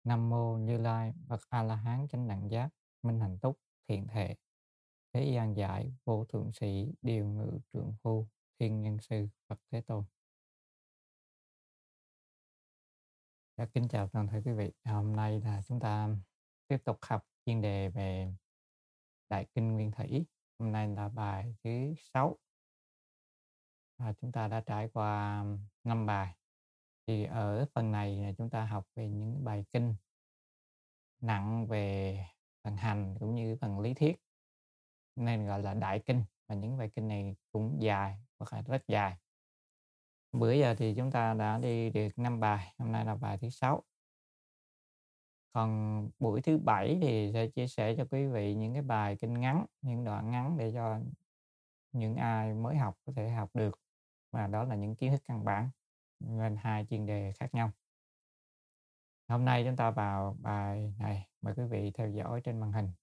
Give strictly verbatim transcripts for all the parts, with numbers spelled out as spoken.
Nam mô Như Lai, Bậc A La Hán chánh đẳng giác, minh hạnh túc, thiện thệ. Thế gian giải, vô thượng sĩ, điều ngự trượng phu, thiên nhân sư, Phật Thế Tôn. Dạ, kính chào toàn thể quý vị. Hôm nay là chúng ta tiếp tục học chuyên đề về Đại Kinh Nguyên Thủy. Hôm nay là bài thứ sáu. À, chúng ta đã trải qua năm bài. Thì ở phần này chúng ta học về những bài kinh nặng về phần hành cũng như phần lý thuyết, nên gọi là đại kinh, và những bài kinh này cũng dài hoặc là rất dài. Bữa giờ thì chúng ta đã đi được năm bài, hôm nay là bài thứ sáu. Còn buổi thứ bảy thì sẽ chia sẻ cho quý vị những cái bài kinh ngắn, những đoạn ngắn để cho những ai mới học có thể học được, và đó là những kiến thức căn bản nên hai chuyên đề khác nhau. Hôm nay chúng ta vào bài này, mời quý vị theo dõi trên màn hình.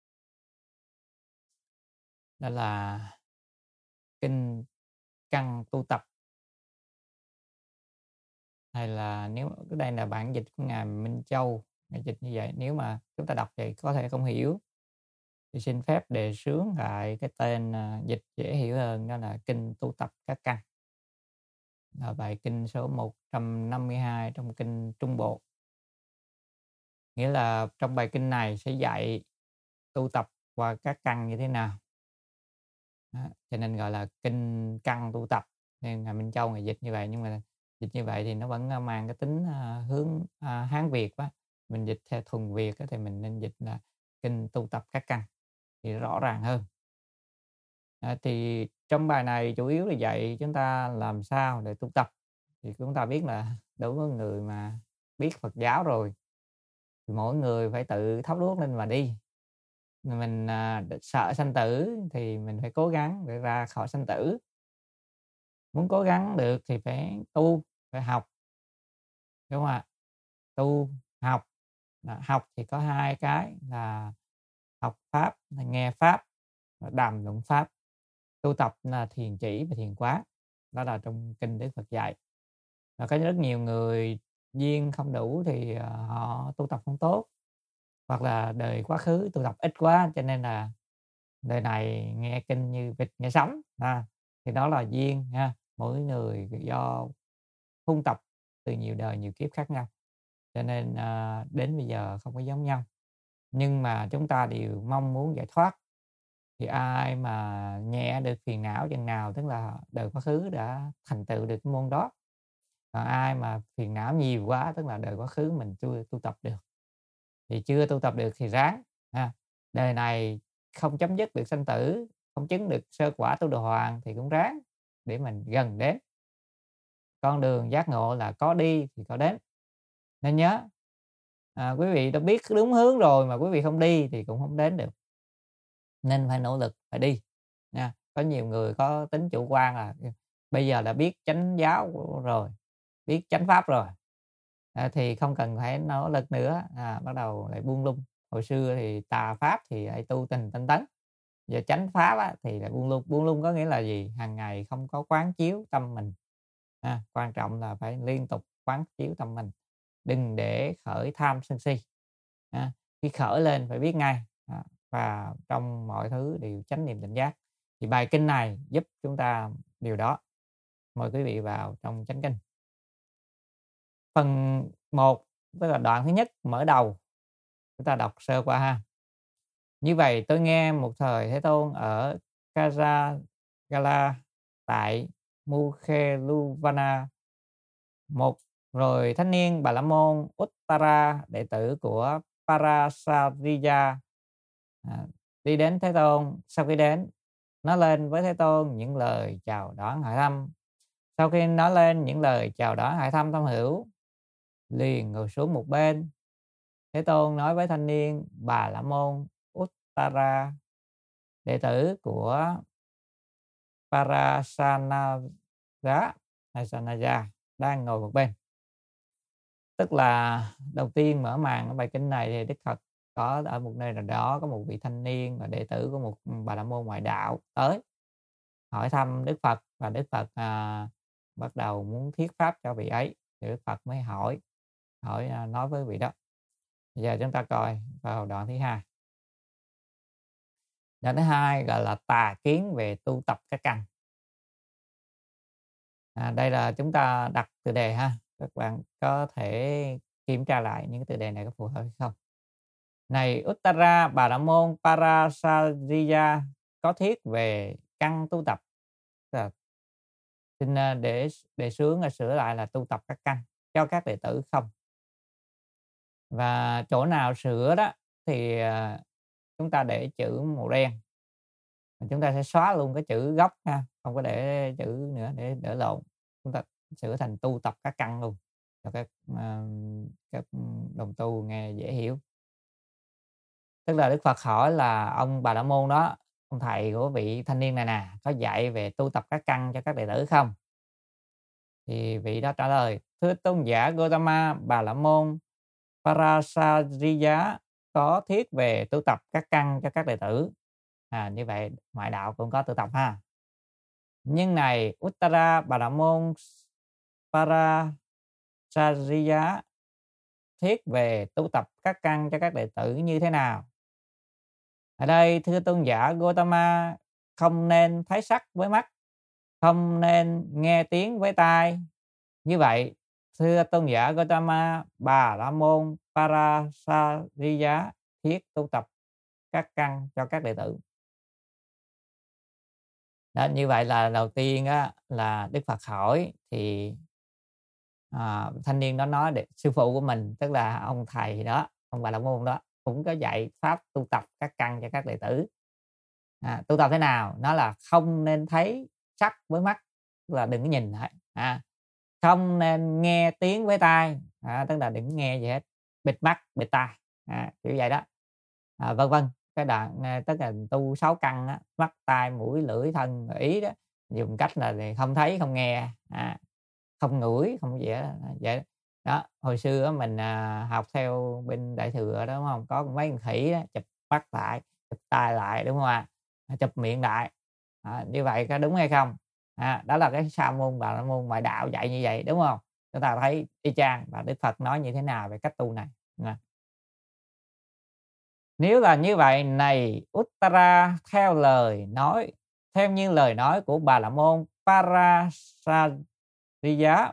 Đó là kinh căn tu tập, hay là nếu cái đây là bản dịch của ngài Minh Châu, ngài dịch như vậy. Nếu mà chúng ta đọc vậy có thể không hiểu thì xin phép đề xướng lại cái tên uh, dịch dễ hiểu hơn, đó là kinh tu tập các căn, là bài kinh số một trăm năm mươi hai trong kinh Trung Bộ. Nghĩa là trong bài kinh này sẽ dạy tu tập qua các căn như thế nào. Đó, cho nên gọi là kinh căn tu tập, nên ngài Minh Châu ngài dịch như vậy. Nhưng mà dịch như vậy thì nó vẫn mang cái tính uh, hướng uh, Hán Việt quá. Mình dịch theo thuần Việt thì mình nên dịch là kinh tu tập các căn thì rõ ràng hơn. À, thì trong bài này chủ yếu là dạy chúng ta làm sao để tu tập. Thì chúng ta biết là đối với người mà biết Phật giáo rồi thì mỗi người phải tự thắp đuốc lên mà đi. Mình à, sợ sanh tử thì mình phải cố gắng để ra khỏi sanh tử. Muốn cố gắng được thì phải tu, phải học, đúng không ạ? Tu, học. Đó, học thì có hai cái là học pháp, là nghe pháp, và đàm luận pháp. Tu tập là thiền chỉ và thiền quán. Đó là trong kinh Đức Phật dạy. Và có rất nhiều người duyên không đủ thì họ tu tập không tốt, hoặc là đời quá khứ tu tập ít quá, cho nên là đời này nghe kinh như vịt nghe sấm. À, thì đó là duyên ha. Mỗi người do huân tập từ nhiều đời nhiều kiếp khác nhau, cho nên à, đến bây giờ không có giống nhau. Nhưng mà chúng ta đều mong muốn giải thoát. Thì ai mà nhẹ được phiền não chừng nào, tức là đời quá khứ đã thành tựu được cái môn đó. Còn ai mà phiền não nhiều quá, tức là đời quá khứ mình chưa tu tập được. Thì chưa tu tập được thì ráng ha. Đời này không chấm dứt được sanh tử, không chứng được sơ quả tu đồ hoàng thì cũng ráng để mình gần đến. Con đường giác ngộ là có đi thì có đến. Nên nhớ, à, quý vị đã biết đúng hướng rồi mà quý vị không đi thì cũng không đến được. Nên phải nỗ lực, phải đi nha. Có nhiều người có tính chủ quan là bây giờ đã biết chánh giáo rồi, biết chánh pháp rồi, à, thì không cần phải nỗ lực nữa, à, bắt đầu lại buông lung. Hồi xưa thì tà pháp thì lại tu tình tinh tấn, giờ chánh pháp á, thì lại buông lung. Buông lung có nghĩa là gì? Hàng ngày không có quán chiếu tâm mình. À, quan trọng là phải liên tục quán chiếu tâm mình, đừng để khởi tham sân si. À, khi khởi lên phải biết ngay, à, và trong mọi thứ đều chánh niệm tỉnh giác. Thì bài kinh này giúp chúng ta điều đó. Mời quý vị vào trong chánh kinh. Phần một, tức là đoạn thứ nhất, mở đầu, chúng ta đọc sơ qua ha. Như vậy tôi nghe một thời Thế Tôn ở Kajagala tại Mukheluvana, một rồi thanh niên Bà La Môn Uttara, đệ tử của Parasariya, à, đi đến Thế Tôn. Sau khi đến, nói lên với Thế Tôn những lời chào đón hỏi thăm. Sau khi nói lên những lời chào đón hỏi thăm thông hữu, liền ngồi xuống một bên. Thế Tôn nói với thanh niên Bà La Môn Uttara, đệ tử của Parasanaya hay Sanaya, đang ngồi một bên. Tức là đầu tiên mở màn ở bài kinh này thì Đức Phật có ở một nơi nào đó có một vị thanh niên và đệ tử của một Bà La Môn ngoại đạo tới hỏi thăm Đức Phật, và Đức Phật à, bắt đầu muốn thuyết pháp cho vị ấy. Thì Đức Phật mới hỏi hỏi à, nói với vị đó. Bây giờ chúng ta coi vào đoạn thứ hai. Đoạn thứ hai gọi là tà kiến về tu tập các căn. À, đây là chúng ta đặt tựa đề ha. Các bạn có thể kiểm tra lại những cái tựa đề này có phù hợp hay không. Này Uttara Bà La Môn Parasariya có thiết về căn tu tập. Là xin để đề xướng là sửa lại là tu tập các căn cho các đệ tử không. Và chỗ nào sửa đó thì chúng ta để chữ màu đen. Chúng ta sẽ xóa luôn cái chữ gốc ha, không có để chữ nữa để đỡ lộn. Chúng ta sửa thành tu tập các căn luôn cho các uh, các đồng tu nghe dễ hiểu. Tức là Đức Phật hỏi là ông Bà La Môn đó, ông thầy của vị thanh niên này nè, có dạy về tu tập các căn cho các đệ tử không? Thì vị đó trả lời: thưa tôn giả Gotama, Bà La Môn Parasariya có thiết về tu tập các căn cho các đệ tử. À, như vậy ngoại đạo cũng có tu tập ha. Nhưng này Uttara Bà La Môn Parasariya thiết về tu tập các căn cho các đệ tử như thế nào? Ở đây thưa tôn giả Gotama, không nên thấy sắc với mắt, không nên nghe tiếng với tai. Như vậy thưa tôn giả Gotama, Bà La Môn Parasariya thiết tu tập các căn cho các đệ tử. Đó, như vậy là đầu tiên á, là Đức Phật hỏi thì à, thanh niên đó nói để sư phụ của mình, tức là ông thầy đó, ông Bà La Môn đó, cũng có dạy pháp tu tập các căn cho các đệ tử. À, tu tập thế nào? Nó là không nên thấy sắc với mắt, tức là đừng có nhìn thôi. À, không nên nghe tiếng với tai, à, tức là đừng nghe gì hết, bịt mắt bịt tai, à, kiểu vậy đó, à, vân vân. Cái đoạn tức là tu sáu căn đó, mắt tai mũi lưỡi thân ý đó, dùng cách là không thấy không nghe, à, không ngửi không gì đó, vậy đó. Đó, hồi xưa mình à, học theo bên Đại Thừa đó đúng không, có mấy con khỉ đó, chụp mắt lại, chụp tai lại đúng không ạ, à? Chụp miệng lại, à, như vậy có đúng hay không? À, đó là cái sa môn Bà La Môn ngoại đạo dạy như vậy đúng không? Chúng ta thấy y chang, và Đức Phật nói như thế nào về cách tu này. À. Nếu là như vậy, này Uttara, theo lời nói, theo như lời nói của Bà La Môn Parasariya,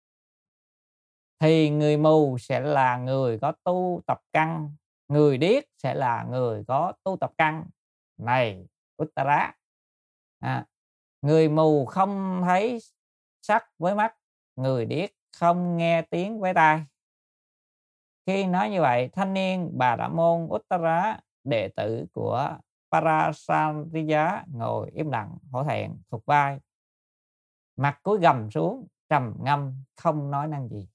thì người mù sẽ là người có tu tập căn, người điếc sẽ là người có tu tập căn. Này Uttara, à, người mù không thấy sắc với mắt, người điếc không nghe tiếng với tai. Khi nói như vậy, thanh niên Bà La Môn Uttara, đệ tử của Parasariya, ngồi im lặng, hổ thẹn, thụt vai, mặt cúi gằm xuống, trầm ngâm, không nói năng gì.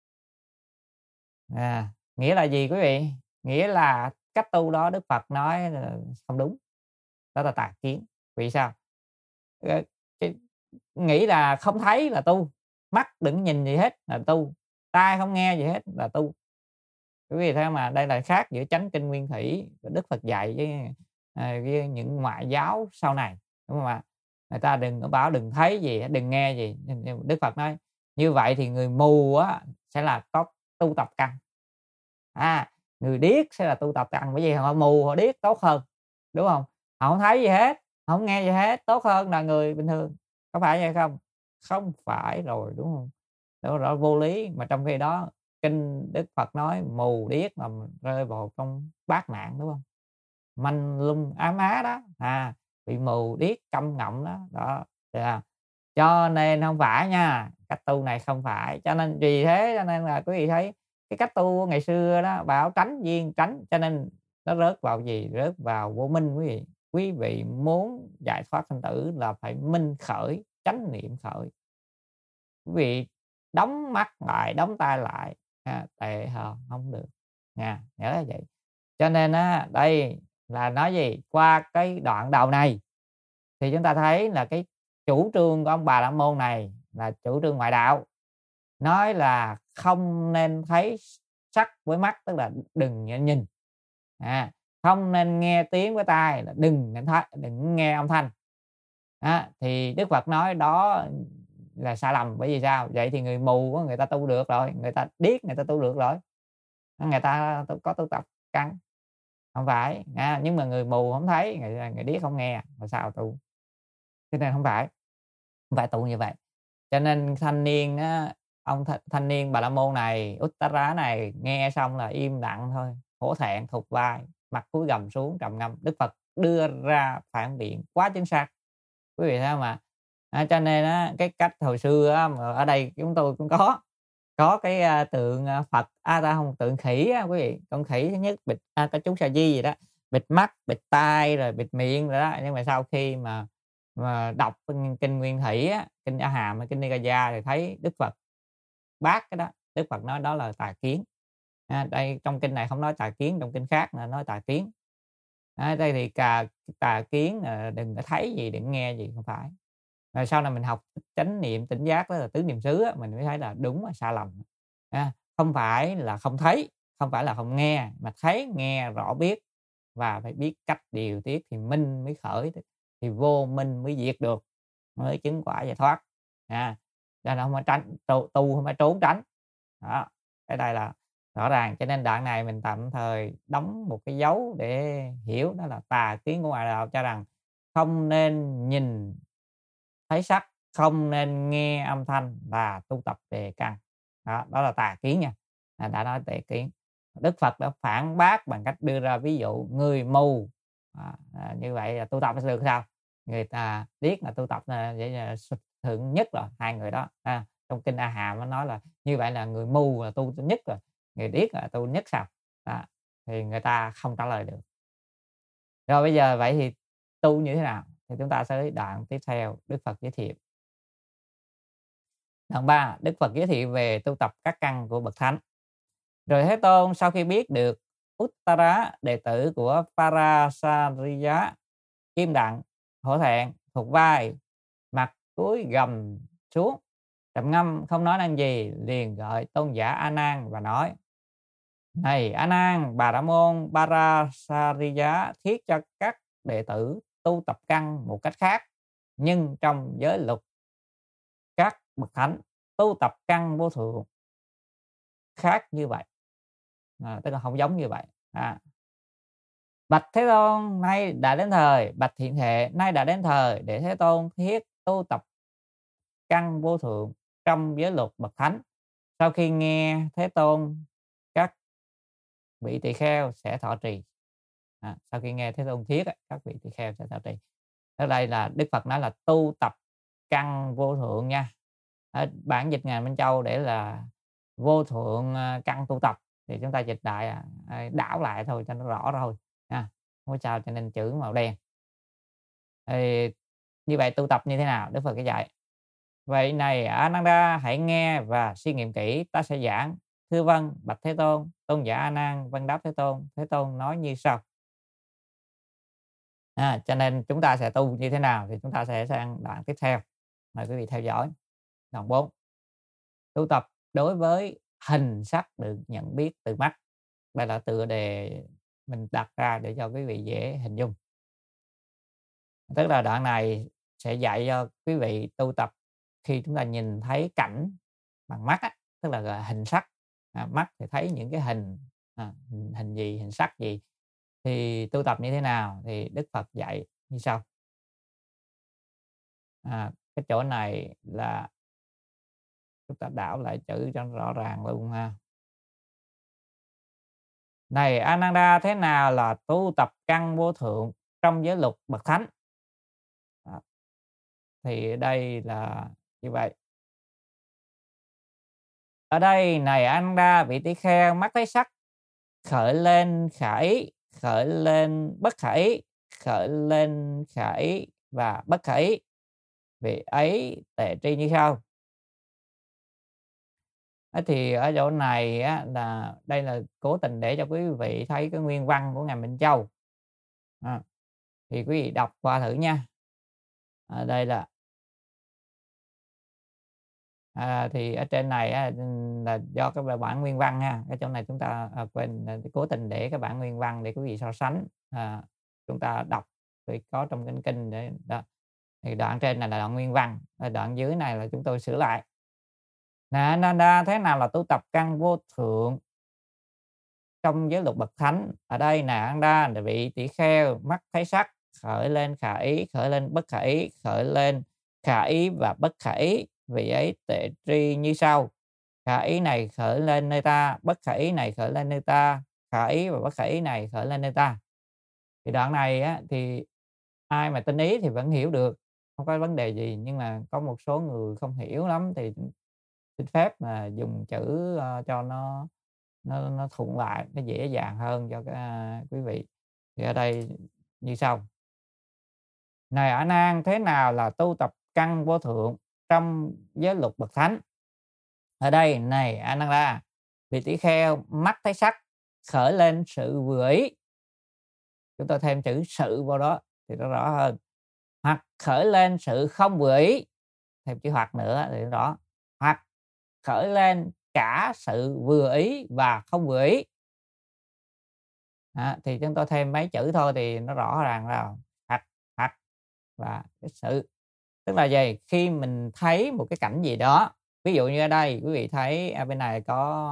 À, nghĩa là gì quý vị? Nghĩa là cách tu đó Đức Phật nói là không đúng, đó là tà kiến. Vì sao? Nghĩ là không thấy là tu, mắt đừng nhìn gì hết là tu, tai không nghe gì hết là tu. Quý vị thấy mà đây là khác giữa chánh kinh nguyên thủy Đức Phật dạy với, à, với những ngoại giáo sau này, đúng không ạ? Người ta đừng có bảo đừng thấy gì, đừng nghe gì. Đức Phật nói như vậy thì người mù á sẽ là có tu tập căn, à, người điếc sẽ là tu tập căn, bởi vì họ mù họ điếc tốt hơn, đúng không? Họ không thấy gì hết, họ không nghe gì hết, tốt hơn là người bình thường. Có phải vậy không? Không phải rồi, đúng không? Đó là vô lý, mà trong khi đó kinh Đức Phật nói mù điếc là rơi vào trong bát nạn, đúng không? Manh lung ám á đó, à, bị mù điếc câm ngọng đó, đó. À, cho nên không phải nha, cách tu này không phải. Cho nên vì thế cho nên là quý vị thấy cái cách tu ngày xưa đó bảo tránh duyên tránh, cho nên nó rớt vào gì? Rớt vào vô minh quý vị. Quý vị muốn giải thoát sanh tử là phải minh khởi, chánh niệm khởi. Quý vị đóng mắt lại, đóng tai lại, à, tệ hờ không được nha, nhớ là vậy. Cho nên á, đây là nói gì? Qua cái đoạn đầu này thì chúng ta thấy là cái chủ trương của ông Bà La Môn này là chủ trương ngoại đạo, nói là không nên thấy sắc với mắt, tức là đừng nhìn, à, không nên nghe tiếng với tai, là đừng nên thấy, đừng nghe âm thanh. À, thì Đức Phật nói đó là sai lầm, bởi vì sao? Vậy thì người mù người ta tu được rồi, người ta điếc người ta tu được rồi. người ta có tu tập căn, không phải nha. Nhưng mà người mù không thấy, người người điếc không nghe, mà sao tu? Cho nên không phải, không phải tu như vậy. Cho nên thanh niên á, ông th thanh niên Bà La Môn này, Uttara này nghe xong là im lặng thôi, hổ thẹn thụt vai, mặt cúi gằm xuống trầm ngâm. Đức Phật đưa ra phản biện quá chính xác. Quý vị thấy hông ạ? À, cho nên á, cái cách hồi xưa á, mà ở đây chúng tôi cũng có, có cái, a, tượng, a, Phật a, ta hông, tượng khỉ á quý vị, con khỉ thứ nhất bịt, a, cái chú Sa Di gì đó, bịt mắt, bịt tai rồi bịt miệng rồi đó. Nhưng mà sau khi mà mà đọc kinh kinh Nguyên Thủy á, kinh A Hàm hay kinh Nikaya thì thấy Đức Phật bác cái đó, Đức Phật nói đó là tà kiến. A, đây trong kinh này không nói tà kiến, trong kinh khác là nói tà kiến. Á, đây thì cà tà kiến, ờ, đừng có thấy gì, đừng nghe gì, không phải. Rồi sau này mình học chánh niệm tỉnh giác đó là tứ niệm xứ á, mình mới thấy là đúng là sai lầm. A, không phải là không thấy, không phải là không nghe, mà thấy, nghe, rõ biết và phải biết cách điều tiết thì minh mới khởi, thì vô minh mới diệt được, mới chứng quả giải thoát. À, cho nên hông phải tránh tu tu hông phải trốn tránh. Đó, cái đây là rõ ràng, cho nên đoạn này mình tạm thời đóng một cái dấu để hiểu đó là tà kiến của ngoại đạo cho rằng không nên nhìn thấy sắc, không nên nghe âm thanh và tu tập về căn. Đó, đó là tà kiến nha, à, đã nói tà kiến. Đức Phật đã phản bác bằng cách đưa ra ví dụ người mù, à, à, như vậy là tu tập sẽ được sao? Người ta điếc là tu tập, à, vậy là s thượng nhất rồi, hai người đó, a. Trong kinh A Hàm nó nói là như vậy là người mù là tu nhất rồi, người điếc là tu nhất sao? Đó, thì người ta không trả lời được. Rồi bây giờ vậy thì tu như thế nào? Thì chúng ta sẽ đến đoạn tiếp theo, Đức Phật giới thiệu. Đoạn ba, Đức Phật giới thiệu về tu tập các căn của bậc thánh. Rồi Thế Tôn sau khi biết được Uttara, đệ tử của Parasariya, im lặng, hổ thẹn, thụt vai, mặt cúi gằm xuống, trầm ngâm không nói năng gì, liền gọi tôn giả A Nan và nói: Này A Nan, Bà La Môn Parasariya thiết cho các đệ tử tu tập căn một cách khác, nhưng trong giới luật các bậc thánh tu tập căn vô thượng khác như vậy. À, tức là không giống như vậy. À. Bạch Thế Tôn, nay đã đến thời, bạch Thiện Hệ, nay đã đến thời để Thế Tôn thiết tu tập căn vô thượng trong giới luật bậc thánh. Sau khi nghe Thế Tôn, các vị tỳ kheo sẽ thọ trì. À, sau khi nghe Thế Tôn thiết, các vị tỳ kheo sẽ thọ trì. Ở đây là Đức Phật nói là tu tập căn vô thượng nha. Ở bản dịch Ngài Minh Châu để là vô thượng căn tu tập, thì chúng ta dịch đại à, đảo lại thôi cho nó rõ thôi ha. Không có sao cho nên chữ màu đen. Thì như vậy tu tập như thế nào? Đức Phật có dạy. Vậy này Ananda, hãy nghe và suy nghiệm kỹ, ta sẽ giảng. Thưa vâng, bạch Thế Tôn. Tôn giả A Nan vâng đáp Thế Tôn. Thế Tôn nói như sau. À, cho nên chúng ta sẽ tu như thế nào thì chúng ta sẽ sang đoạn tiếp theo. Mời quý vị theo dõi. Đoạn bốn. Tu tập đối với hình sắc được nhận biết từ mắt. Đây là tựa đề mình đặt ra để cho quý vị dễ hình dung. Tức là đoạn này sẽ dạy cho quý vị tu tập khi chúng ta nhìn thấy cảnh bằng mắt á, tức là hình sắc. À, mắt thì thấy những cái hình, à, hình, hình gì, hình sắc gì. Thì tu tập như thế nào thì Đức Phật dạy như sau. À, cái chỗ này là chúng ta đảo lại chữ cho rõ ràng luôn ha. Này Ananda, thế nào là tu tập căn vô thượng trong giới luật bậc thánh? Đó. Thì đây là như vậy. Ở đây này Ananda, vị tỷ kheo mắt thấy sắc khởi lên khả ý, khởi lên bất khả ý, khởi lên khả ý và bất khả ý. Vị ấy tệ tri như sau. Thì ở chỗ này á, là đây là cố tình để cho quý vị thấy cái nguyên văn của Ngài Minh Châu. À, thì quý vị đọc qua thử nha. À, đây là à, thì ở trên này á, là do cái bản nguyên văn ha. Cái chỗ này chúng ta à, quên cố tình để cái bản nguyên văn để quý vị so sánh. À, chúng ta đọc thì có trong kinh kinh để đó. Thì đoạn trên này là đoạn nguyên văn, đoạn dưới này là chúng tôi sửa lại. Nè, Ananda, thế nào là tu tập căn vô thượng trong giới luật bậc thánh. Ở đây nàng đa là vị tỷ kheo mắt thấy sắc, khởi lên khả ý, khởi lên bất khả ý, khởi lên khả ý và bất khả ý. Vị ấy tệ tri như sau: khả ý này khởi lên nơi ta, bất khả ý này khởi lên nơi ta, khả ý và bất khả ý này khởi lên nơi ta. Thì đoạn này á, thì ai mà tinh ý thì vẫn hiểu được, không có vấn đề gì. Nhưng mà có một số người không hiểu lắm thì xin phép mà dùng chữ uh, cho nó nó nó thuận lại, nó dễ dàng hơn cho uh, quý vị. Thì ở đây như sau: này A Nan, thế nào là tu tập căn vô thượng trong giới luật bậc thánh? Ở đây này A Nan đa, vị tỷ kheo mắt thấy sắc, khởi lên sự vừa ý. Chúng ta thêm chữ sự vào đó thì nó rõ hơn. Hoặc khởi lên sự không vừa ý, thêm chữ hoặc nữa thì nó rõ. Hoặc khởi lên cả sự vừa ý và không vừa ý. À, thì chúng ta thêm mấy chữ thôi thì nó rõ ràng là hoặc, hoặc và cái sự. Tức là gì? Khi mình thấy một cái cảnh gì đó, ví dụ như ở đây quý vị thấy ở bên này có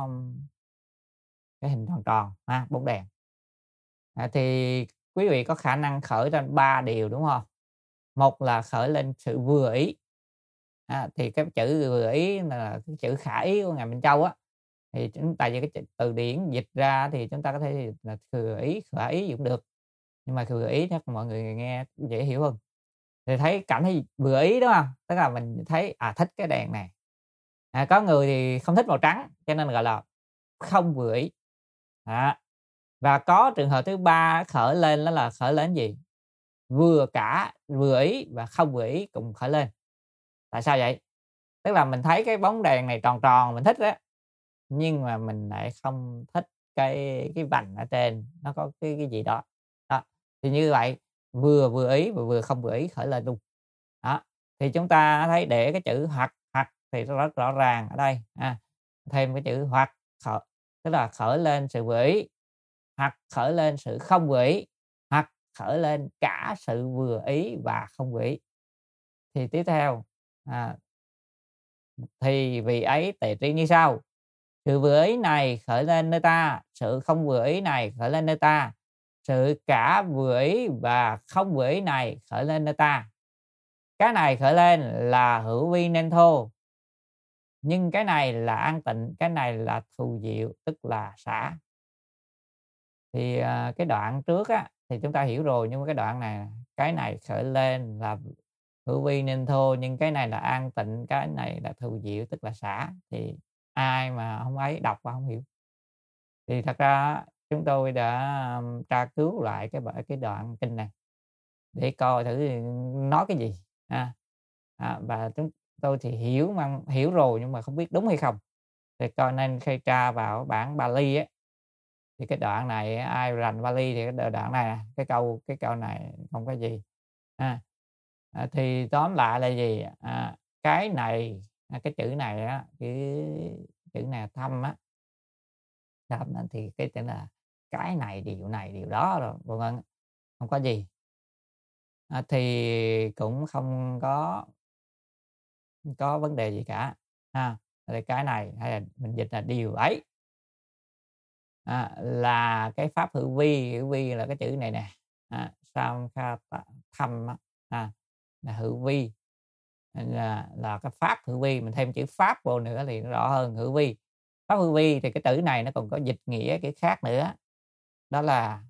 cái hình tròn tròn, ha, bóng đèn. À, thì quý vị có khả năng khởi lên ba điều, đúng không? Một là khởi lên sự vừa ý. À, thì cái chữ vừa ý là cái chữ khả ý của ngài Minh Châu á. Thì chúng ta về cái từ điển dịch ra thì chúng ta có thể là thừa ý, khả ý cũng được. Nhưng mà thừa ý chắc mọi người nghe dễ hiểu hơn. Thì thấy cảm thấy vừa ý, đúng không? Tức là mình thấy à thích cái đèn này. À, có người thì không thích màu trắng cho nên gọi là không vừa ý. À, và có trường hợp thứ ba khởi lên đó là khởi lên gì? Vừa cả vừa ý và không vừa ý cùng khởi lên. Tại sao vậy? Tức là mình thấy cái bóng đèn này tròn tròn mình thích đó, nhưng mà mình lại không thích cái cái vành ở trên nó có cái cái gì đó. Đó. Thì như vậy vừa vừa ý và vừa không vừa ý khởi lên luôn. Đó. Thì chúng ta thấy để cái chữ hoặc hoặc thì nó rất rõ ràng ở đây. À, thêm cái chữ hoặc khởi, tức là khởi lên sự vừa ý, hoặc khởi lên sự không vừa ý, hoặc khởi lên cả sự vừa ý và không vừa ý. Thì tiếp theo à, thì vị ấy tệ tri như sau: sự vừa ý này khởi lên nơi ta, sự không vừa ý này khởi lên nơi ta, sự cả vừa ý và không vừa ý này khởi lên nơi ta. Cái này khởi lên là hữu vi nên thô, nhưng cái này là an tịnh, cái này là thù diệu, tức là xả. Thì uh, cái đoạn trước á thì chúng ta hiểu rồi, nhưng mà cái đoạn này, cái này khởi lên là hữu vi nên thô, nhưng cái này là an tịnh, cái này là thù diệu, tức là xả. Thì ai mà không ấy đọc và không hiểu. Thì thật ra chúng tôi đã um, tra cứu lại cái cái đoạn kinh này để coi thử nói cái gì. À, à, và chúng tôi thì hiểu mà hiểu rồi, nhưng mà không biết đúng hay không. Thì coi nên khi tra vào bản Bali á, thì cái đoạn này ai rành Bali thì cái đoạn này cái câu cái câu này không có gì. À, à, thì tóm lại là gì? À, cái này cái chữ này á, cái chữ này thâm á, thâm thì cái chữ là cái này điều này điều đó rồi vân vân, không có gì. À, thì cũng không có có vấn đề gì cả. Ha, à, cái này hay là mình dịch là điều ấy. À, là cái pháp hữu vi, hữu vi là cái chữ này nè, à, samkhata thâm á, à, là hữu vi, là là cái pháp hữu vi, mình thêm chữ pháp vô nữa thì nó rõ hơn. Hữu vi, pháp hữu vi thì cái chữ này nó còn có dịch nghĩa cái khác nữa, đó là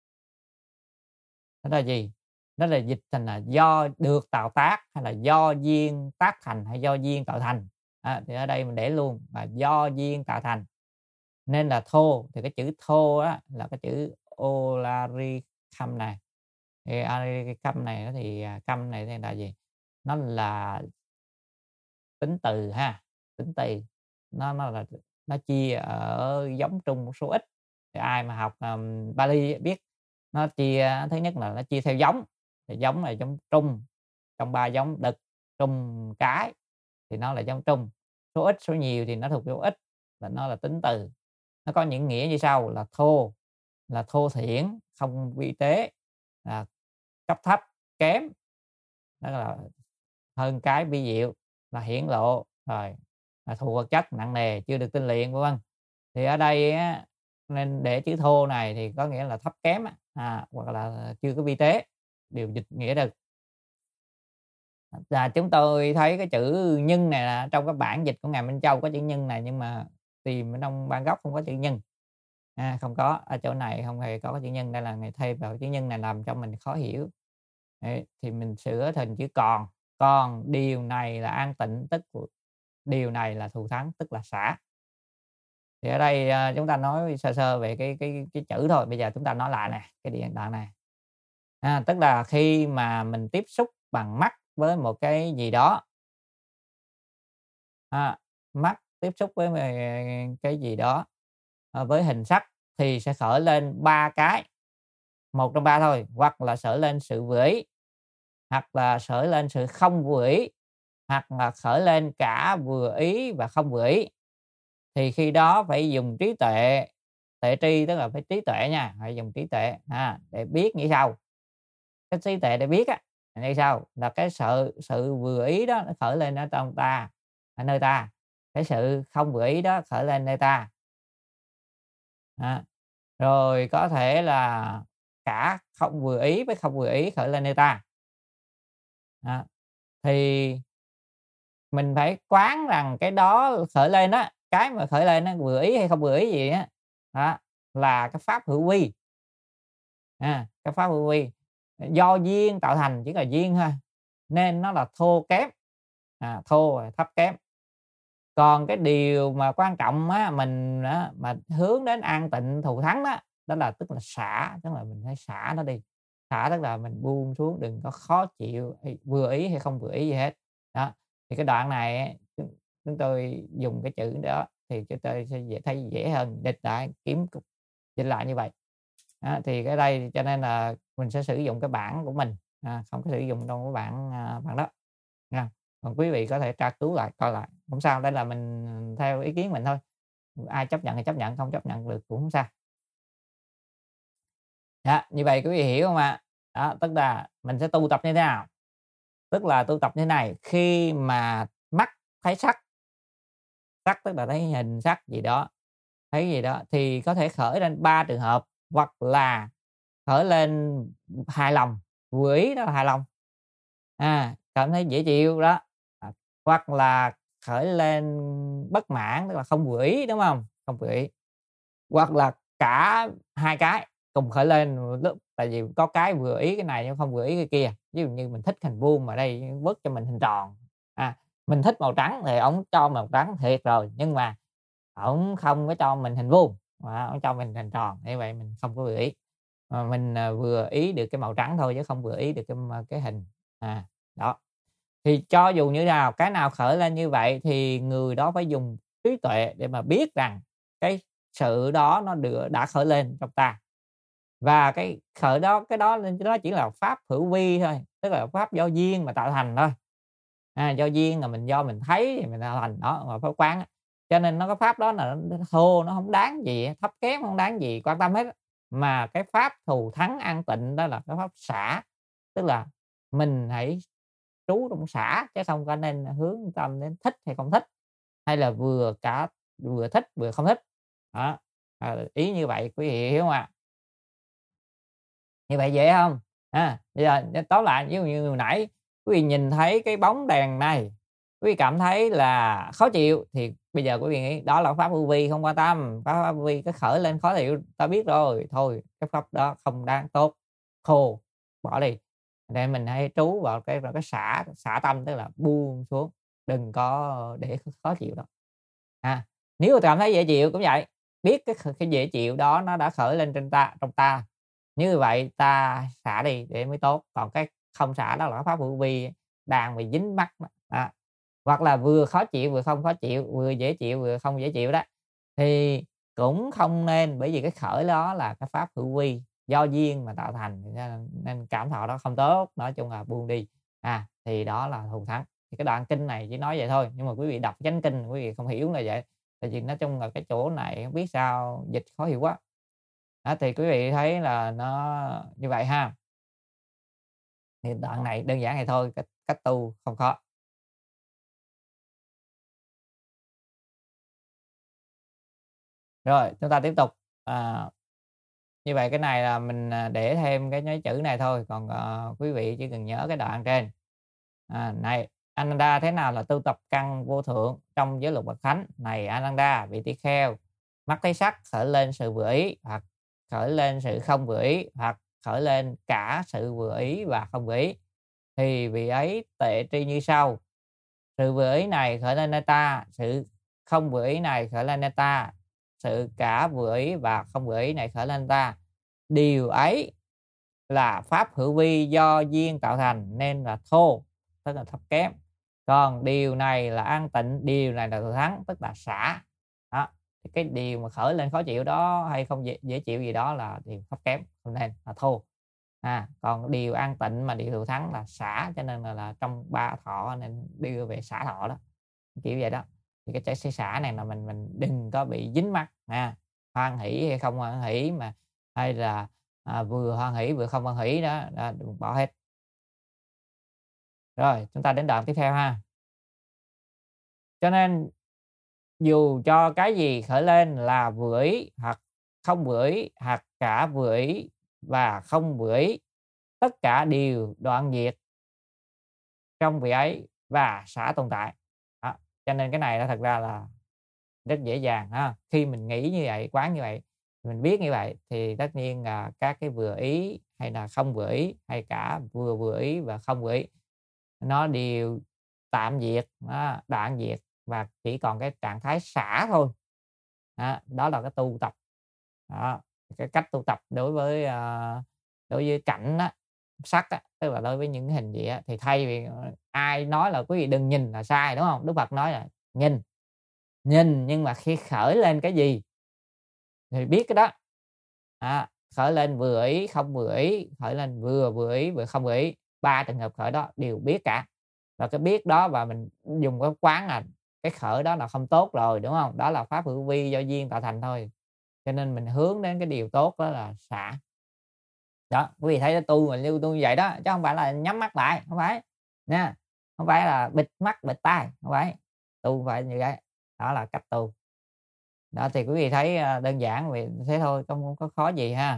đó là gì? Đó là dịch thành là do được tạo tác, hay là do duyên tác thành, hay do duyên tạo thành. À, thì ở đây mình để luôn là do duyên tạo thành. Nên là thô, thì cái chữ thô á, là cái chữ olarikam này. Thì olarikam này thì cam này thì là gì? Nó là tính từ ha, tính từ. Nó nó là nó chia ở giống trung số ít. Thì ai mà học um, Bali biết nó chia, thứ nhất là nó chia theo giống. Thì giống là giống trung, trong ba giống đực, trung, cái thì nó là giống trung. Số ít, số nhiều thì nó thuộc số ít, và nó là tính từ. Nó có những nghĩa như sau là thô, là thô thiển, không vi tế, là cấp thấp, kém, đó là hơn cái, vi diệu, là hiển lộ, rồi là thuộc vật chất nặng nề, chưa được tinh luyện, vân vân. Thì ở đây á, nên để chữ thô này thì có nghĩa là thấp kém á, à, hoặc là chưa có vi tế, điều dịch nghĩa đực. Và chúng tôi thấy cái chữ nhân này là trong cái bản dịch của ngài Minh Châu có chữ nhân này, nhưng mà tìm ở trong bản gốc không có chữ nhân. À, không có, ở chỗ này không hề có chữ nhân, đây là ngài thêm vào chữ nhân này làm cho mình khó hiểu. Đấy, thì mình sửa thành chữ còn. Còn điều này là an tịnh, tức điều này là thù thắng, tức là xả. Thì ở đây à, chúng ta nói sơ sơ về cái cái cái chữ thôi. Bây giờ chúng ta nói lại nè, cái điện đoạn này. À, tức là khi mà mình tiếp xúc bằng mắt với một cái gì đó, à, mắt tiếp xúc với cái gì đó à, với hình sắc thì sẽ khởi lên ba cái, một trong ba thôi, hoặc là khởi lên sự vừa ý, hoặc là khởi lên sự không vừa ý, hoặc là khởi lên cả vừa ý và không vừa ý. Thì khi đó phải dùng trí tuệ, tuệ tri, tức là phải trí tuệ nha, phải dùng trí tuệ à, để biết như sau. Cái trí tuệ để biết á, như sau là cái sự sự vừa ý đó nó khởi lên ở trong ta, ở nơi ta, cái sự không vừa ý đó khởi lên nơi ta. À, rồi có thể là cả không vừa ý với không vừa ý khởi lên nơi ta. À, thì mình phải quán rằng cái đó khởi lên đó, cái mà khởi lên nó vừa ý hay không vừa ý gì á, đó là cái pháp hữu vi. À, cái pháp hữu vi do duyên tạo thành, chỉ là duyên thôi, nên nó là thô kém, à, thô và thấp kém. Còn cái điều mà quan trọng á, mình á, mà hướng đến an tịnh thù thắng đó, đó là tức là xả, tức là mình phải xả nó đi. Xả tức là mình buông xuống, đừng có khó chịu, vừa ý hay không vừa ý gì hết. Đó, thì cái đoạn này chúng tôi dùng cái chữ đó thì chúng tôi sẽ dễ thấy dễ hơn, dịch lại kiếm dịch lại như vậy. Đó, thì cái đây cho nên là mình sẽ sử dụng cái bản của mình, à, không có sử dụng trong cái bản à, bản đó nha. Còn quý vị có thể tra cứu lại coi lại, không sao, đây là mình theo ý kiến mình thôi, ai chấp nhận thì chấp nhận, không chấp nhận được cũng không sao. Đó, như vậy quý vị hiểu không ạ? Đó, tức là mình sẽ tu tập như thế nào? Tức là tu tập như thế này, khi mà mắt thấy sắc, sắc tức là thấy hình sắc gì đó, thấy gì đó thì có thể khởi lên ba trường hợp, hoặc là khởi lên hài lòng, vừa ý đó là hài lòng, à, cảm thấy dễ chịu đó, à, hoặc là khởi lên bất mãn, tức là không vừa ý, đúng không? Không vừa ý, hoặc là cả hai cái cùng khởi lên lúc, tại vì có cái vừa ý cái này nhưng không vừa ý cái kia. Ví dụ như mình thích hình vuông mà đây vứt cho mình hình tròn, à, mình thích màu trắng thì ổng cho màu trắng thiệt rồi, nhưng mà ổng không có cho mình hình vuông, mà ổng cho mình hình tròn, như vậy mình không có vừa ý. Mà mình à, vừa ý được cái màu trắng thôi chứ không vừa ý được cái cái hình, à, đó. Thì cho dù như nào, cái nào khởi lên như vậy thì người đó phải dùng trí tuệ để mà biết rằng cái sự đó nó được đã khởi lên trong ta, và cái khởi đó, cái đó nó chỉ là pháp hữu vi thôi, tức là pháp do duyên mà tạo thành thôi, à, do duyên là mình do mình thấy thì mình tạo thành đó, mà pháp quán. Cho nên nó có pháp đó là nó thô, nó không đáng gì, thấp kém không đáng gì quan tâm hết, mà cái pháp thù thắng an tịnh đó là cái pháp xả, tức là mình hãy trú trong xả chứ không có nên hướng tâm đến thích hay không thích, hay là vừa cả vừa thích vừa không thích. Đó, à, ý như vậy quý vị hiểu không ạ? Như vậy dễ không? À, bây giờ tóm lại, ví dụ như hồi nãy quý vị nhìn thấy cái bóng đèn này, quý vị cảm thấy là khó chịu thì bây giờ quý vị nghĩ đó là pháp hữu vi, không quan tâm, pháp hữu vi cái khởi lên khó chịu ta biết rồi, thôi cái pháp đó không đáng tốt, khô, bỏ đi. Để mình hãy trú vào cái cái xả xả tâm, tức là buông xuống, đừng có để khó chịu đó. À, nếu mà cảm thấy dễ chịu cũng vậy, biết cái cái dễ chịu đó nó đã khởi lên trên ta, trong ta, như vậy ta xả đi để mới tốt. Còn cái không xả đó là pháp hữu vi đang bị dính mắc đó. À, hoặc là vừa khó chịu vừa không khó chịu, vừa dễ chịu vừa không dễ chịu đó, thì cũng không nên, bởi vì cái khởi đó là cái pháp hữu vi do duyên mà tạo thành, nên cảm thọ đó không tốt, nói chung là buông đi, à, thì đó là thù thắng. Thì cái đoạn kinh này chỉ nói vậy thôi, nhưng mà quý vị đọc chánh kinh quý vị không hiểu là vậy, tại vì nói chung là cái chỗ này không biết sao dịch khó hiểu quá. Đó, thì quý vị thấy là nó như vậy ha. Thì đoạn này đơn giản vậy thôi, cách cách tu không khó. Rồi, chúng ta tiếp tục. À, như vậy cái này là mình, à, để thêm cái nối chữ này thôi, còn, ờ, quý vị chỉ cần nhớ cái đoạn trên. À, này, Ananda thế nào là tu tập căn vô thượng trong giới luật bậc thánh? Này Ananda, vị tỷ kheo, mắt thấy sắc khởi lên sự vừa ý, hoặc khởi lên sự không vừa ý, hoặc khởi lên cả sự vừa ý và không vừa ý, thì vị ấy tệ tri như sau. Sự vừa ý này khởi lên nơi ta, sự không vừa ý này khởi lên nơi ta, sự cả vừa ý và không vừa ý này khởi lên ta. Điều ấy là pháp hữu vi do duyên tạo thành nên là thô, tức là thấp kém. Còn điều này là an tịnh, điều này là thù thắng, tức là xả. Đó. Cái điều mà khởi lên khó chịu đó hay không dễ, dễ chịu gì đó là điều thấp kém, không nên là thô. À, còn điều an tịnh mà điều thù thắng là xả, cho nên là, là trong ba thọ nên đưa về xả thọ đó, kiểu vậy đó. Thì cái trái xả này là mình mình đừng có bị dính mắc, à, hoan hỷ hay không hoan hỷ mà hay là à, vừa hoan hỷ vừa không hoan hỷ đó, đó đừng bỏ hết. Rồi chúng ta đến đoạn tiếp theo ha. Cho nên dù cho cái gì khởi lên là vừa ý hoặc không vừa ý hoặc cả vừa ý và không vừa ý, tất cả đều đoạn diệt trong vị ấy và xả tồn tại. Đó. Cho nên cái này là thật ra là rất dễ dàng ha. Khi mình nghĩ như vậy, quán như vậy, mình biết như vậy thì tất nhiên là các cái vừa ý hay là không vừa ý hay cả vừa vừa ý và không vừa ý nó đều tạm diệt, đó, đoạn diệt và chỉ còn cái trạng thái xả thôi. Đó, đó là cái tu tập. Đó, cái cách tu tập đối với à, đối với cảnh á, sắc á, tức là đối với những hình gì á, thì thay vì ai nói là quý vị đừng nhìn là sai đúng không? Đức Phật nói là nhìn, nhìn nhưng mà khi khởi lên cái gì thì biết cái đó. À, khởi lên vừa ý, không vừa ý, khởi lên vừa vừa ý, vừa không vừa ý, ba trường hợp khởi đó đều biết cả. Và cái biết đó và mình dùng cái quán là cái khởi đó là không tốt rồi đúng không? Đó là pháp hữu vi do duyên tạo thành thôi. Cho nên mình hướng đến cái điều tốt đó là xả. Đó, quý vị thấy tu mà lưu tu như vậy đó, chứ không phải là nhắm mắt lại, không phải nha. Không phải là bịt mắt, bịt tai, không phải. Tu phải như vậy. Đó là cách tu. Đó thì quý vị thấy à, đơn giản vậy thế thôi, không có khó gì ha.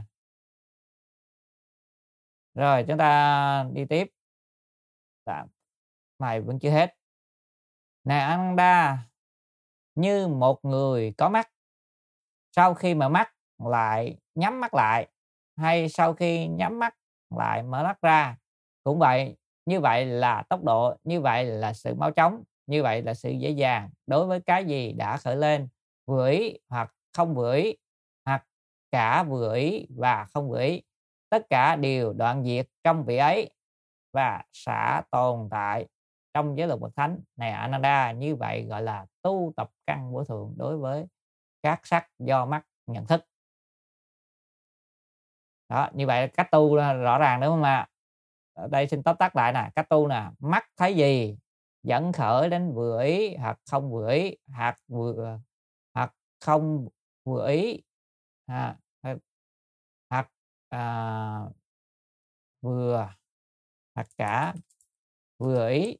Rồi chúng ta đi tiếp. Tạm mày vẫn chưa hết. Này Ananda, như một người có mắt, sau khi mở mắt lại nhắm mắt lại, hay sau khi nhắm mắt lại mở mắt ra, cũng vậy. Như vậy là tốc độ, như vậy là sự mau chóng, như vậy là sự dễ dàng đối với cái gì đã khởi lên, vừa ý hoặc không vừa ý, hoặc cả vừa ý và không vừa ý. Tất cả đều đoạn diệt trong vị ấy và xả tồn tại trong giới luật bậc thánh. Này Ananda, như vậy gọi là tu tập căn vô thượng đối với các sắc do mắt nhận thức. Đó, như vậy cách tu rõ ràng đúng không ạ? Ở đây xin tóm tắt lại nè, cách tu nè, mắt thấy gì dẫn khởi đến vừa ý hoặc không vừa ý, hoặc vừa hoặc không vừa ý, à, hoặc à, vừa hoặc cả vừa ý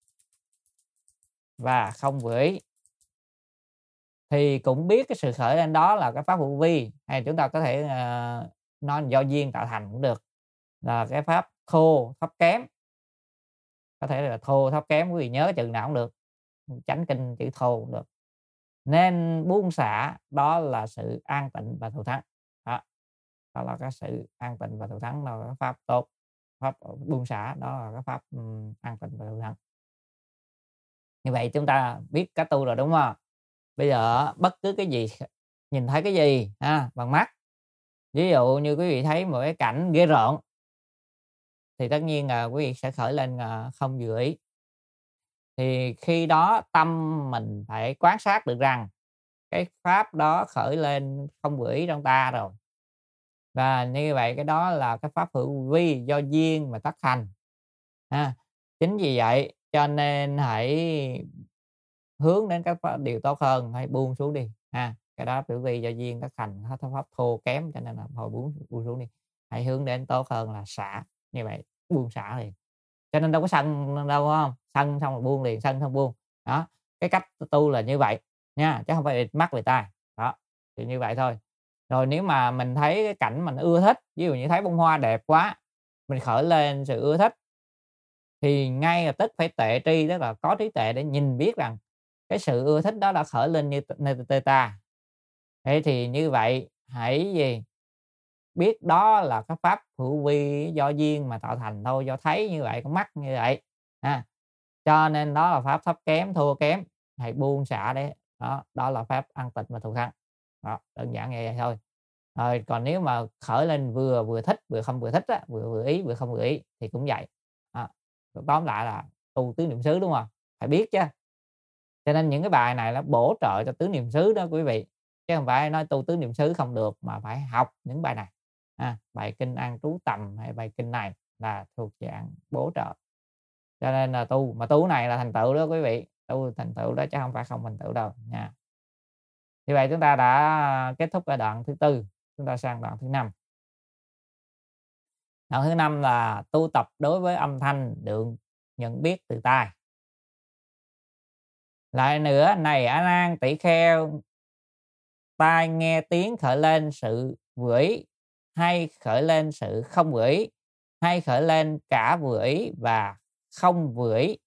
và không vừa ý, thì cũng biết cái sự khởi lên đó là cái pháp hữu vi, hay chúng ta có thể uh, nói do duyên tạo thành cũng được, là cái pháp thô thấp kém, có thể là thô thấp kém, quý vị nhớ chừng nào cũng được, chánh kinh chữ thô cũng được. Nên buông xả đó là sự an tịnh và thù thắng. Đó, đó là cái sự an tịnh và thù thắng, đó là cái pháp tốt. Pháp buông xả đó là cái pháp um, an tịnh và thù thắng. Như vậy chúng ta biết cách tu rồi đúng không? Bây giờ bất cứ cái gì, nhìn thấy cái gì ha, bằng mắt, ví dụ như quý vị thấy một cái cảnh ghê rợn thì tất nhiên là quý vị sẽ khởi lên là không vừa ý. Thì khi đó tâm mình phải quan sát được rằng cái pháp đó khởi lên không vừa ý trong ta rồi. Và như vậy cái đó là cái pháp hữu vi do duyên mà tác thành. Ha. Chính vì vậy cho nên hãy hướng đến các điều tốt hơn, hãy buông xuống đi ha. Cái đó hữu vi do duyên tác thành, pháp thô kém cho nên là hồi buông buông xuống đi. Hãy hướng đến tốt hơn là xả. Như vậy buông xả liền. Cho nên đâu có sân đâu không? Sân xong rồi buông liền, sân xong buông. Đó, cái cách tu là như vậy nha, chứ không phải mắt về tai. Đó, thì như vậy thôi. Rồi nếu mà mình thấy cái cảnh mình ưa thích, ví dụ như thấy bông hoa đẹp quá, mình khởi lên sự ưa thích, thì ngay lập tức phải tuệ tri, tức là có trí tuệ để nhìn biết rằng cái sự ưa thích đó đã khởi lên như nơi tê ta. Thế thì như vậy hãy gì? Biết đó là cái pháp hữu vi do duyên mà tạo thành thôi, do thấy như vậy, con mắt như vậy. À, cho nên đó là pháp thấp kém, thua kém, hãy buông xả đấy. Đó, đó là pháp an tịnh và thù thắng. Đó, đơn giản như vậy thôi. Rồi còn nếu mà khởi lên vừa vừa thích, vừa không vừa thích á, vừa vừa ý, vừa không vừa ý thì cũng vậy. Đó, tóm lại là tu tứ niệm xứ, đúng không? Phải biết chứ. Cho nên những cái bài này nó bổ trợ cho tứ niệm xứ đó quý vị. Chứ không phải nói tu tứ niệm xứ không được, mà phải học những bài này. À, bài kinh An Trú Tầm hay bài kinh này là thuộc dạng bổ trợ. Cho nên là tu, mà tu này là thành tựu đó quý vị. Tu thành tựu đó chứ không phải không thành tựu đâu nha. Như vậy chúng ta đã kết thúc ở đoạn thứ tư, chúng ta sang đoạn thứ năm. Đoạn thứ năm là tu tập đối với âm thanh được nhận biết từ tai. Lại nữa, này A Nan tỷ kheo, tai nghe tiếng khởi lên sự vừa ý, hay khởi lên sự không vừa ý, hay khởi lên cả vừa ý và không vừa ý.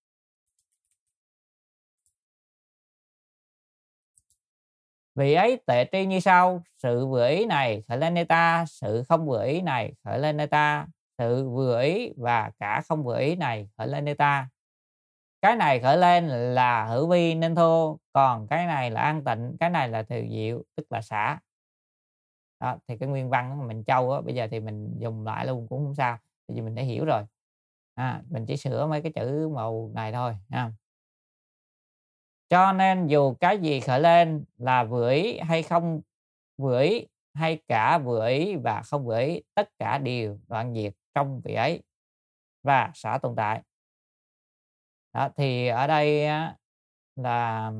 Vì ấy tệ tri như sau: sự vừa ý này khởi lên nơi ta, sự không vừa ý này khởi lên nơi ta, sự vừa ý và cả không vừa ý này khởi lên nơi ta. Cái này khởi lên là hữu vi nên thô, còn cái này là an tịnh, cái này là thù diệu, tức là xả. Đó, thì cái nguyên văn của mình Châu á, bây giờ thì mình dùng lại luôn cũng không sao, vì mình đã hiểu rồi. À, mình chỉ sửa mấy cái chữ màu này thôi nha. Cho nên dù cái gì khởi lên là vừa ý hay không vừa ý, hay cả vừa ý và không vừa ý, tất cả đều đoạn diệt trong vị ấy và xả tồn tại. Đó, thì ở đây á, là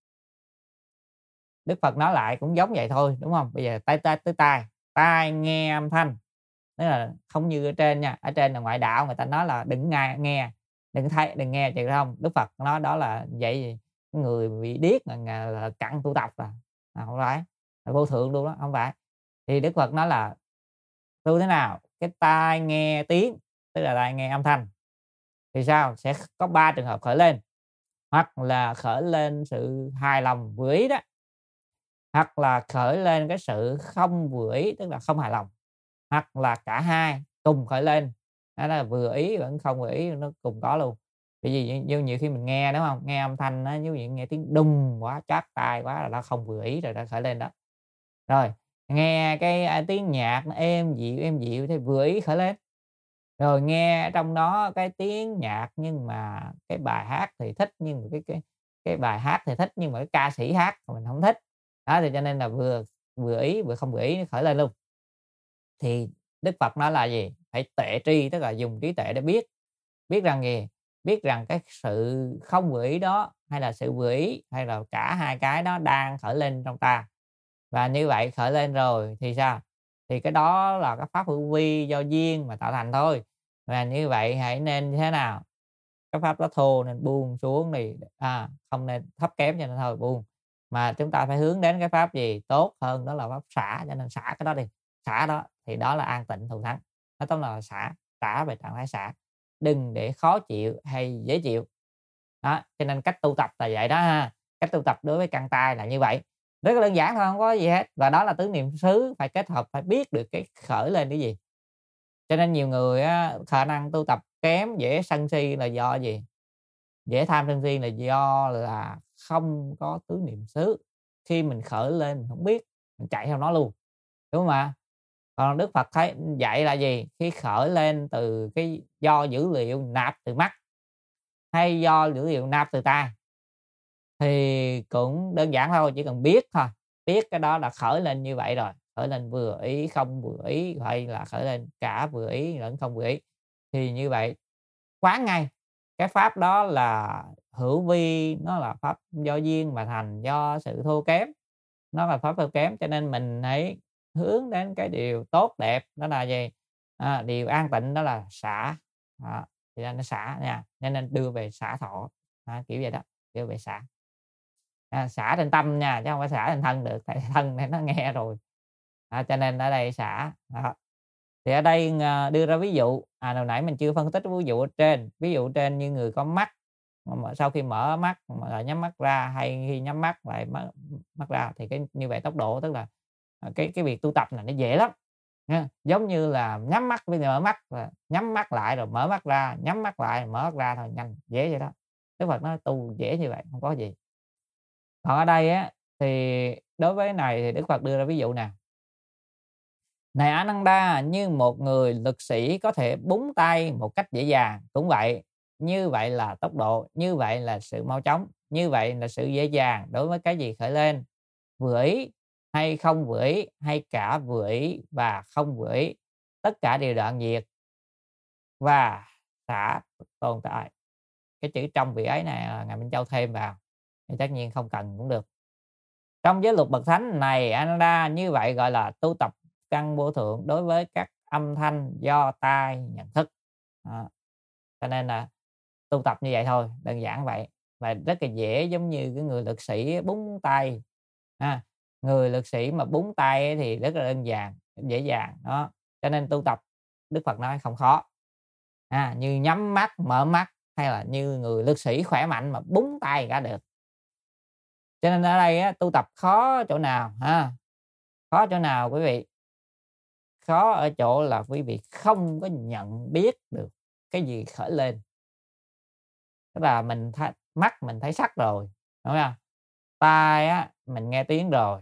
Đức Phật nói lại cũng giống vậy thôi, đúng không? Bây giờ tai tai tới tai, tai nghe âm thanh, tức là không như ở trên nha. Ở trên là ngoại đạo người ta nói là đừng nghe, nghe đừng thấy, đừng nghe chừng không. Đức Phật nói đó là vậy gì? Người bị điếc là, là cặn tu tập à, à không phải, là vô thượng luôn đó, không phải. Thì Đức Phật nói là tu thế nào? Cái tai nghe tiếng, tức là tai nghe âm thanh, thì sao? Sẽ có ba trường hợp khởi lên, hoặc là khởi lên sự hài lòng vừa ý đó, hoặc là khởi lên cái sự không vừa ý, tức là không hài lòng, hoặc là cả hai cùng khởi lên. Đó là vừa ý vẫn không vừa ý, nó cùng có luôn. Bởi vì như nhiều khi mình nghe, đúng không? Nghe âm thanh nó như vậy, nghe tiếng đùng quá, chát tai quá là nó không vừa ý rồi, nó khởi lên đó. Rồi nghe cái à, tiếng nhạc nó êm dịu êm dịu thì vừa ý khởi lên. Rồi nghe trong đó cái tiếng nhạc nhưng mà cái bài hát thì thích, nhưng mà cái cái cái bài hát thì thích nhưng mà cái ca sĩ hát mình không thích. Đó, thì cho nên là vừa vừa ý vừa không vừa ý nó khởi lên luôn. Thì Đức Phật nói là gì? Phải tuệ tri, tức là dùng trí tuệ để biết. Biết rằng gì? Biết rằng cái sự không vừa ý đó, hay là sự vừa ý, hay là cả hai cái đó đang khởi lên trong ta. Và như vậy khởi lên rồi thì sao? Thì cái đó là cái pháp hữu vi do duyên mà tạo thành thôi. Và như vậy hãy nên như thế nào? Cái pháp đó thô nên buông xuống đi, à, không nên thấp kém cho nên thôi buông. Mà chúng ta phải hướng đến cái pháp gì tốt hơn, đó là pháp xả, cho nên xả cái đó đi. Xả đó thì đó là an tịnh thù thắng. Nó tóm là xả, xả về trạng thái xả. Đừng để khó chịu hay dễ chịu. Đó, cho nên cách tu tập là vậy đó ha. Cách tu tập đối với căn tai là như vậy. Rất là đơn giản thôi, không có gì hết. Và đó là tứ niệm xứ, phải kết hợp, phải biết được cái khởi lên cái gì. Cho nên nhiều người á, khả năng tu tập kém, dễ sân si là do gì? Dễ tham sân si là do là không có tứ niệm xứ. Khi mình khởi lên mình không biết, mình chạy theo nó luôn, đúng không ạ? Còn Đức Phật thấy dạy là gì? Khi khởi lên từ cái do dữ liệu nạp từ mắt, hay do dữ liệu nạp từ tai, thì cũng đơn giản thôi, chỉ cần biết thôi. Biết cái đó là khởi lên như vậy rồi. Khởi lên vừa ý, không vừa ý, hay là khởi lên cả vừa ý lẫn không vừa ý. Thì như vậy quán ngay cái pháp đó là hữu vi, nó là pháp do duyên mà thành, do sự thua kém, nó là pháp thua kém. Cho nên mình hãy hướng đến cái điều tốt đẹp, đó là gì? À, điều an tịnh, đó là xả. À, thì nó xả nha, nên nên đưa về xả thọ, à, kiểu vậy đó, đưa về xả. À, xả trên tâm nha, chứ không phải xả trên thân được, tại thân này nó nghe rồi. À, cho nên ở đây xả. Đó. Thì ở đây à, đưa ra ví dụ, à hồi nãy mình chưa phân tích ví dụ ở trên. Ví dụ trên như người có mắt, mà sau khi mở mắt mà lại nhắm mắt ra, hay khi nhắm mắt lại mắt, mắt ra, thì cái như vậy tốc độ, tức là à, cái cái việc tu tập này nó dễ lắm nha. Giống như là nhắm mắt bây giờ mở mắt, là nhắm mắt lại rồi mở mắt ra, nhắm mắt lại mở mắt ra thôi, nhanh dễ vậy đó. Đức Phật nói tu dễ như vậy, không có gì. Còn ở đây á thì đối với này thì Đức Phật đưa ra ví dụ nè. Này Ananda, như một người lực sĩ có thể búng tay một cách dễ dàng, cũng vậy. Như vậy là tốc độ, như vậy là sự mau chóng, như vậy là sự dễ dàng đối với cái gì khởi lên. Vừa ý hay không vừa ý, hay cả vừa ý và không vừa ý, tất cả đều đoạn diệt và xả tồn tại. Cái chữ trong vị ấy này là Ngài Minh Châu thêm vào, thì tất nhiên không cần cũng được. Trong giới luật bậc thánh này Ananda, như vậy gọi là tu tập căn vô thượng đối với các âm thanh do tai nhận thức. Đó. Cho nên là tu tập như vậy thôi, đơn giản vậy, và rất là dễ, giống như cái người lực sĩ búng tay. À, người lực sĩ mà búng tay thì rất là đơn giản, dễ dàng đó. Cho nên tu tập Đức Phật nói không khó. À, như nhắm mắt, mở mắt, hay là như người lực sĩ khỏe mạnh mà búng tay cả được. Cho nên ở đây á, tu tập khó chỗ nào ha? Khó chỗ nào quý vị? Khó ở chỗ là quý vị không có nhận biết được cái gì khởi lên. Tức là mình thấy, mắt mình thấy sắc rồi, đúng không? Tai á mình nghe tiếng rồi.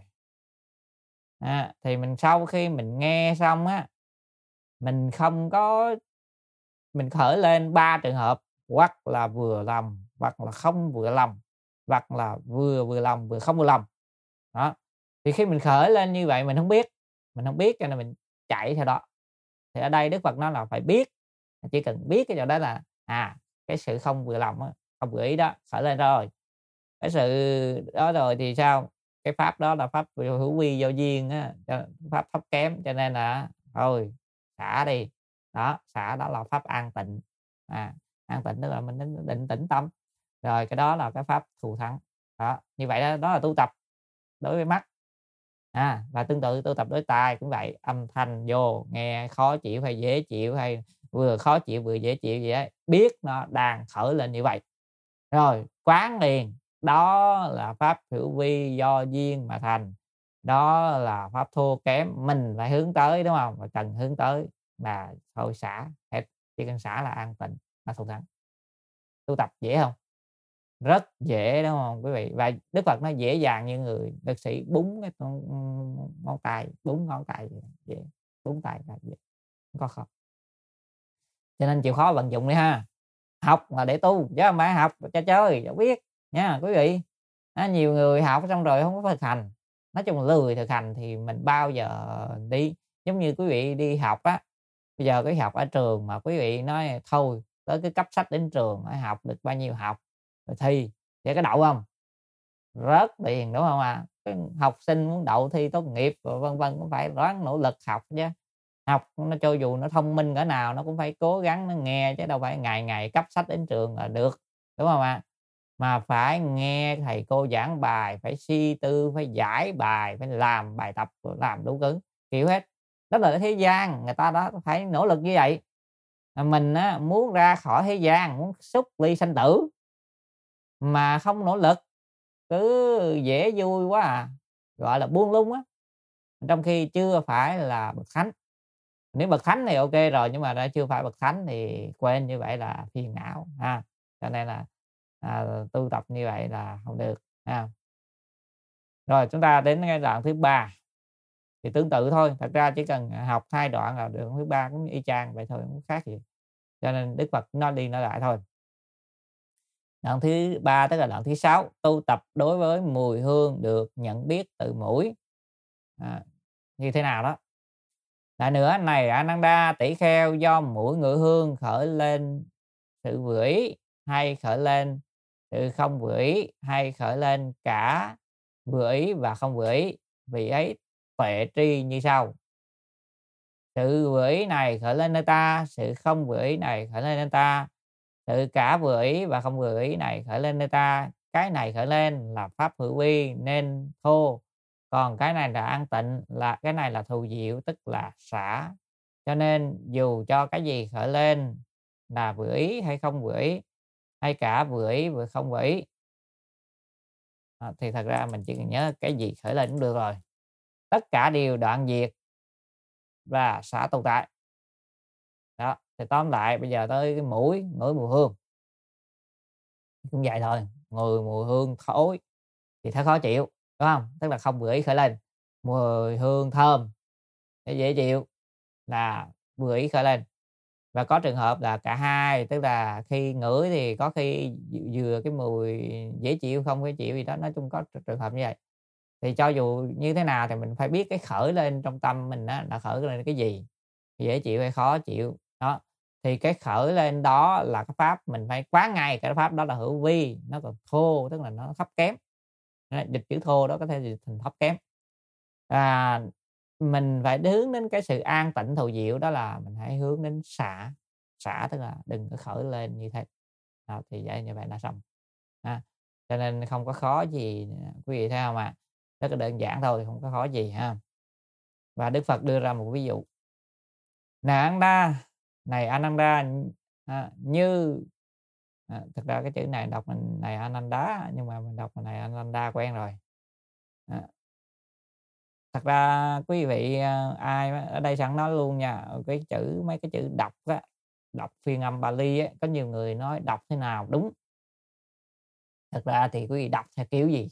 À, thì mình sau khi mình nghe xong á, mình không có, mình khởi lên ba trường hợp, hoặc là vừa lòng, hoặc là không vừa lòng, hoặc là vừa vừa lòng vừa không vừa lòng. Đó. Thì khi mình khởi lên như vậy mình không biết, mình không biết cho nên mình chạy theo đó. Thì ở đây Đức Phật nói là phải biết, chỉ cần biết cái chỗ đó là à cái sự không vừa lòng, không vừa ý đó khởi lên rồi. Cái sự đó rồi thì sao? Cái pháp đó là pháp hữu vi do duyên á, pháp thấp kém, cho nên là thôi xả đi. Đó, xả đó là pháp an tịnh. À, an tịnh tức là mình định tĩnh tâm. Rồi cái đó là cái pháp thù thắng. Đó, như vậy đó, đó là tu tập đối với mắt. À, và tương tự tu tập đối tai cũng vậy, âm thanh vô nghe khó chịu hay dễ chịu, hay vừa khó chịu vừa dễ chịu gì đấy, biết nó đang khởi lên như vậy. Rồi quán liền, đó là pháp hữu vi do duyên mà thành, đó là pháp thua kém, mình phải hướng tới, đúng không? Và cần hướng tới mà thôi xả hết, chỉ cần xả là an tịnh, là thù thắng. Tu tập dễ không? Rất dễ, đúng không quý vị? Và Đức Phật nó dễ dàng như người lực sĩ búng cái ngón tay, búng ngón tay dễ, búng tay là dễ, không có khó. Cho nên chịu khó vận dụng đi ha. Học là để tu, chứ không phải học cho chơi, cho biết nha quý vị. Đó, nhiều người học xong rồi không có thực hành. Nói chung là lười thực hành thì mình bao giờ đi. Giống như quý vị đi học á, bây giờ cái học ở trường mà quý vị nói thôi tới cái cấp sách đến trường phải học được bao nhiêu học rồi thi để có đậu không? Rớt tiền, đúng không ạ? À? Học sinh muốn đậu thi tốt nghiệp rồi vân vân cũng phải ráng nỗ lực học chứ. Học nó cho dù nó thông minh cỡ nào nó cũng phải cố gắng nó nghe, chứ đâu phải ngày ngày cấp sách đến trường là được, đúng không ạ? À? Mà phải nghe thầy cô giảng bài, phải suy tư, phải giải bài, phải làm bài tập, làm đủ thứ kiểu hết. Đó là thế gian người ta đó phải nỗ lực như vậy. Mình á, muốn ra khỏi thế gian, muốn xúc ly sanh tử mà không nỗ lực, cứ dễ vui quá à, gọi là buông lung á, trong khi chưa phải là bậc thánh. Nếu bậc thánh thì ok rồi, nhưng mà đã chưa phải bậc thánh thì quên như vậy là phiền não ha. Cho nên là à, tu tập như vậy là không được ha. Rồi chúng ta đến cái đoạn thứ ba thì tương tự thôi, thật ra chỉ cần học hai đoạn là đoạn thứ ba cũng y chang vậy thôi, không khác gì. Cho nên Đức Phật nói đi nói lại thôi. Đoạn thứ ba tức là đoạn thứ sáu, tu tập đối với mùi hương được nhận biết từ mũi. À, như thế nào đó. Lại nữa, này Ananda tỷ kheo, do mũi ngửi hương khởi lên sự vừa ý, hay khởi lên sự không vừa ý, hay khởi lên cả vừa ý và không vừa ý, vì ấy tuệ tri như sau. Sự vừa ý này khởi lên nơi ta, sự không vừa ý này khởi lên nơi ta, sự cả vừa ý và không vừa ý này khởi lên nơi ta. Cái này khởi lên là pháp hữu vi nên thô, còn cái này là an tịnh, là cái này là thù diệu, tức là xả. Cho nên dù cho cái gì khởi lên là vừa ý hay không vừa ý, hay cả vừa ý vừa không vừa ý, à, thì thật ra mình chỉ cần nhớ cái gì khởi lên cũng được rồi. Tất cả đều đoạn diệt và xả tồn tại. Đó, thì tóm lại bây giờ tới cái mũi, ngửi mùi hương. Cũng vậy thôi, ngửi mùi hương thối thì thấy khó chịu, đúng không? Tức là không vừa ý khởi lên. Mùi hương thơm để dễ chịu là vừa ý khởi lên. Và có trường hợp là cả hai, tức là khi ngửi thì có khi vừa cái mùi dễ chịu không dễ chịu gì đó, nói chung có trường hợp như vậy. Thì cho dù như thế nào thì mình phải biết cái khởi lên trong tâm mình á là khởi lên cái gì, dễ chịu hay khó chịu. Đó, thì cái khởi lên đó là cái pháp mình phải quán ngay, cái pháp đó là hữu vi, nó còn thô, tức là nó thấp kém. Đấy, dịch chữ thô đó có thể dịch thành thấp kém. À, mình phải hướng đến cái sự an tịnh thù diệu, đó là mình hãy hướng đến xả. Xả tức là đừng có khởi lên như thế. Đó, thì vậy như vậy là xong. À, cho nên không có khó gì, quý vị thấy không ạ? À? Rất là đơn giản thôi, không có khó gì ha. Và Đức Phật đưa ra một ví dụ. Này Ananda, này Ananda, à, như à, thực ra cái chữ này đọc mình này Ananda, nhưng mà mình đọc này Ananda quen rồi. À, thật ra quý vị ai ở đây sẵn nói luôn nha, cái chữ mấy cái chữ đọc á, đọc phiên âm Bali á, có nhiều người nói đọc thế nào đúng. Thật ra thì quý vị đọc theo kiểu gì?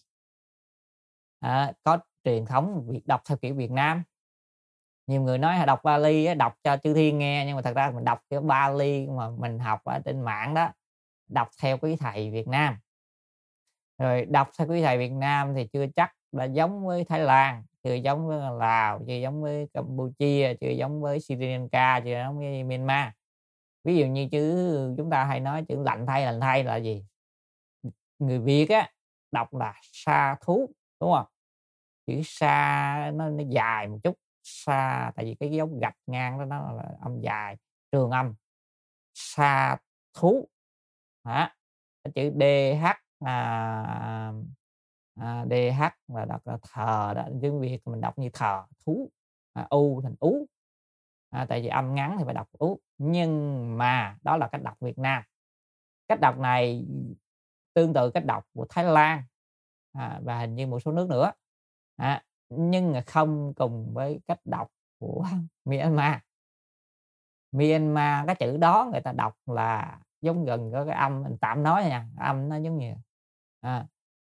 À, có truyền thống việc đọc theo kiểu Việt Nam. Nhiều người nói đọc Bali á, đọc cho chư thiên nghe, nhưng mà thật ra mình đọc cái Bali mà mình học ở trên mạng đó, đọc theo quý thầy Việt Nam. Rồi đọc theo quý thầy Việt Nam thì chưa chắc là giống với Thái Lan, chưa giống với Lào, chưa giống với Campuchia, chưa giống với Sri Lanka, chưa giống với Myanmar. Ví dụ như chữ chúng ta hay nói chữ lạnh thay, lạnh thay là gì? Người Việt á đọc là sa thú, đúng không? Chữ sa nó, nó dài một chút, sa tại vì cái dấu gạch ngang đó nó là âm dài, trường âm. Sa thú. Đó. Cái chữ DH à, à, DH là đọc là thờ đó, tiếng Việt mình đọc như thờ, thú. À, u thành ú. À, tại vì âm ngắn thì phải đọc ú, nhưng mà đó là cách đọc Việt Nam. Cách đọc này tương tự cách đọc của Thái Lan à, và hình như một số nước nữa. À, nhưng không cùng với cách đọc của Myanmar. Myanmar cái chữ đó người ta đọc là giống gần có cái âm, mình tạm nói nha, âm nó giống như à,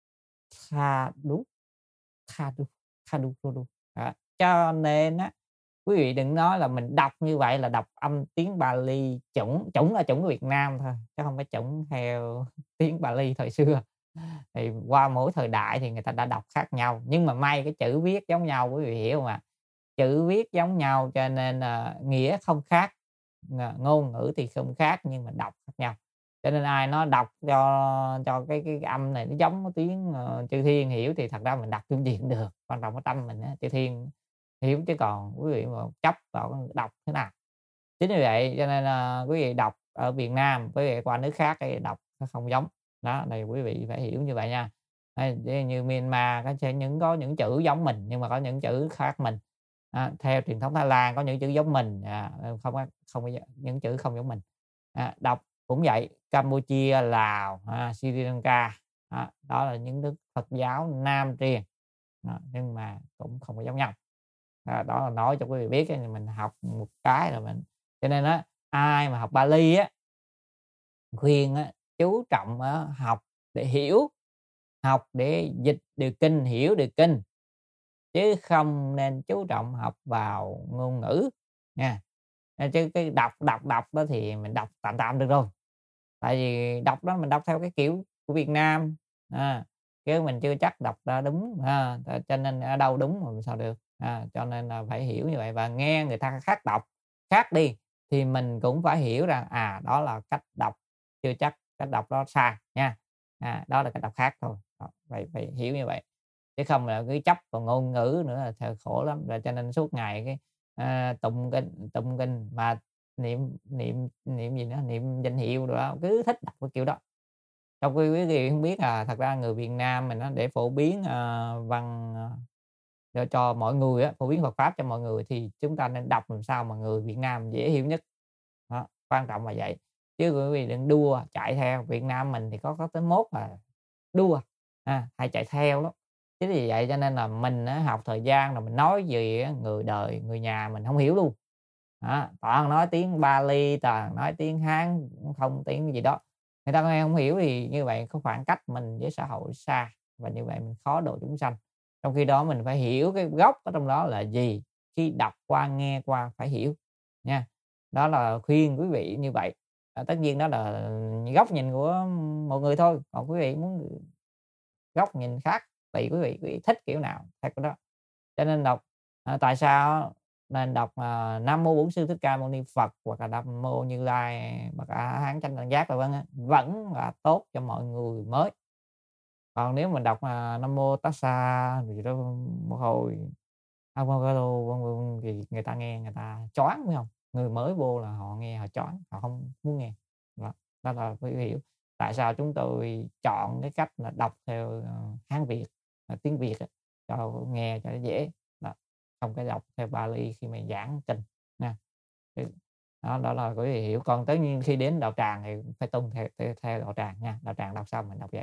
tha đú, tha đú, tha đú, đú, đú. À, cho nên á quý vị đừng nói là mình đọc như vậy là đọc âm tiếng Bali chuẩn, chuẩn là chuẩn của Việt Nam thôi, chứ không phải chuẩn theo tiếng Bali thời xưa. Thì qua mỗi thời đại thì người ta đã đọc khác nhau, nhưng mà may cái chữ viết giống nhau, quý vị hiểu không ạ? Chữ viết giống nhau cho nên là nghĩa không khác, ngôn ngữ thì không khác nhưng mà đọc khác nhau. Cho nên ai nó đọc cho cho cái cái âm này nó giống cái tiếng uh, chư thiên hiểu thì thật ra mình đọc kiểu gì cũng được, quan trọng cái tâm mình á, chư thiên hiểu, chứ còn quý vị mà chấp vào đọc thế nào. Chính vì vậy cho nên là quý vị đọc ở Việt Nam, quý vị qua nước khác thì đọc nó không giống. Đó, này quý vị phải hiểu như vậy nha. Hay như Myanmar có sẽ những có những chữ giống mình nhưng mà có những chữ khác mình. À, theo truyền thống Thái Lan có những chữ giống mình, à, không có không có những chữ không giống mình. À, đọc cũng vậy, Campuchia, Lào, à, Sri Lanka, à, đó là những nước Phật giáo Nam truyền, à, nhưng mà cũng không có giống nhau. À, đó là nói cho quý vị biết mình học một cái là mình, cho nên á ai mà học Bali á khuyên á chú trọng á, học để hiểu, học để dịch được kinh, hiểu được kinh, chứ không nên chú trọng học vào ngôn ngữ nha. Chứ cái đọc đọc đọc đó thì mình đọc tạm tạm được rồi, tại vì đọc đó mình đọc theo cái kiểu của Việt Nam à, chứ mình chưa chắc đọc ra đúng à, cho nên ở đâu đúng mà sao được à, cho nên là phải hiểu như vậy và nghe người ta khác đọc khác đi thì mình cũng phải hiểu rằng à đó là cách đọc, chưa chắc cách đọc đó sai nha. À, đó là cách đọc khác thôi. Đó, phải phải hiểu như vậy, chứ không là cứ chấp vào ngôn ngữ nữa là thật khổ lắm. Rồi cho nên suốt ngày cái à, tụng kinh tụng kinh mà niệm niệm niệm gì nữa, niệm danh hiệu rồi đó, cứ thích đọc cái kiểu đó. Trong khi quý vị không biết là thật ra người Việt Nam mình nó để phổ biến à, văn cho cho mọi người á, phổ biến Phật pháp cho mọi người thì chúng ta nên đọc làm sao mà người Việt Nam dễ hiểu nhất. Đó, quan trọng là vậy. Chứ quý vị đừng đua chạy theo, Việt Nam mình thì có có tới mốt là đua, à, hay chạy theo lắm. Chính vì vậy cho nên là mình á, học thời gian rồi mình nói gì á, người đời, người nhà mình không hiểu luôn. Đó, toàn nói tiếng Bali, toàn nói tiếng Hán, không tiếng gì đó. Người ta nghe hông hiểu thì như vậy có khoảng cách mình với xã hội xa, và như vậy mình khó độ chúng sanh. Trong khi đó mình phải hiểu cái gốc ở trong đó là gì, khi đọc qua, nghe qua phải hiểu nha. Đó là khuyên quý vị như vậy. À, tất nhiên đó là góc nhìn của một người thôi, còn quý vị muốn góc nhìn khác tùy quý vị, quý vị thích kiểu nào theo kiểu đó. Cho nên đọc à, tại sao nên đọc, à, Nam mô Bổn Sư Thích Ca Mâu Ni Phật hoặc là Nam mô Như Lai Bậc A Hán Chánh Đẳng Giác vân vân á, vẫn là tốt cho mọi người mới. Còn nếu mình đọc, à, Nam mô Tassa gì đó một hồi Avocado vân vân thì người ta nghe người ta choáng, phải hông? Người mới vô là họ nghe họ choáng, họ không muốn nghe. Đó, đó là phải hiểu tại sao chúng tôi chọn cái cách là đọc theo, ờ, Hán Việt, ờ, tiếng Việt á, cho nghe cho nó dễ, đó, không có đọc theo Bali khi mà giảng kinh nha. Thì đó, đó là quý vị hiểu. Còn tất nhiên khi đến đạo tràng thì phải tuân theo theo theo đạo tràng nha, đạo tràng đọc sao mình đọc vậy.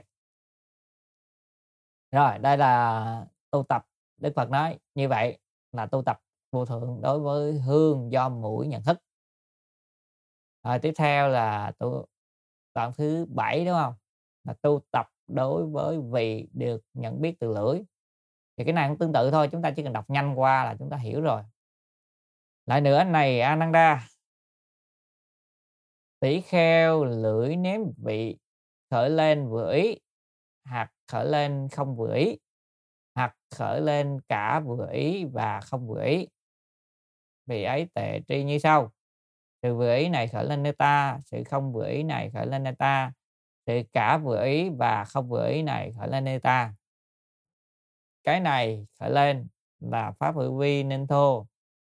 Rồi, đây là tu tập, Đức Phật nói như vậy là tu tập vô thượng đối với hương do mũi nhận thức. Rồi tiếp theo là tu đoạn thứ bảy, đúng hông? Là tu tập đối với vị được nhận biết từ lưỡi. Thì cái này cũng tương tự thôi, chúng ta chỉ cần đọc nhanh qua là chúng ta hiểu rồi. Lại nữa, này Ananda, tỷ kheo lưỡi nếm vị khởi lên vừa ý, hoặc khởi lên không vừa ý, hoặc khởi lên cả vừa ý và không vừa ý. Vị ấy tệ tri như sau: sự vừa ý này khởi lên nơi ta, sự không vừa ý này khởi lên nơi ta, sự cả vừa ý và không vừa ý này khởi lên nơi ta. Cái này khởi lên là pháp hữu vi nên thô.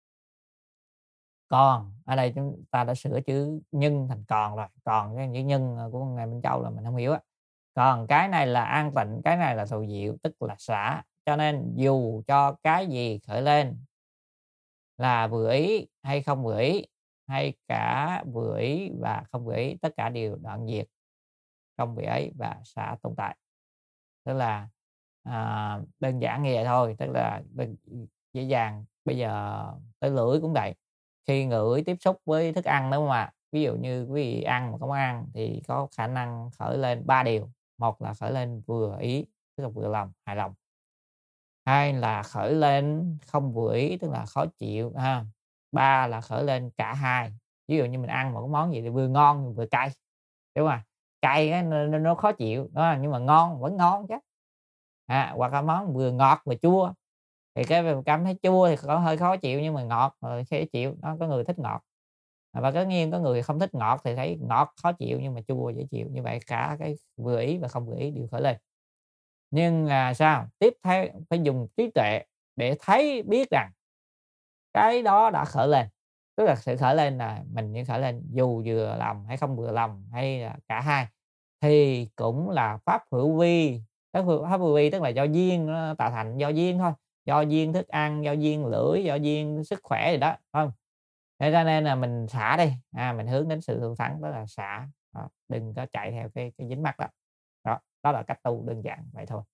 Còn ở đây chúng ta đã sửa chữ nhân thành còn rồi, còn cái chữ nhân của ngài Minh Châu là mình không hiểu á. Còn cái này là an tịnh, cái này là thù diệu, tức là xả. Cho nên dù cho cái gì khởi lên là vừa ý hay không vừa ý, hay cả vừa ý và không vừa ý, tất cả đều đoạn diệt không vị ấy và xả tồn tại. Tức là à, đơn giản như vậy thôi, tức là đơn, dễ dàng. Bây giờ tới lưỡi cũng vậy, khi ngửi tiếp xúc với thức ăn, đúng không ạ? Ví dụ như quý vị ăn một cái món ăn thì có khả năng khởi lên ba điều. Một là khởi lên vừa ý, tức là vừa lòng, hài lòng. Hai là khởi lên không vừa ý, tức là khó chịu ha. Ba là khởi lên cả hai. Ví dụ như mình ăn một cái món gì thì vừa ngon vừa cay, đúng không? Cay á, nó, nó khó chịu đó, nhưng mà ngon vẫn ngon chứ. À, hoặc là món vừa ngọt vừa chua thì cái cảm thấy chua thì có hơi khó chịu nhưng mà ngọt rồi dễ chịu. Đó, có người thích ngọt và có nhiên có người không thích ngọt thì thấy ngọt khó chịu nhưng mà chua dễ chịu. Như vậy cả cái vừa ý và không vừa ý đều khởi lên. Nhưng là sao? Tiếp theo phải dùng trí tuệ để thấy biết rằng cái đó đã khởi lên. Tức là sự khởi lên là mình như khởi lên dù vừa lòng hay không vừa lòng hay là cả hai thì cũng là pháp hữu vi. Pháp hữu, pháp hữu vi tức là do duyên nó tạo thành, do duyên thôi, do duyên thức ăn, do duyên lưỡi, do duyên sức khỏe gì đó, không? Thế cho nên là mình xả đi, à, mình hướng đến sự thù thắng, đó là xả. Đó, đừng có chạy theo cái cái dính mắc đó. Đó, đó là cách tu đơn giản vậy thôi.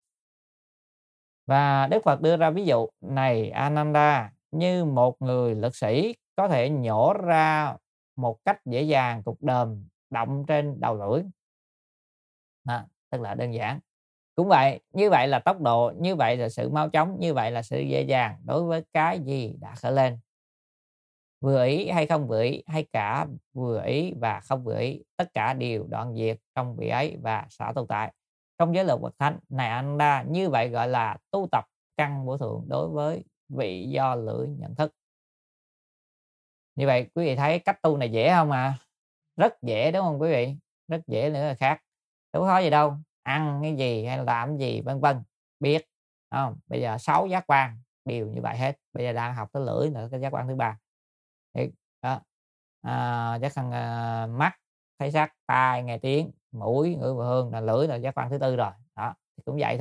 Và Đức Phật đưa ra ví dụ này Ananda, như một người lực sĩ có thể nhổ ra một cách dễ dàng cục đờm động trên đầu lưỡi. Đó, tức là đơn giản. Cũng vậy, như vậy là tốc độ, như vậy là sự mau chóng, như vậy là sự dễ dàng đối với cái gì đã khởi lên. Vừa ý hay không vừa ý, hay cả vừa ý và không vừa ý, tất cả đều đoạn diệt trong vị ấy và xả tồn tại. Trong giới luật bậc thánh này Ananda, như vậy gọi là tu tập căn bổ thượng đối với vị do lưỡi nhận thức. Như vậy quý vị thấy cách tu này dễ không à? Rất dễ đúng không quý vị? Rất dễ nữa là khác. Đâu có khó gì đâu. Ăn cái gì hay làm cái gì vân vân biết, không? Bây giờ sáu giác quan đều như vậy hết. Bây giờ đang học tới lưỡi nữa, cái giác quan thứ ba. Thì đó. À, giác quan à, mắt thấy sắc, tai nghe tiếng, mũi ngửi mùi hương, là lưỡi là giác quan thứ tư rồi. Đó, thì cũng vậy thôi.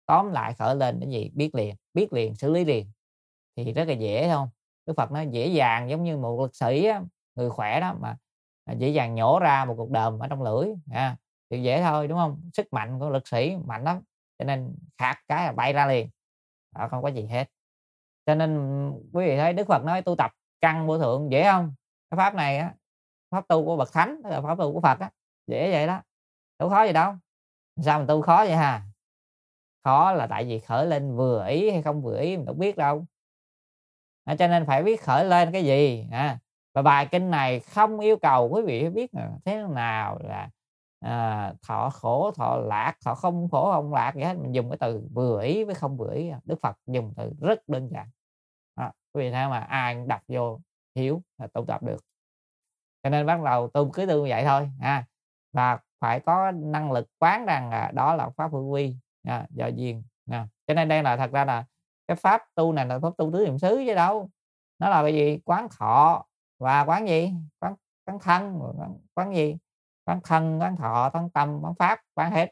tóm lại khởi lên cái gì? Biết liền, biết liền, xử lý liền thì rất là dễ không? Đức Phật nói dễ dàng giống như một lực sĩ á, người khỏe đó mà à, dễ dàng nhổ ra một cục đờm ở trong lưỡi à, thì dễ thôi đúng không? Sức mạnh của lực sĩ mạnh lắm, cho nên khạc cái là bay ra liền, đó, không có gì hết. Cho nên quý vị thấy Đức Phật nói tu tập căn vô thượng dễ không? Cái pháp này á, pháp tu của bậc thánh, tức là pháp tu của Phật á, dễ vậy đó, đâu khó gì đâu. Sao mà tu khó vậy ha? Khó là tại vì khởi lên vừa ý hay không vừa ý mình đâu biết đâu. À, cho nên phải biết khởi lên cái gì à, và bài kinh này không yêu cầu quý vị biết là thế nào là à, thọ khổ thọ lạc, thọ không khổ không lạc gì hết, mình dùng cái từ vừa ý với không vừa ý. Đức Phật dùng từ rất đơn giản đó, quý vị thấy mà ai đọc vô hiểu là tu tập được. Cho nên bắt đầu tu cứ tu như vậy thôi à, và phải có năng lực quán rằng là đó là pháp hữu vi à, do duyên à. Cho nên đây là thật ra là cái pháp tu này là pháp tu tứ niệm xứ chứ đâu, nó là cái gì? Quán thọ và quán gì? Quán quán thân, quán, quán gì? Quán thân, quán thọ, quán tâm, quán pháp, quán hết.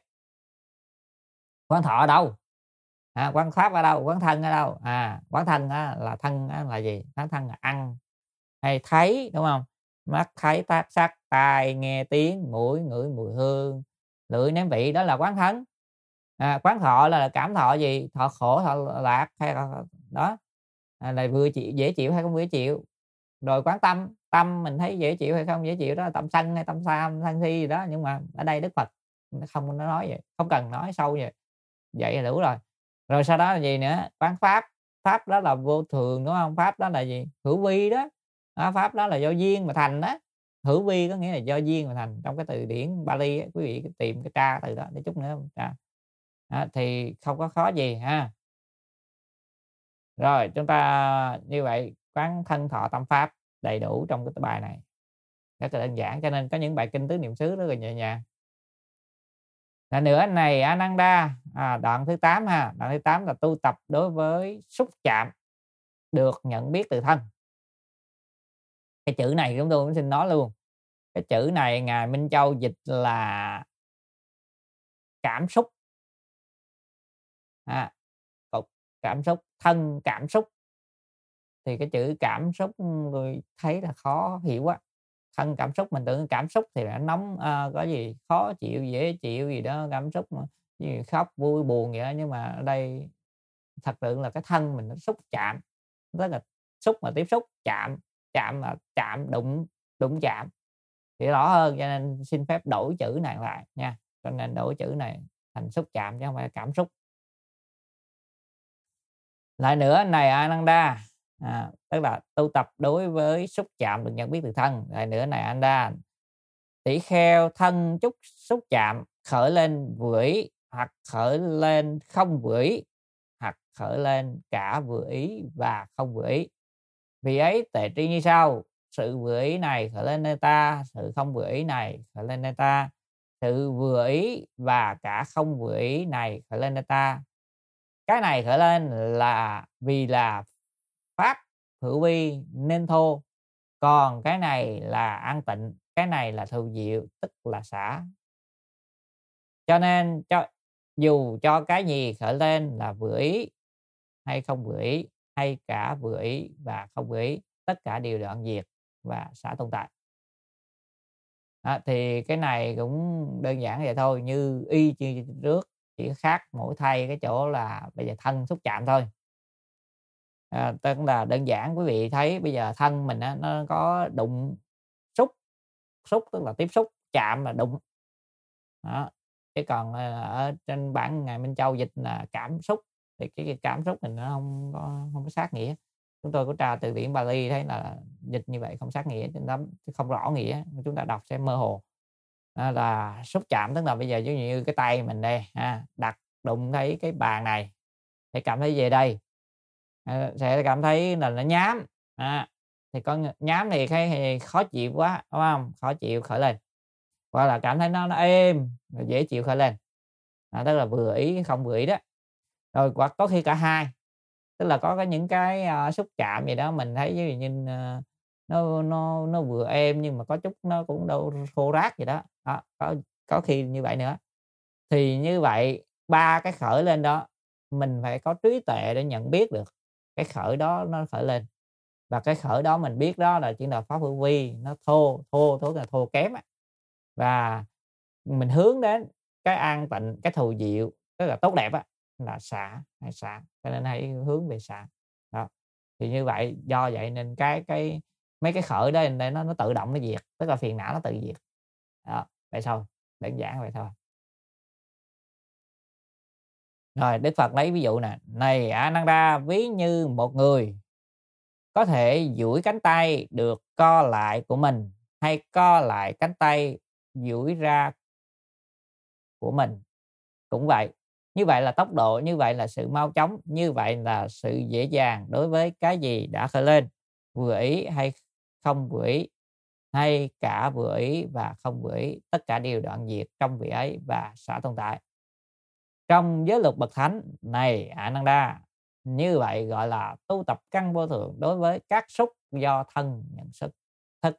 Quán thọ ở đâu? À, quán pháp ở đâu? Quán thân ở đâu? À, quán thân á, là thân á, là gì? Quán thân là ăn hay thấy đúng không? Mắt thấy tác sắc, tai nghe tiếng, mũi ngửi mùi hương, lưỡi nếm vị, đó là quán thân. À, quán thọ là cảm thọ gì? Thọ khổ, thọ lạc hay là đó à, là vừa chịu dễ chịu hay không dễ chịu. Rồi quán tâm, tâm mình thấy dễ chịu hay không dễ chịu, đó là tâm sân hay tâm tham sân si gì đó. Nhưng mà ở đây Đức Phật không có nói vậy, không cần nói sâu vậy, vậy là đủ rồi. Rồi sau đó là gì nữa? Quán pháp, pháp đó là vô thường đúng không? Pháp đó là gì? Hữu vi đó, đó pháp đó là do duyên mà thành đó. Hữu vi có nghĩa là do duyên mà thành. Trong cái từ điển Bali á, quý vị tìm cái tra từ đó để chút nữa tra. Đó, thì không có khó gì ha. Rồi chúng ta như vậy quán thân thọ tâm pháp đầy đủ trong cái bài này, rất là đơn giản. Cho nên có những bài kinh tứ niệm xứ rất là nhẹ nhàng. Là nữa này Ananda à, đoạn thứ tám ha, đoạn thứ tám là tu tập đối với xúc chạm được nhận biết từ thân. Cái chữ này chúng tôi cũng xin nói luôn, cái chữ này ngài Minh Châu dịch là cảm xúc à, cục cảm xúc, thân cảm xúc, thì cái chữ cảm xúc người thấy là khó hiểu quá. Thân cảm xúc mình tưởng cảm xúc thì nó nóng à, có gì khó chịu dễ chịu gì đó, cảm xúc mà gì khóc vui buồn vậy đó. Nhưng mà ở đây thật sự là cái thân mình nó xúc chạm, rất là xúc mà tiếp xúc, chạm chạm là chạm đụng đụng chạm thì rõ hơn. Cho nên xin phép đổi chữ này lại nha, cho nên đổi chữ này thành xúc chạm chứ không phải cảm xúc. Lại nữa này Ananda à, tức là tu tập đối với xúc chạm được nhận biết từ thân. Lại nữa này Ananda, tỷ kheo thân chút xúc chạm khởi lên vừa ý hoặc khởi lên không vừa ý hoặc khởi lên cả vừa ý và không vừa ý. Vì ấy tệ tri như sau: sự vừa ý này khởi lên nơi ta, sự không vừa ý này khởi lên nơi ta, sự vừa ý và cả không vừa ý này khởi lên nơi ta. Cái này khởi lên là vì là pháp hữu vi nên thô, còn cái này là an tịnh, cái này là thù diệu, tức là xả. Cho nên cho dù cho cái gì khởi lên là vừa ý hay không vừa ý, hay cả vừa ý và không vừa ý, tất cả đều đoạn diệt và xả tồn tại. À, thì cái này cũng đơn giản vậy thôi, như y như trước, chỉ khác mỗi thay cái chỗ là bây giờ thân xúc chạm thôi. À, tức là đơn giản quý vị thấy bây giờ thân mình á, nó có đụng xúc, xúc tức là tiếp xúc, chạm là đụng đó. Chứ còn ở trên bản ngài Minh Châu dịch là cảm xúc, thì cái, cái cảm xúc mình nó không có không có sát nghĩa. Chúng tôi có tra từ điển Bali thấy là dịch như vậy không sát nghĩa, lắm không rõ nghĩa, chúng ta đọc sẽ mơ hồ. À, là xúc chạm tức là bây giờ giống như cái tay mình đây ha, đặt đụng thấy cái bàn này thì cảm thấy về đây à, sẽ cảm thấy là nó nhám à, thì có nhám thì cái khó chịu quá đúng không, khó chịu khởi lên, hoặc là cảm thấy nó nó êm dễ chịu khởi lên à, tức là vừa ý không vừa ý đó. Rồi hoặc có khi cả hai, tức là có cái những cái uh, xúc chạm gì đó mình thấy như như uh, nó nó nó vừa êm nhưng mà có chút nó cũng đâu khô rác gì đó, đó có có khi như vậy nữa. Thì như vậy ba cái khởi lên đó mình phải có trí tuệ để nhận biết được cái khởi đó nó khởi lên. Và cái khởi đó mình biết đó là chỉ là pháp hữu vi, nó thô, thô, thô là thô kém á. Và mình hướng đến cái an tịnh, cái thù diệu, tức là tốt đẹp á, là xả, hãy xả, cho nên hãy hướng về xả. Đó, thì như vậy, do vậy nên cái cái mấy cái khởi đó để nó nó tự động nó diệt, tức là phiền não nó tự diệt. Đó, vậy thôi, đơn giản vậy thôi. Rồi, Đức Phật lấy ví dụ nè: "Này A-nan-đa, ví như một người có thể duỗi cánh tay được co lại của mình, hay co lại cánh tay duỗi ra của mình, cũng vậy. Như vậy là tốc độ, như vậy là sự mau chóng, như vậy là sự dễ dàng đối với cái gì đã khởi lên, vừa ý hay không vừa ý, hay cả vừa ý và không vừa ý, tất cả đều đoạn diệt trong vị ấy và xả tồn tại. Trong giới luật bậc thánh này A-nan-đa, như vậy gọi là tu tập căn vô thượng đối với các xúc do thân nhận sức thức."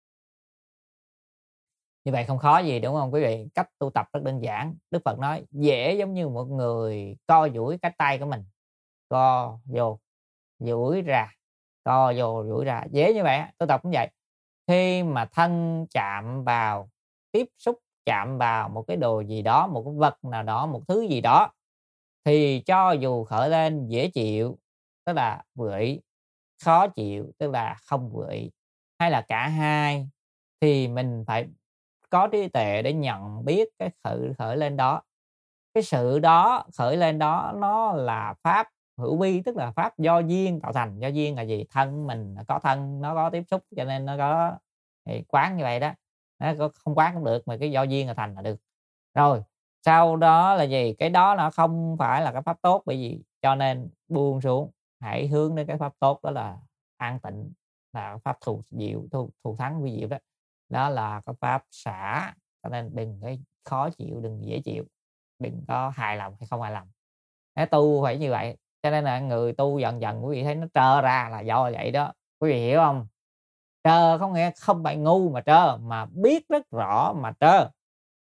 Như vậy không khó gì, đúng không quý vị? Cách tu tập rất đơn giản. Đức Phật nói dễ giống như một người co duỗi cái tay của mình, co vô, duỗi ra, co vô, duỗi ra, dễ như vậy á. Tu tập cũng vậy. Khi mà thân chạm vào, tiếp xúc chạm vào một cái đồ gì đó, một cái vật nào đó, một thứ gì đó, thì cho dù khởi lên dễ chịu, tức là vừa ý, khó chịu, tức là không vừa ý, hay là cả hai, thì mình phải có trí tuệ để nhận biết cái khởi khởi lên đó. Cái sự đó, khởi lên đó nó là pháp hữu vi, tức là pháp do duyên tạo thành. Do duyên là gì? Thân mình có thân, nó có tiếp xúc cho nên nó có thì quán như vậy đó. Nó không quán cũng được, mà cái do duyên là thành là được. Rồi, sau đó là gì? Cái đó nó không phải là cái pháp tốt, bởi vì cho nên buông xuống, hãy hướng đến cái pháp tốt, đó là an tịnh, là pháp thù diệu, thù, thù thắng vi diệu đó. Đó là cái pháp xả, cho nên đừng có khó chịu, đừng dễ chịu, đừng có hài lòng hay không hài lòng. Cái tu phải như vậy, cho nên là người tu dần dần quý vị thấy nó trơ ra là do vậy đó. Quý vị hiểu không? Trơ không nghĩa không phải ngu mà trơ, mà biết rất rõ mà trơ.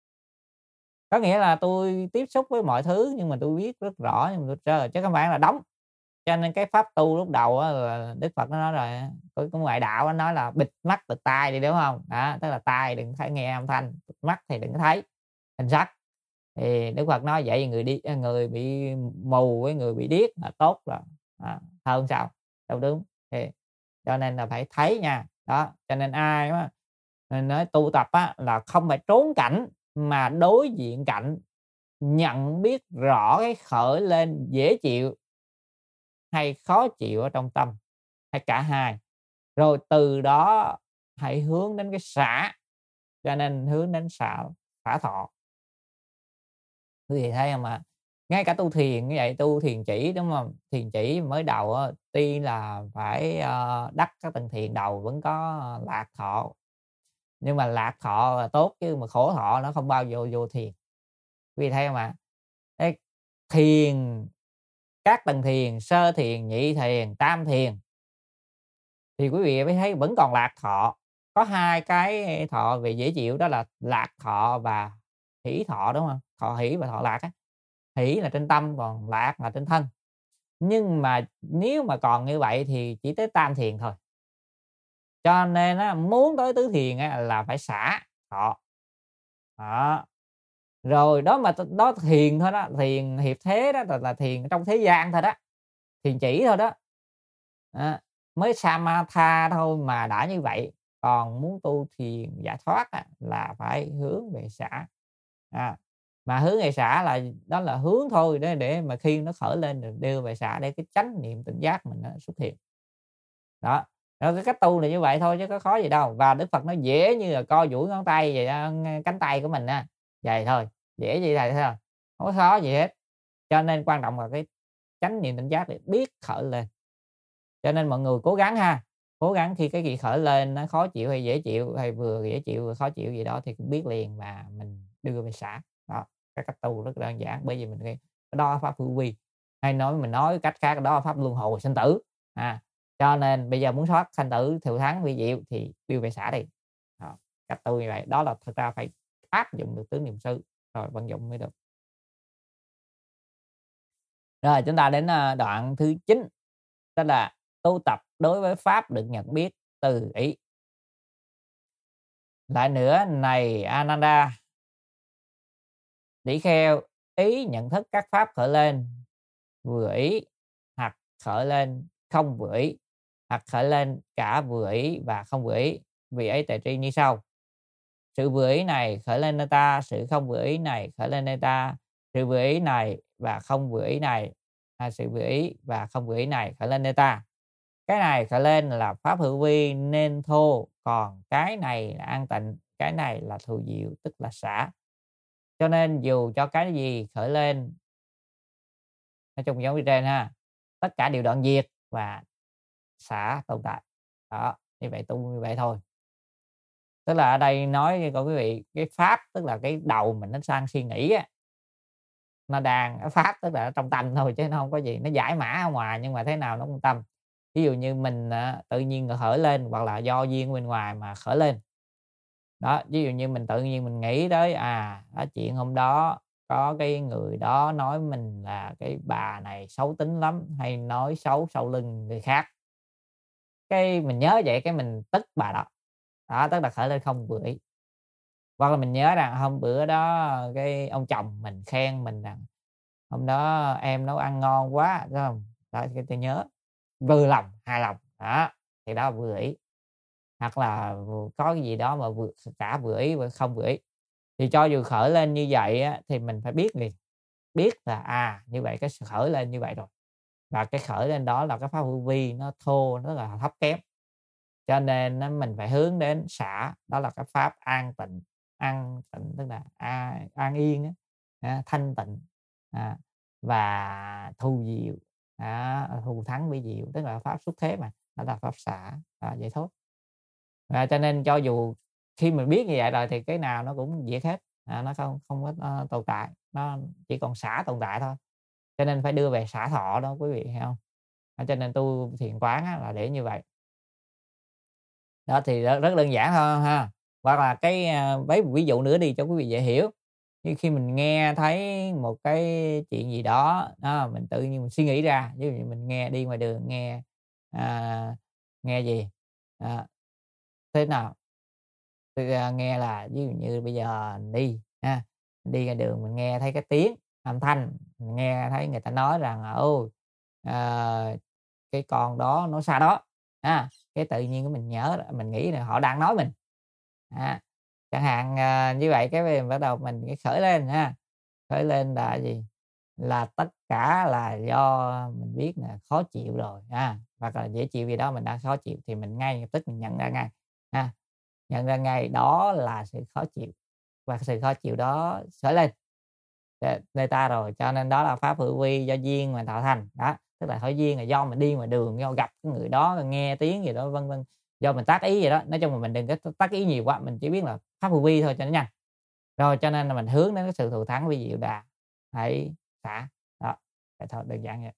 Có nghĩa là tôi tiếp xúc với mọi thứ nhưng mà tôi biết rất rõ nhưng mà tôi trơ, chứ không phải là đóng. Cho nên cái pháp tu lúc đầu á là Đức Phật nó nói rồi, có có ngoại đạo nó nói là bịt mắt bịt tai đi, đúng không? Đó, tức là tai đừng thấy nghe âm thanh, bịt mắt thì đừng có thấy hình sắc. Thì Đức Phật nói vậy người đi người bị mù với người bị điếc là tốt rồi, đó, hơn sao? Đâu đúng. Thì cho nên là phải thấy nha. Đó, cho nên ai á mình nói tu tập á là không phải trốn cảnh mà đối diện cảnh, nhận biết rõ cái khởi lên dễ chịu hay khó chịu ở trong tâm, hay cả hai. Rồi từ đó hãy hướng đến cái xả, cho nên hướng đến xả xả thọ. Quý vị thấy không ạ? Ngay cả tu thiền như vậy, tu thiền chỉ, đúng không? Thiền chỉ mới đầu á, tuy là phải, ơ, đắc cái tầng thiền đầu vẫn có lạc thọ, nhưng mà lạc thọ là tốt chứ mà khổ thọ nó không bao vô vô thiền. Quý vị thấy không ạ? Cái thiền, các tầng thiền, sơ thiền, nhị thiền, tam thiền, thì quý vị mới thấy vẫn còn lạc thọ. Có hai cái thọ về dễ chịu, đó là lạc thọ và hỷ thọ, đúng không? Thọ hỷ và thọ lạc á. Hỷ là trên tâm, còn lạc là trên thân. Nhưng mà nếu mà còn như vậy thì chỉ tới tam thiền thôi. Cho nên á, muốn tới tứ thiền á, là phải xả thọ. Đó. Rồi đó mà đó thiền thôi đó, thiền hiệp thế đó là, là thiền trong thế gian thôi đó. Thiền chỉ thôi đó. Đó. Mới samatha thôi mà đã như vậy. Còn muốn tu thiền giải thoát á, là phải hướng về xả. À, mà hướng về xả là đó là hướng thôi để để mà khi nó khởi lên rồi đưa về xả để cái chánh niệm tỉnh giác mình nó xuất hiện. Đó, rồi cái cách tu là như vậy thôi chứ có khó gì đâu. Và Đức Phật nó dễ như là co duỗi ngón tay vậy đó, cánh tay của mình á, vậy thôi, dễ như vậy thôi, không có khó gì hết. Cho nên quan trọng là cái chánh niệm tỉnh giác để biết khởi lên. Cho nên mọi người cố gắng ha, cố gắng khi cái gì khởi lên nó khó chịu hay dễ chịu, hay vừa dễ chịu vừa khó chịu gì đó thì cũng biết liền và mình đưa về xả. Đó, cái cách tu rất đơn giản, bởi vì mình cái đó pháp hữu vi, hay nói mình nói cách khác đó là pháp luân hồi sinh tử. À, cho nên bây giờ muốn thoát sanh tử thù thắng vi diệu thì đưa về xả đi. Đó, cách tu như vậy, đó là thực ra phải áp dụng được tứ niệm xứ rồi vận dụng mới được. Rồi chúng ta đến đoạn thứ chín, tức là tu tập đối với pháp được nhận biết từ ý. Lại nữa này Ananda, tỷ kheo, ý nhận thức các pháp khởi lên vừa ý hoặc khởi lên không vừa ý, hoặc khởi lên cả vừa ý và không vừa ý. Vì ấy tề tri như sau: sự vừa ý này khởi lên nơi ta, sự không vừa ý này khởi lên nơi ta, sự vừa ý này và không vừa ý này, à, sự vừa ý và không vừa ý này khởi lên nơi ta. Cái này khởi lên là pháp hữu vi nên thô, còn cái này là an tịnh, cái này là thù diệu, tức là xả. Cho nên dù cho cái gì khởi lên, nói chung giống như trên ha, tất cả đều đoạn diệt và xả tồn tại. Đó, như vậy tu như vậy thôi. Tức là ở đây nói cho quý vị, cái pháp tức là cái đầu mình nó sang suy nghĩ á, nó đang cái pháp tức là ở trong tâm thôi, chứ nó không có gì, nó giải mã ở ngoài nhưng mà thế nào nó cũng tâm. Ví dụ như mình à, tự nhiên khởi lên, hoặc là do duyên bên ngoài mà khởi lên. Đó, ví dụ như mình tự nhiên mình nghĩ tới à, đó chuyện hôm đó có cái người đó nói mình là cái bà này xấu tính lắm, hay nói xấu sau lưng người khác. Cái mình nhớ vậy cái mình tức bà đó. Đó, tức là khởi lên không vừa ý. Hoặc là mình nhớ rằng hôm bữa đó cái ông chồng mình khen mình rằng hôm đó em nấu ăn ngon quá, đúng không? Đó, cái tôi nhớ vừa lòng, hài lòng. Đó, thì đó là vừa ý. Hoặc là có cái gì đó mà vừa cả vừa ý và không vừa ý. Thì cho dù khởi lên như vậy á, thì mình phải biết liền. Biết là à, như vậy cái khởi lên như vậy rồi. Và cái khởi lên đó là cái pháp hữu vi nó thô, nó là thấp kém. Cho nên nó mình phải hướng đến xả, đó là cái pháp an tịnh. An tịnh tức là a, an yên á, à, thanh tịnh, à, và thù diệu, à, thù thắng vi diệu, tức là pháp xuất thế mà, đó là pháp xả, à, vậy thôi. Và cho nên cho dù khi mình biết như vậy rồi thì cái nào nó cũng diệt hết, à, nó không không có uh, tồn tại, nó chỉ còn xả tồn tại thôi. Cho nên phải đưa về xả thọ đó quý vị hiểu không? À, cho nên tu thiền quán á, là để như vậy. Đó thì rất, rất đơn giản thôi ha. Hoặc là cái lấy một ví dụ nữa đi cho quý vị dễ hiểu. Như khi mình nghe thấy một cái chuyện gì đó, đó mình tự nhiên mình suy nghĩ ra, ví dụ như mình nghe đi ngoài đường nghe à, nghe gì à, thế nào tôi à, nghe là ví dụ như bây giờ đi ha, đi ra đường mình nghe thấy cái tiếng âm thanh, mình nghe thấy người ta nói rằng ôi à, cái con đó nó xa đó, à, cái tự nhiên mình nhớ mình nghĩ là họ đang nói mình, à, chẳng hạn à, như vậy cái mình bắt đầu mình cái khởi lên ha, khởi lên là gì, là tất cả là do mình biết là khó chịu rồi ha, hoặc là dễ chịu gì đó mình đang khó chịu thì mình ngay lập tức mình nhận ra ngay ha, nhận ra ngay đó là sự khó chịu và sự khó chịu đó khởi lên nơi ta rồi, cho nên đó là pháp hữu vi do duyên mà tạo thành đó. Tức là khởi duyên là do mình đi ngoài đường, do gặp cái người đó nghe tiếng gì đó vân vân, do mình tác ý gì đó. Nói chung là mình đừng có tác ý nhiều quá, mình chỉ biết là pháp hữu vi thôi cho nó nhanh. Rồi cho nên là mình hướng đến cái sự thù thắng vi diệu đà, hãy xả đó, vậy thôi, đơn giản vậy.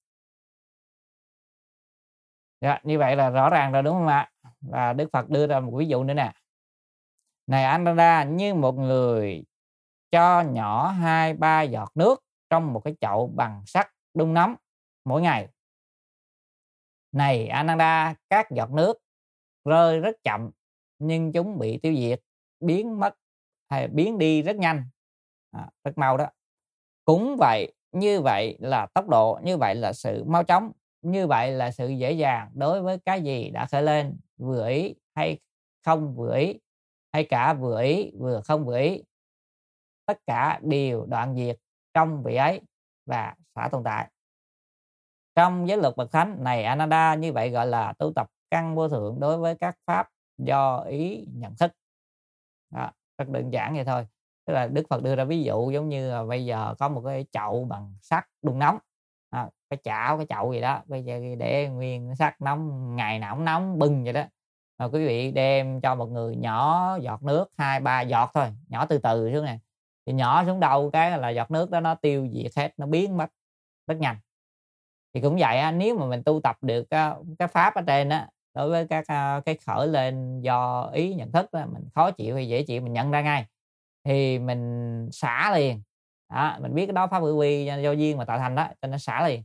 Dạ, như vậy là rõ ràng rồi đúng không ạ? Và Đức Phật đưa ra một ví dụ nữa nè. Này Ananda, như một người cho nhỏ hai ba giọt nước trong một cái chậu bằng sắt đun nóng mỗi ngày. Này Ananda, các giọt nước rơi rất chậm nhưng chúng bị tiêu diệt, biến mất hay biến đi rất nhanh, à, rất mau đó. Cũng vậy, như vậy là tốc độ, như vậy là sự mau chóng, như vậy là sự dễ dàng đối với cái gì đã khởi lên, vừa ý hay không vừa ý, hay cả vừa ý vừa không vừa ý. Tất cả đều đoạn diệt trong vị ấy và xả tồn tại. Trong giới luật bậc thánh này Ananda, như vậy gọi là tu tập căn vô thượng đối với các pháp do ý nhận thức. Đó, rất đơn giản vậy thôi. Tức là Đức Phật đưa ra ví dụ giống như là bây giờ có một cái chậu bằng sắt đun nóng, à, cái chảo cái chậu gì đó, bây giờ để nguyên sắt nóng ngày nào cũng nóng bừng vậy đó. Mà quý vị đem cho một người nhỏ giọt nước hai ba giọt thôi, nhỏ từ từ xuống nè, thì nhỏ xuống đầu cái là giọt nước đó nó tiêu diệt hết, nó biến mất rất nhanh. Thì cũng vậy á, nếu mà mình tu tập được cái pháp ở trên á, đối với các cái khởi lên do ý nhận thức đó, mình khó chịu hay dễ chịu mình nhận ra ngay thì mình xả liền. Đó, mình biết cái đó pháp hữu vi do duyên mà tạo thành đó, cho nên xả liền.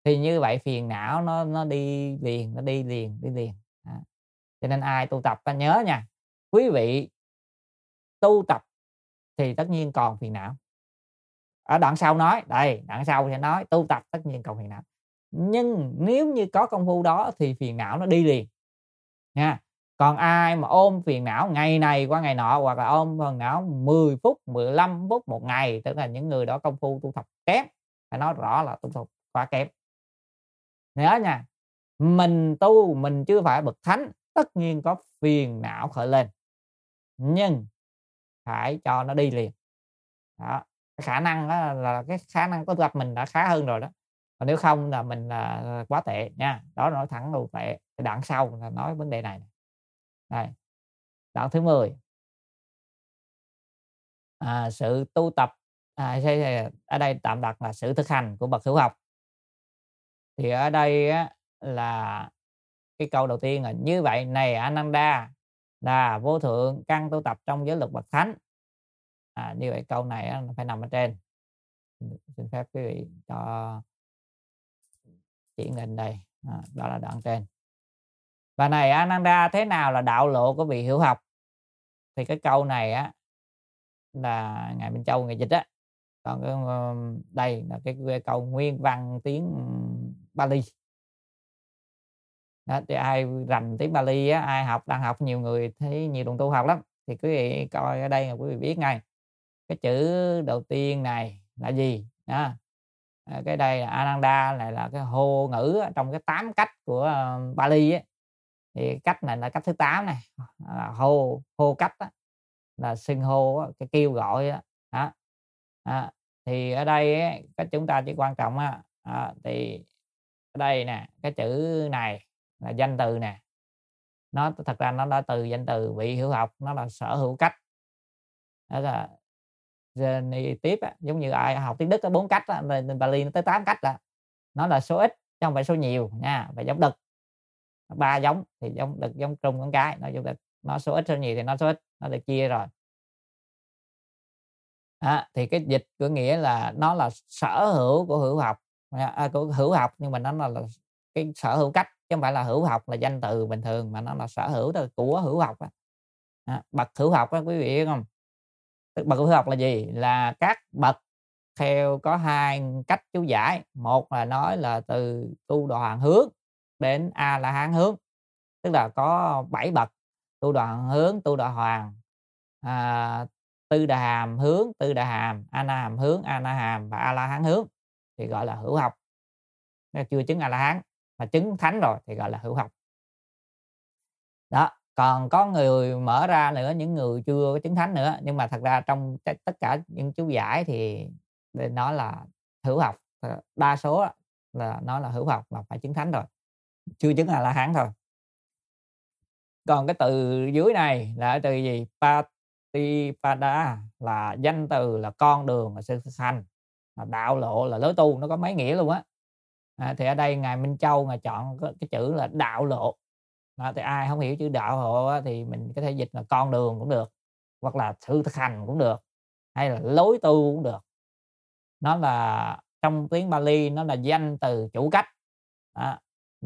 Thì như vậy phiền não nó nó đi liền, nó đi liền, đi liền. À, cho nên ai tu tập ta nhớ nha, quý vị tu tập thì tất nhiên còn phiền não. Ở đoạn sau nói, đây, đoạn sau sẽ nói tu tập tất nhiên còn phiền não. Nhưng nếu như có công phu đó thì phiền não nó đi liền nha. Còn ai mà ôm phiền não ngày này qua ngày nọ, hoặc là ôm phiền não mười phút, mười lăm phút, một ngày, tức là những người đó công phu tu tập kém, phải nói rõ là tu tập quá kém. Nhớ nha, mình tu mình chưa phải bậc thánh, tất nhiên có phiền não khởi lên, nhưng phải cho nó đi liền. Đó, cái khả năng đó là cái khả năng tu tập mình đã khá hơn rồi đó. Còn nếu không là mình là quá tệ nha. Đó, nói thẳng luôn tệ. Đoạn sau là nói vấn đề này. Đây, đoạn thứ mười. À, sự tu tập, à, ở đây tạm đặt là sự thực hành của bậc hữu học. Thì ở đây á, là cái câu đầu tiên là như vậy này Ananda là vô thượng căn tu tập trong giới luật bậc thánh. À, như vậy câu này á, phải nằm ở trên. Xin phép quý vị cho chỉ lên đây. À, đó là đoạn trên. Và này Ananda, thế nào là đạo lộ của vị hữu học? Thì cái câu này á là ngài Minh Châu ngài dịch á. Còn cái, đây là cái, cái câu nguyên văn tiếng Bali. Đó, thì ai rành tiếng Bali á, ai học đang học, nhiều người thấy nhiều đồng tu học lắm, thì quý vị coi ở đây là quý vị biết ngay cái chữ đầu tiên này là gì. Đó. À, cái đây là Ananda, này là cái hô ngữ trong cái tám cách của uh, Bali á. Thì cách này là cách thứ tám này, là hô hô cách đó, là xưng hô đó, cái kêu gọi đó. Đó. À, thì ở đây á, cái chúng ta chỉ quan trọng á, à, thì ở đây nè, cái chữ này là danh từ nè, nó thật ra nó đã từ danh từ vị hữu học, nó là sở hữu cách. Đó là genitive á, giống như ai học tiếng Đức có bốn cách á, nên Bali nó tới tám cách là nó là số ít chứ không phải số nhiều nha. Và giống đực ba giống thì giống đực, giống trung, giống cái, nó giống đực, nó số ít số nhiều thì nó số ít, nó được chia rồi. À, thì cái dịch có nghĩa là nó là sở hữu của hữu học, à, của hữu học, nhưng mà nó là, là cái sở hữu cách, chứ không phải là hữu học là danh từ bình thường, mà nó là sở hữu của hữu học á. À, bậc hữu học á, quý vị biết không? Bậc hữu học là gì? Là các bậc theo có hai cách chú giải. Một là nói là từ tu đà hoàng hướng đến a la hán hướng, tức là có bảy bậc: tu đà hoàng hướng, tu đà hoàng, à, tư đà hàm hướng, tư đà hàm, a na hàm hướng, a na hàm và a la hán hướng, thì gọi là hữu học. Nếu chưa chứng a la hán mà chứng thánh rồi thì gọi là hữu học. Đó, còn có người mở ra nữa, những người chưa có chứng thánh nữa, nhưng mà thật ra trong tất cả những chú giải thì nó là hữu học, đa số là nó là hữu học, là phải chứng thánh rồi, chưa chứng a la hán thôi. Còn cái từ dưới này là từ gì? Patipada là danh từ, là con đường, là sự thực hành, là đạo lộ, là lối tu, nó có mấy nghĩa luôn á. À, thì ở đây ngài Minh Châu ngài chọn cái, cái chữ là đạo lộ. Đó, thì ai không hiểu chữ đạo lộ á, thì mình có thể dịch là con đường cũng được, hoặc là sự thực hành cũng được, hay là lối tu cũng được. Nó là trong tiếng Bali nó là danh từ chủ cách. Đó,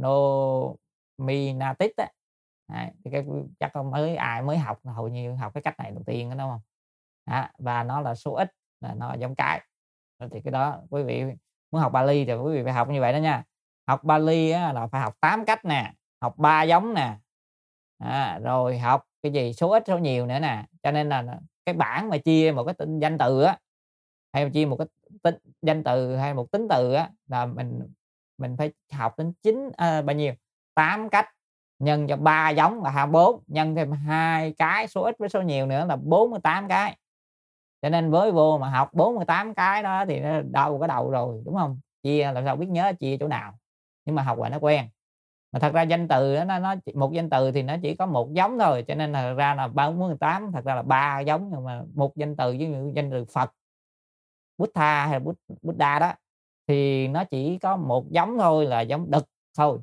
nominative á. À, thì cái chắc không mới ai mới học, hầu như học cái cách này đầu tiên đó, đúng không? À, và nó là số ít, là nó giống cái. Thì cái đó quý vị muốn học Bali thì quý vị phải học như vậy đó nha. Học Bali á, là phải học tám cách nè, học ba giống nè, à, rồi học cái gì số ít số nhiều nữa nè. Cho nên là cái bảng mà chia một cái tính danh từ á, hay mà chia một cái tính danh từ hay một tính từ á, là mình mình phải học đến chín à, bao nhiêu tám cách nhân cho ba giống là hai mươi bốn, nhân thêm hai cái số ít với số nhiều nữa là bốn mươi tám cái. Cho nên với vô mà học bốn mươi tám cái đó thì nó đau cái đầu rồi, đúng không? Chia làm sao biết nhớ chia chỗ nào, nhưng mà học rồi nó quen. Mà thật ra danh từ đó, nó nó một danh từ thì nó chỉ có một giống thôi, cho nên là thật ra là bốn mươi tám thật ra là ba giống, nhưng mà một danh từ, ví dụ danh từ Phật, Buddha hay là Buddha đó, thì nó chỉ có một giống thôi, là giống đực thôi.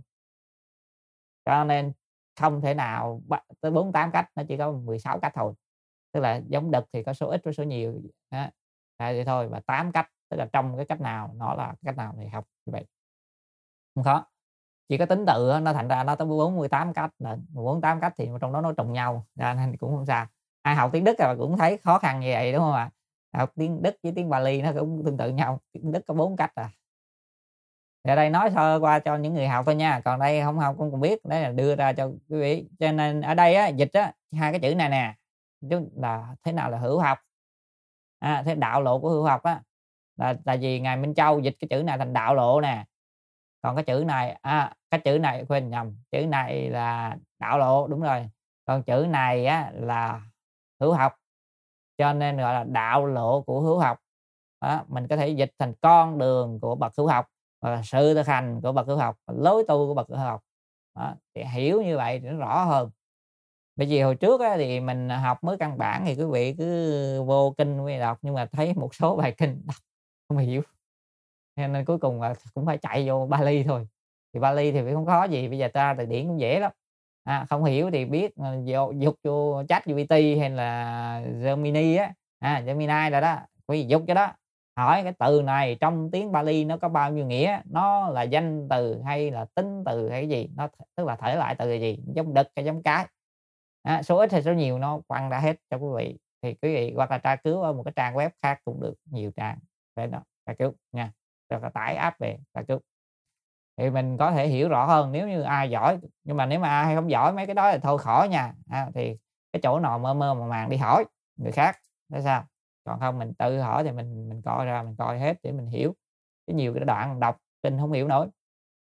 Cho nên không thể nào tới bốn mươi tám cách, nó chỉ có mười sáu cách thôi. Tức là giống đực thì có số ít với số nhiều đó. À, vậy thôi. Và tám cách, tức là trong cái cách nào nó là cách nào thì học như vậy. Không khó. Chỉ có tính từ á, nó thành ra nó tới bốn mươi tám cách lận, bốn mươi tám cách thì trong đó nó trùng nhau, ra nên cũng không sao. Ai học tiếng Đức rồi cũng thấy khó khăn như vậy, đúng hông ạ? Học tiếng Đức với tiếng Bali nó cũng tương tự nhau, tiếng Đức có bốn cách à. Thì ở đây nói sơ qua cho những người học thôi nha, còn đây hông học cũng còn biết, đấy là đưa ra cho quý vị. Cho nên ở đây á, dịch á, hai cái chữ này nè, tức là thế nào là hữu học. À, thế đạo lộ của hữu học á, là tại vì ngài Minh Châu dịch cái chữ này thành đạo lộ nè. Còn cái chữ này, a, cái chữ này quên nhầm, chữ này là đạo lộ, đúng rồi. Còn chữ này á là hữu học, cho nên gọi là đạo lộ của hữu học. Đó, mình có thể dịch thành con đường của bậc hữu học, hoặc là sự thực hành của bậc hữu học, lối tu của bậc hữu học. Đó, thì hiểu như vậy thì nó rõ hơn. Bởi vì hồi trước á thì mình học mới căn bản thì quý vị cứ vô kinh quý vị đọc, nhưng mà thấy một số bài kinh đọc không hiểu. Cho nên cuối cùng là cũng phải chạy vô Bali thôi. Thì Bali thì cũng không khó gì, bây giờ tra từ điển cũng dễ lắm. À, không hiểu thì biết ờ, vô dục vô ChatGPT hay là Gemini á, à, Gemini rồi đó, quý vị dục cho đó, hỏi cái từ này trong tiếng Bali nó có bao nhiêu nghĩa, nó là danh từ hay là tính từ hay cái gì, nó tức là thể lại từ là gì, giống đực hay giống cái. Á, số ít hay số nhiều nó quăng ra hết cho quý vị. Thì quý vị hoặc là tra cứu ở một cái trang web khác cũng được, nhiều trang để đó tra cứu nha. Rồi là tải app về tra cứu. Thì mình có thể hiểu rõ hơn nếu như ai giỏi, nhưng mà nếu mà ai không giỏi mấy cái đó thì thôi khỏi nha. À, thì cái chỗ nào mơ mơ màng màng đi hỏi người khác thấy sao? Còn không mình tự hỏi thì mình mình coi ra, mình coi hết để mình hiểu. Chứ nhiều cái đoạn đọc kinh không hiểu nổi.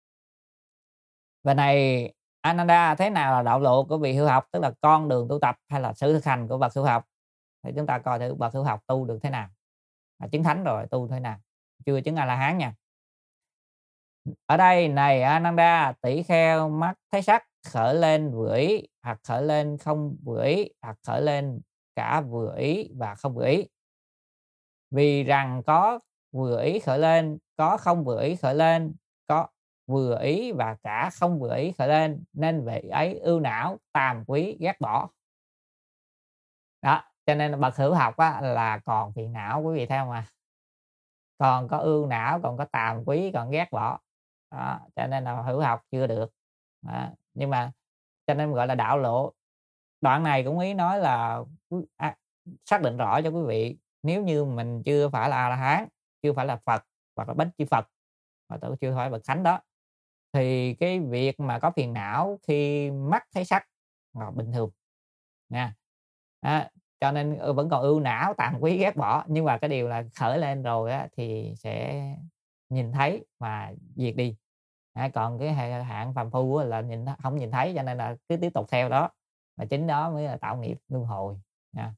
Và này Ananda, thế nào là đạo lộ của vị hữu học, tức là con đường tu tập hay là sự thực hành của bậc hữu học? Thì chúng ta coi thử bậc hữu học tu được thế nào. À, chứng thánh rồi tu thế nào? Chưa chứng A-la-hán nha. Ở đây này Ananda, tỷ kheo mắt thấy sắc khởi lên vừa ý, hoặc khởi lên không vừa ý, hoặc khởi lên cả vừa ý và không vừa ý. Vì rằng có vừa ý khởi lên, có không vừa ý khởi lên, có vừa ý và cả không vừa ý khởi lên, nên vị ấy ưu não, tàm quý, ghét bỏ. Đó, cho nên bậc hữu học á, là còn phiền não, quý vị thấy không à? Còn có ưu não, còn có tàm quý, còn ghét bỏ. Đó, cho nên là hữu học chưa được. Đó, nhưng mà cho nên gọi là đạo lộ. Đoạn này cũng ý nói là à, xác định rõ cho quý vị, nếu như mình chưa phải là A-la-hán, chưa phải là Phật hoặc là Bích Chi Phật, hoặc là chưa phải bậc thánh đó, thì cái việc mà có phiền não khi mắt thấy sắc là bình thường nha. À, cho nên vẫn còn ưu não, tàm quý, ghét bỏ, nhưng mà cái điều là khởi lên rồi á, thì sẽ nhìn thấy và diệt đi. À, còn cái hạng phàm phu là nhìn không nhìn thấy, cho nên là cứ tiếp tục theo đó, và chính đó mới là tạo nghiệp luân hồi nha.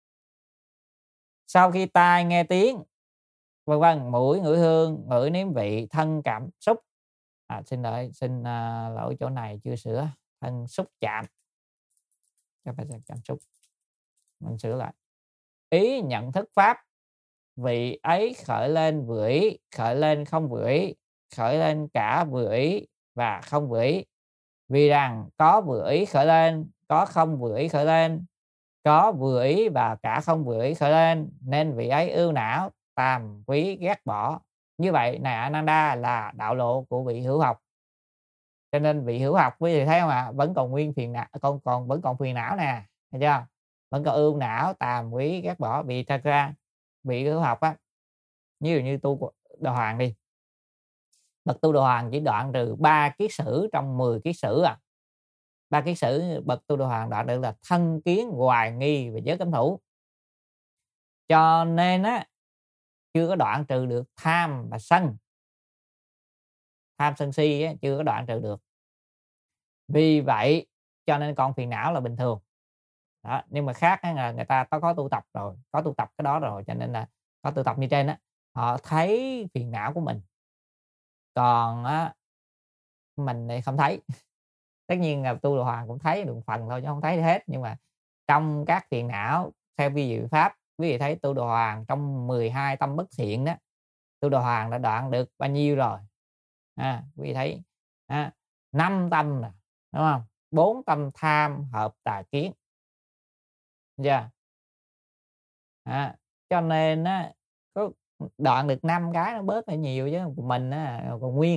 Sau khi tai nghe tiếng, vân vân, mũi ngửi hương, ngửi nếm vị, thân cảm xúc. À, xin lỗi, xin uh, lỗi chỗ này chưa sửa, thân xúc chạm, cho phải cảm xúc, mình sửa lại. Ý nhận thức pháp, vị ấy khởi lên vừa ý, khởi lên không vừa ý, khởi lên cả vừa ý và không vừa ý. Vì rằng có vừa ý khởi lên, có không vừa ý khởi lên, có vừa ý và cả không vừa ý khởi lên, nên vị ấy ưu não, tàm quý, ghét bỏ. Như vậy này Ananda là đạo lộ của vị hữu học. Cho nên vị hữu học quý vị thấy không ạ? À? Vẫn còn nguyên phiền não, còn còn vẫn còn phiền não nè, thấy chưa? Vẫn còn ưu não, tàm quý, ghét bỏ. Vì thật ra vị hữu học á, như như tu Đồ Hoàng đi, bậc tu Đồ Hoàng chỉ đoạn trừ ba kiết sử trong mười kiết sử à. Ba kiết sử bậc tu Đồ Hoàng đoạn được là thân kiến, hoài nghi và giới cấm thủ. Cho nên á, chưa có đoạn trừ được tham và sân. Tham sân si á, chưa có đoạn trừ được. Vì vậy cho nên còn phiền não là bình thường. Đó, nhưng mà khác là người ta có, có tu tập rồi, có tu tập cái đó rồi, cho nên là có tu tập như trên á, họ thấy phiền não của mình. Còn á, mình thì không thấy. Tất nhiên là tu Đồ Hoàng cũng thấy được phần thôi chứ không thấy hết, nhưng mà trong các phiền não theo vi diệu pháp, quý vị thấy tu Đồ Hoàng trong mười hai tâm bất thiện đó, tu Đồ Hoàng đã đoạn được bao nhiêu rồi? À, quý vị thấy à, năm tâm nè, đúng không? Bốn tâm tham hợp tà kiến. Yeah. À, cho nên á, có đoạn được năm cái nó bớt lại nhiều chứ mình á, còn nguyên.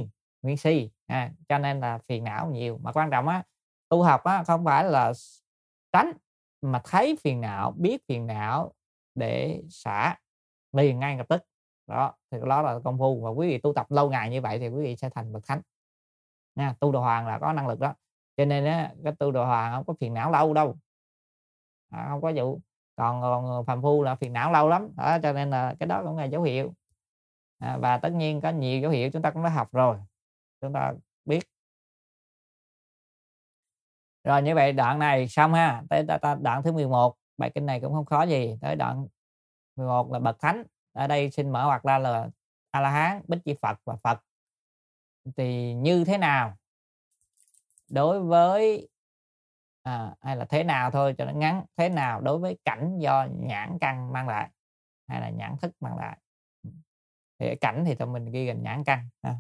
nguyện si, à, cho nên là phiền não nhiều. Mà quan trọng á, tu học á không phải là tránh, mà thấy phiền não, biết phiền não để xả liền ngay lập tức. Đó, thì đó là công phu, và quý vị tu tập lâu ngày như vậy thì quý vị sẽ thành bậc thánh. Nha, tu đồ hoàng là có năng lực đó. Cho nên á, cái tu đồ hoàng không có phiền não lâu đâu. À, không có vụ. Còn, còn phàm phu là phiền não lâu lắm. Đó, cho nên là cái đó cũng là dấu hiệu. À, và tất nhiên có nhiều dấu hiệu chúng ta cũng đã học rồi. Chúng ta biết. Rồi như vậy đoạn này xong ha. Tới đoạn thứ mười một. Bài kinh này cũng không khó gì. Tới đoạn mười một là bậc thánh. Ở đây xin mở ngoặc ra là A-la-hán, Bích Chi Phật và Phật. Thì như thế nào đối với à, hay là thế nào thôi cho nó ngắn, thế nào đối với cảnh do nhãn căn mang lại hay là nhãn thức mang lại. Thì cảnh thì tụi mình ghi gần nhãn căn ha.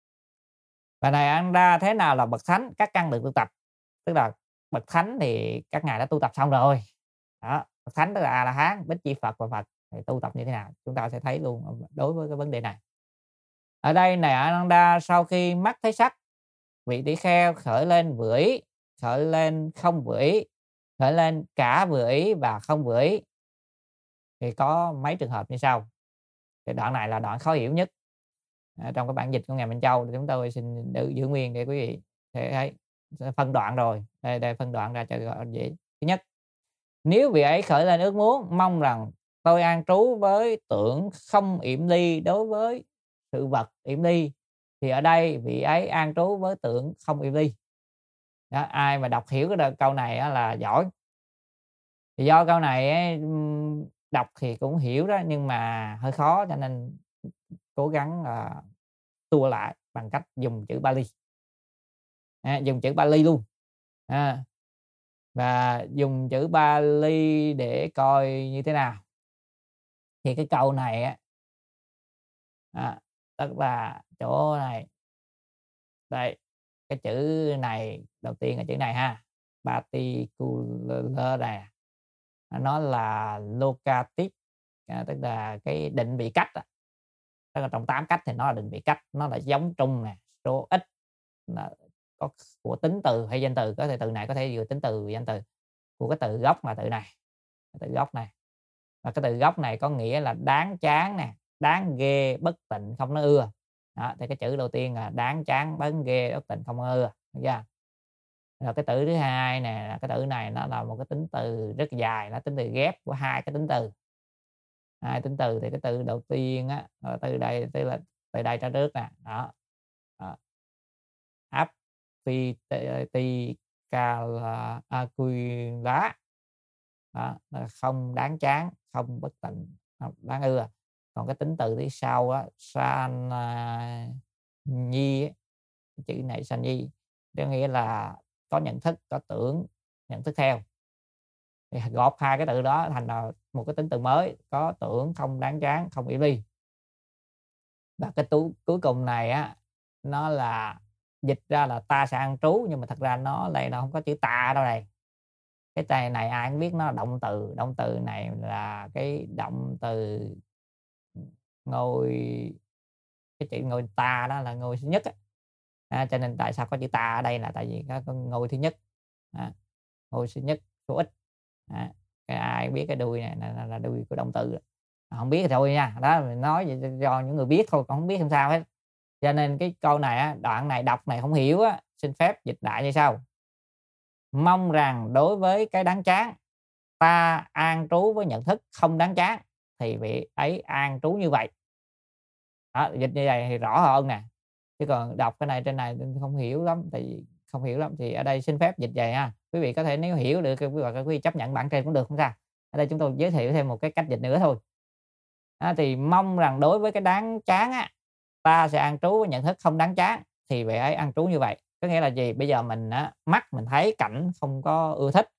Và này ăn ra thế nào là bậc thánh, các căn được tu tập. Tức là bậc thánh thì các ngài đã tu tập xong rồi. Đó, bậc thánh tức là A-la-hán, Bích Chi Phật và Phật. Thì tu tập như thế nào chúng ta sẽ thấy luôn đối với cái vấn đề này. Ở đây này Ananda sau khi mắt thấy sắc, vị tỷ kheo khởi lên vừa ý, khởi lên không vừa ý, khởi lên cả vừa ý và không vừa ý. Thì có mấy trường hợp như sau. Thì đoạn này là đoạn khó hiểu nhất. À, trong cái bản dịch của ngài Minh Châu thì chúng tôi xin giữ nguyên để quý vị thể thấy phân đoạn rồi. Đây, đây phân đoạn ra cho dễ. Thứ nhất, nếu vị ấy khởi lên ước muốn mong rằng tôi an trú với tưởng không yểm ly đối với sự vật yểm ly, thì ở đây vị ấy an trú với tưởng không yểm ly. Đó, ai mà đọc hiểu cái câu này á, là giỏi. Thì do câu này ấy, đọc thì cũng hiểu đó, nhưng mà hơi khó, cho nên cố gắng uh, tua lại bằng cách dùng chữ Bali. À, dùng chữ Bali luôn. À, và dùng chữ Bali để coi như thế nào. Thì cái câu này á, à, tức là chỗ này, đây, cái chữ này đầu tiên là chữ này ha, particular này, nó là locative, à, tức là cái định vị cách á. Tức là trong tám cách thì nó là định vị cách, nó là giống trung nè, số ít, là có của tính từ hay danh từ, có thể từ này có thể vừa tính từ vừa danh từ, của cái từ gốc là từ này, từ gốc này, và cái từ gốc này có nghĩa là đáng chán nè, đáng ghê, bất tịnh, không nó ưa. Đó, thì cái chữ đầu tiên là đáng chán, bất ghê, bất tịnh, không ưa. Được chưa? Rồi cái từ thứ hai nè, cái từ này nó là một cái tính từ rất dài, nó tính từ ghép của hai cái tính từ. Hai tính từ thì cái từ đầu tiên á, từ đây tức là từ đây ra trước nè, đó. Đó. Áp phi ti ca là quy lá. Đó, là không đáng chán, không bất tịnh, không đáng ưa. Còn cái tính từ thứ sau á, san nhi, chữ này san nhi, có nghĩa là có nhận thức, có tưởng, nhận thức theo. Thì gộp hai cái từ đó thành là một cái tính từ mới, có tưởng, không đáng chán, không yểm ly. Và cái tú cuối cùng này á, nó là dịch ra là ta sẽ an trú, nhưng mà thật ra nó đây nó không có chữ ta đâu này. Cái tay này ai cũng biết nó là động từ, động từ này là cái động từ ngôi, cái chữ ngôi ta đó là ngôi thứ nhất á. À, cho nên tại sao có chữ ta ở đây là tại vì có ngôi thứ nhất, à, ngôi thứ nhất số ít. À, cái ai biết cái đuôi này là, là, là đuôi của động từ, à, không biết thì thôi nha, đó mình nói vậy cho những người biết thôi, còn không biết không sao hết. Cho nên cái câu này á, đoạn này đọc này không hiểu á, xin phép dịch đại như sau: mong rằng đối với cái đáng chán, ta an trú với nhận thức không đáng chán, thì vị ấy an trú như vậy. Đó, dịch như vậy thì rõ hơn nè. Chứ còn đọc cái này trên này không hiểu lắm, thì không hiểu lắm thì ở đây xin phép dịch vậy ha. Quý vị có thể nếu hiểu được quý vị, quý vị chấp nhận bản trên cũng được, không sao. Ở đây chúng tôi giới thiệu thêm một cái cách dịch nữa thôi. À, thì mong rằng đối với cái đáng chán á, ta sẽ an trú với nhận thức không đáng chán, thì vị ấy an trú như vậy. Có nghĩa là gì? Bây giờ mình á, mắt mình thấy cảnh không có ưa thích,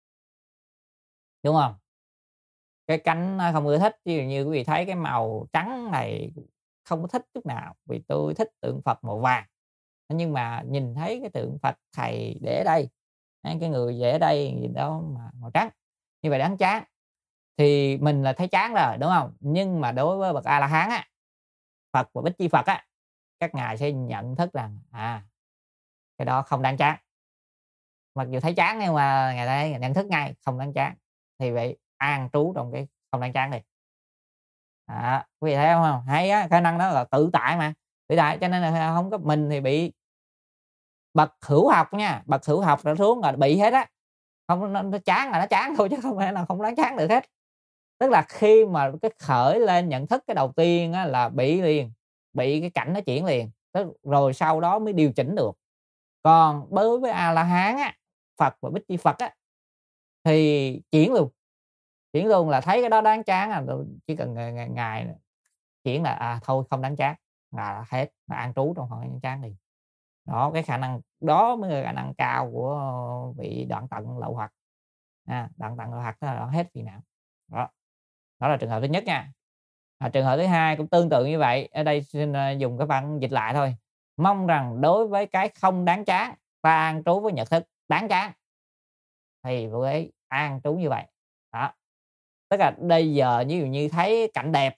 đúng không? Cái cảnh không ưa thích, ví dụ như quý vị thấy cái màu trắng này không có thích chút nào, vì tôi thích tượng Phật màu vàng. Nhưng mà nhìn thấy cái tượng Phật thầy để ở đây, cái người để ở đây gì đó mà màu trắng, như vậy đáng chán. Thì mình là thấy chán rồi, đúng không? Nhưng mà đối với bậc A-la-hán á, Phật và Bích Chi Phật á, các ngài sẽ nhận thức rằng à cái đó không đáng chán. Mặc dù thấy chán nhưng mà ngài thấy nhận thức ngay không đáng chán, thì vậy an trú trong cái không đáng chán đi. Đó, quý vị thấy không? Hay á, khả năng đó là tự tại mà, tự tại cho nên là không có mình thì bị bậc hữu học nha, bậc hữu học trở xuống là bị hết á. Không nó, nó chán là nó chán thôi chứ không thể nào không đáng chán được hết. Tức là khi mà cái khởi lên nhận thức cái đầu tiên á, là bị liền, bị cái cảnh nó chuyển liền, tức rồi sau đó mới điều chỉnh được. Còn đối với A La Hán á, Phật và Bích Chi Phật á thì chuyển luôn. Chuyển luôn là thấy cái đó đáng chán à, chỉ cần ngài, ngài chuyển là à thôi không đáng chán là hết, là an trú trong không đáng chán đi. Đó, cái khả năng đó mới là khả năng cao của vị đoạn tận lậu hoặc. À, đoạn tận lậu hoặc đó là hết phiền não. Đó. Đó là trường hợp thứ nhất nha. À, trường hợp thứ hai cũng tương tự như vậy. Ở đây xin dùng cái văn dịch lại thôi. Mong rằng đối với cái không đáng chán, ta an trú với nhận thức đáng chán. Thì với an trú như vậy. Đó. Tức là bây giờ ví dụ như thấy cảnh đẹp,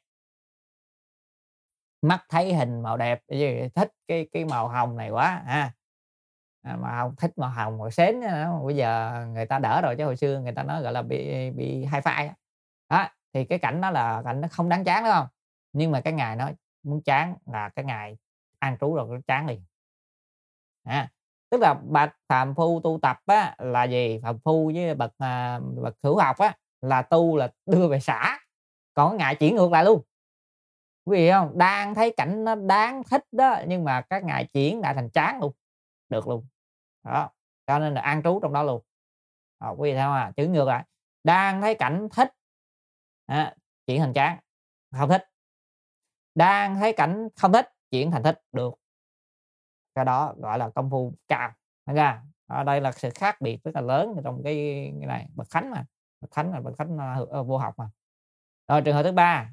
mắt thấy hình màu đẹp, thích cái cái màu hồng này quá ha. À, mà không thích màu hồng màu xến nữa. Bây giờ người ta đỡ rồi chứ hồi xưa người ta nói gọi là bị bị hi-fi á. Đó, thì cái cảnh đó là cảnh nó không đáng chán đúng không? Nhưng mà cái ngày nó muốn chán là cái ngày an trú rồi nó chán liền. À, tức là bậc phàm phu tu tập á là gì? Phàm phu với bậc à, bậc hữu học á là tu là đưa về xả. Còn cái ngày chuyển ngược lại luôn. Quý vị không? Đang thấy cảnh nó đáng thích đó nhưng mà các ngài chuyển lại thành chán luôn. Được luôn. Đó. Cho nên là an trú trong đó luôn. Đó, quý vị thấy không à? Chuyển ngược lại. Đang thấy cảnh thích à, chuyển thành chán. Không thích. Đang thấy cảnh không thích chuyển thành thích. Được. Cái đó gọi là công phu cao. Thấy ra? Ở đây là sự khác biệt rất là lớn trong cái, cái này. Bậc Thánh mà. Bậc Thánh là Bậc Thánh uh, vô học mà. Rồi trường hợp thứ ba.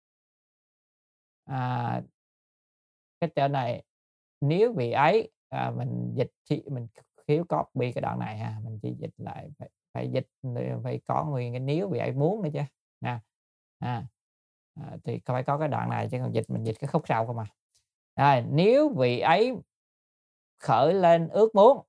À, cái trên này nếu vị ấy à, mình dịch thì mình thiếu copy cái đoạn này ha, mình chỉ dịch lại phải, phải dịch phải có nguyên cái nếu vị ấy muốn nữa chứ nè à, à, thì phải có cái đoạn này chứ còn dịch mình dịch cái khúc sau không mà. Rồi, nếu vị ấy khởi lên ước muốn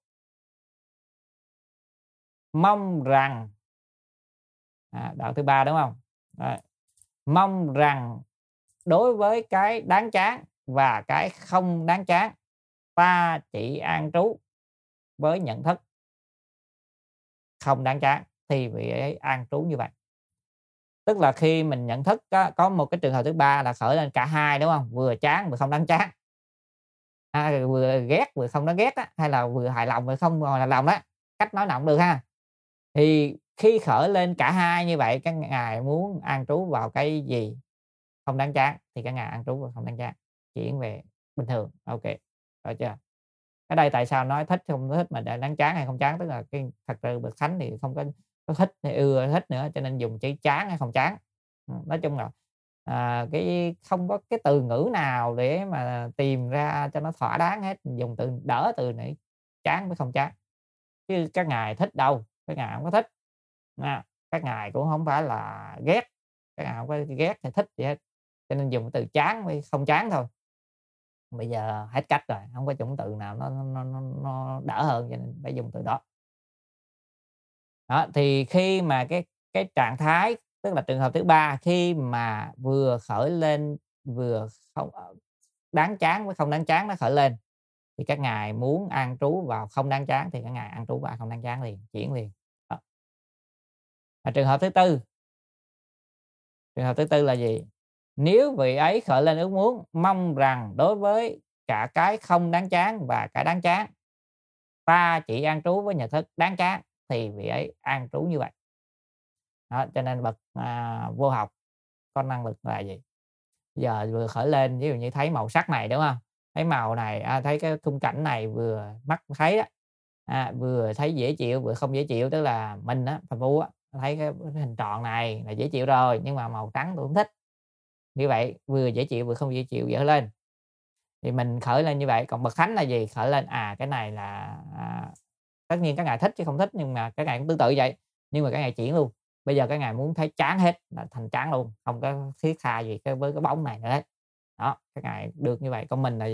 mong rằng à, đoạn thứ ba đúng không? Rồi, mong rằng đối với cái đáng chán và cái không đáng chán ta chỉ an trú với nhận thức không đáng chán thì vị ấy an trú như vậy. Tức là khi mình nhận thức có, có một cái trường hợp thứ ba là khởi lên cả hai đúng không? Vừa chán vừa không đáng chán. À, vừa ghét vừa không đáng ghét á, hay là vừa hài lòng vừa không hài lòng đó. Cách nói nào cũng được ha. Thì khi khởi lên cả hai như vậy các ngài muốn an trú vào cái gì không đáng chán thì các ngài an trú vào không đáng chán, chuyển về bình thường. Ok, rồi chưa? Ở đây tại sao nói thích không thích mà để đáng chán hay không chán, tức là cái thật sự Bậc Thánh thì không có, có thích hay ưa thích nữa cho nên dùng chữ chán hay không chán. Nói chung là à, cái không có cái từ ngữ nào để mà tìm ra cho nó thỏa đáng hết, dùng từ đỡ từ này chán với không chán, chứ các ngài thích đâu, các ngài không có thích à, các ngài cũng không phải là ghét, các ngài không có ghét hay thích gì hết, cho nên dùng từ chán với không chán thôi. Bây giờ hết cách rồi, không có chủng từ nào nó nó nó, nó đỡ hơn cho nên phải dùng từ đó. Đó thì khi mà cái cái trạng thái tức là trường hợp thứ ba, khi mà vừa khởi lên vừa không đáng chán với không đáng chán nó khởi lên thì các ngài muốn an trú vào không đáng chán thì các ngài an trú vào không đáng chán liền, chuyển liền. Đó. Và trường hợp thứ tư, trường hợp thứ tư là gì? Nếu vị ấy khởi lên ước muốn mong rằng đối với cả cái không đáng chán và cái đáng chán ta chỉ an trú với nhận thức đáng chán thì vị ấy an trú như vậy. Đó, cho nên bậc à, vô học có năng lực là gì? Giờ vừa khởi lên ví dụ như thấy màu sắc này đúng không? Thấy màu này, à, thấy cái khung cảnh này vừa mắt thấy đó, à, vừa thấy dễ chịu vừa không dễ chịu, tức là mình á, phàm phu á, thấy cái hình tròn này là dễ chịu rồi nhưng mà màu trắng tôi không thích. Như vậy vừa dễ chịu vừa không dễ chịu dở lên thì mình khởi lên như vậy. Còn Bậc Thánh là gì? Khởi lên à cái này là à, tất nhiên các ngài thích chứ không thích, nhưng mà các ngài cũng tương tự vậy, nhưng mà các ngài chuyển luôn. Bây giờ các ngài muốn thấy chán hết là thành chán luôn, không có thiết tha gì cái với cái bóng này nữa hết. Đó, các ngài được như vậy. Còn mình là gì?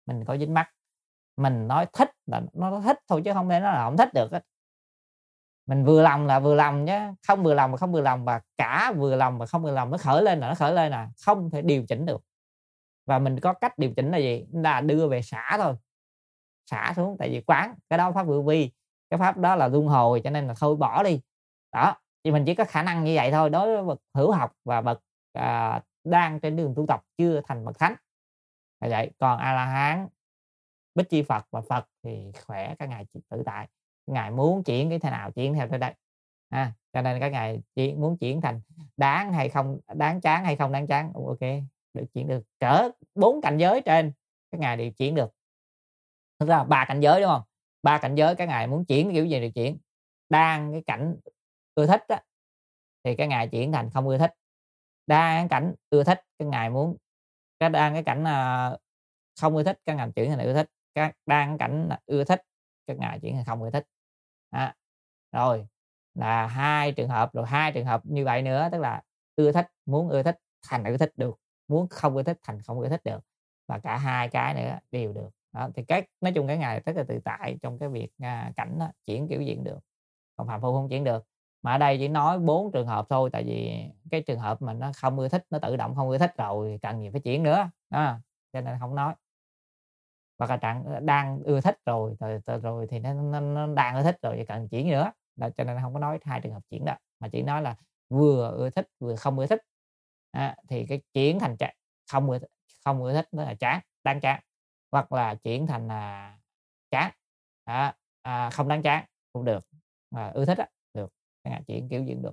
mình có dính mắc. Mình nói thích là nó thích thôi chứ không thể nói là không thích được á. Mình vừa lòng là vừa lòng chứ, không vừa lòng là không vừa lòng, và cả vừa lòng và không vừa lòng nó khởi lên là nó khởi lên à, không thể điều chỉnh được. Và mình có cách điều chỉnh là gì? Là đưa về xả thôi. Xả xuống, tại vì quán cái đó pháp vô vi, cái pháp đó là luân hồi, cho nên là thôi bỏ đi. Đó, thì mình chỉ có khả năng như vậy thôi, đối với bậc hữu học và bậc à, đang trên đường tu tập chưa thành bậc thánh. Là vậy, còn A La Hán, Bích Chi Phật và Phật thì khỏe, các ngài tự tại. Các ngài muốn chuyển cái thế nào chuyển theo tới đây. À, cho nên các ngài chỉ muốn chuyển thành đáng hay không đáng chán hay không đáng chán, ok, được chuyển được. Cỡ bốn cảnh giới trên các ngài đều chuyển được. Thực ra ba cảnh giới đúng không? Ba cảnh giới các ngài muốn chuyển kiểu gì được chuyển. Đang cái cảnh ưa thích á, thì các ngài chuyển thành không ưa thích. Đang cái cảnh ưa thích các ngài muốn cái đang cái cảnh à, không ưa thích các ngài chuyển thành ưa thích. Các đang cái cảnh ưa thích các ngài chuyển thành không ưa thích. À, rồi là hai trường hợp, rồi hai trường hợp như vậy nữa, tức là ưa thích muốn ưa thích thành ưa thích được, muốn không ưa thích thành không ưa thích được, và cả hai cái nữa đều được. Đó, thì cái nói chung cái ngài rất là tự tại trong cái việc à, cảnh đó, chuyển kiểu gì cũng được, còn phạm phu không chuyển được. Mà ở đây chỉ nói bốn trường hợp thôi, tại vì cái trường hợp mà nó không ưa thích, nó tự động không ưa thích rồi cần gì phải chuyển nữa đó, cho nên không nói. Hoặc là trạng đang ưa thích rồi rồi, rồi, rồi thì nó, nó, nó đang ưa thích rồi thì cần chuyển nữa, là cho nên không có nói hai trường hợp chuyển đó, mà chỉ nói là vừa ưa thích vừa không ưa thích. À, thì cái chuyển thành chán, không ưa không ưa thích nó là chán, đáng chán, hoặc là chuyển thành là chán, à, à, không đáng chán cũng được, mà ưa thích á được, cái ngài chuyển kiểu gì cũng được.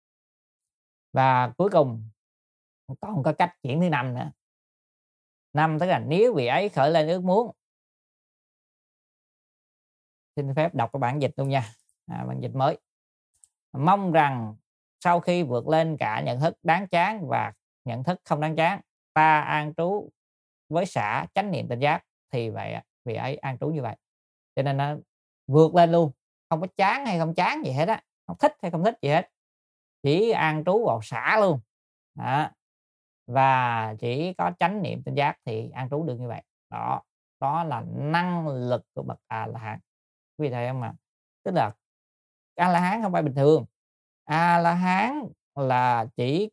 Và cuối cùng còn có cách chuyển thứ năm nữa. Năm tức là nếu vị ấy khởi lên ước muốn, xin phép đọc cái bản dịch luôn nha, à, bản dịch mới. Mong rằng sau khi vượt lên cả nhận thức đáng chán và nhận thức không đáng chán, ta an trú với xả chánh niệm tỉnh giác, thì vậy vị ấy an trú như vậy. Cho nên nó vượt lên luôn, không có chán hay không chán gì hết á, không thích hay không thích gì hết, chỉ an trú vào xả luôn đó. Và chỉ có chánh niệm tỉnh giác thì an trú được như vậy. Đó, đó là năng lực của bậc A La Hán. Quý vị thấy không ạ? Tức là A La Hán không phải bình thường. A La Hán là chỉ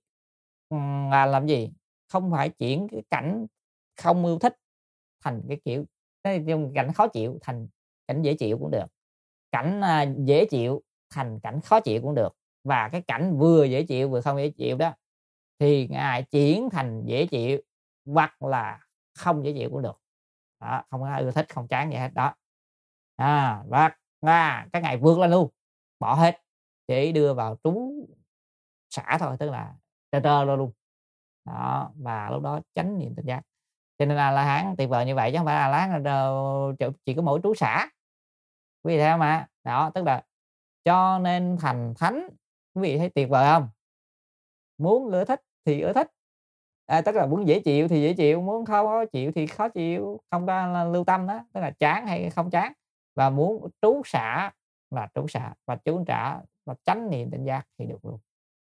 là làm gì? Không phải chuyển cái cảnh không yêu thích thành cái kiểu cái cảnh khó chịu thành cảnh dễ chịu cũng được. Cảnh à, dễ chịu thành cảnh khó chịu cũng được. Và cái cảnh vừa dễ chịu vừa không dễ chịu đó thì ngài chuyển thành dễ chịu hoặc là không dễ chịu cũng được. Đó, không có ưa thích không chán gì hết đó. À, và à, cái ngày vượt lên luôn, bỏ hết, chỉ đưa vào trú xả thôi, tức là trơ trơ luôn. Đó, và lúc đó chánh niệm tỉnh giác. Cho nên A La Hán tuyệt vời như vậy, chứ không phải A La Hán là chỉ có mỗi trú xả. Quý vị thấy không ạ? Đó, tức là cho nên thành thánh, quý vị thấy tuyệt vời không? Muốn ưa thích thì ưa thích, à, tức là muốn dễ chịu thì dễ chịu, muốn không có chịu thì khó chịu, không có lưu tâm đó, tức là chán hay không chán. Và muốn trú xả là trú xả, và trú xả và chánh niệm tỉnh giác thì được luôn.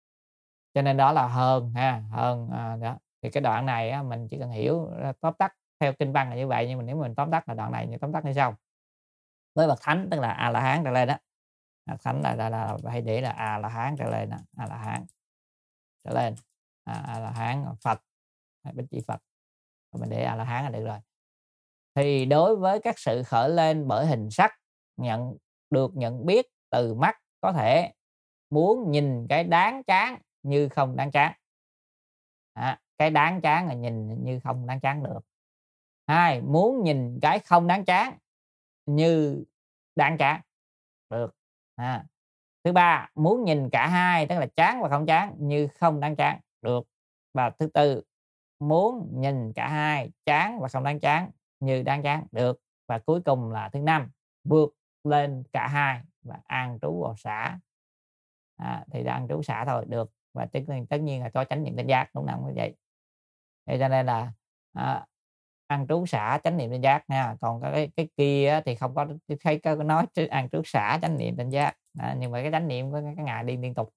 Cho nên đó là hơn ha, hơn à, đó. Thì cái đoạn này á, mình chỉ cần hiểu tóm tắt theo kinh văn là như vậy, nhưng mà nếu mình tóm tắt là đoạn này, thì tóm tắt như sau. Với bậc thánh tức là A La Hán trở lên đó, bậc thánh là, là, là hay để là A La Hán trở lên đó, A La Hán trở lên, à, A La Hán Phật hay Bích Chi Phật, mình để A La Hán là được rồi. Thì đối với các sự khởi lên bởi hình sắc nhận được nhận biết từ mắt, có thể muốn nhìn cái đáng chán như không đáng chán. À, cái đáng chán là nhìn như không đáng chán được. Hai, muốn nhìn cái không đáng chán như đáng chán được. À, thứ ba, muốn nhìn cả hai, tức là chán và không chán, như không đáng chán được. Và thứ tư, muốn nhìn cả hai, chán và không đáng chán, như đáng chán được. Và cuối cùng là thứ năm, vượt lên cả hai và an trú vào xả. À, thì an trú xả thôi được. Và tất nhiên, tất nhiên là cho chánh niệm tỉnh giác, đúng không như vậy. Thế cho nên là à, an trú xả chánh niệm tỉnh giác nha. Còn cái cái kia thì không có thấy có nói an trú xả chánh niệm tỉnh giác. À, nhưng mà cái chánh niệm của cái ngày đi liên tục.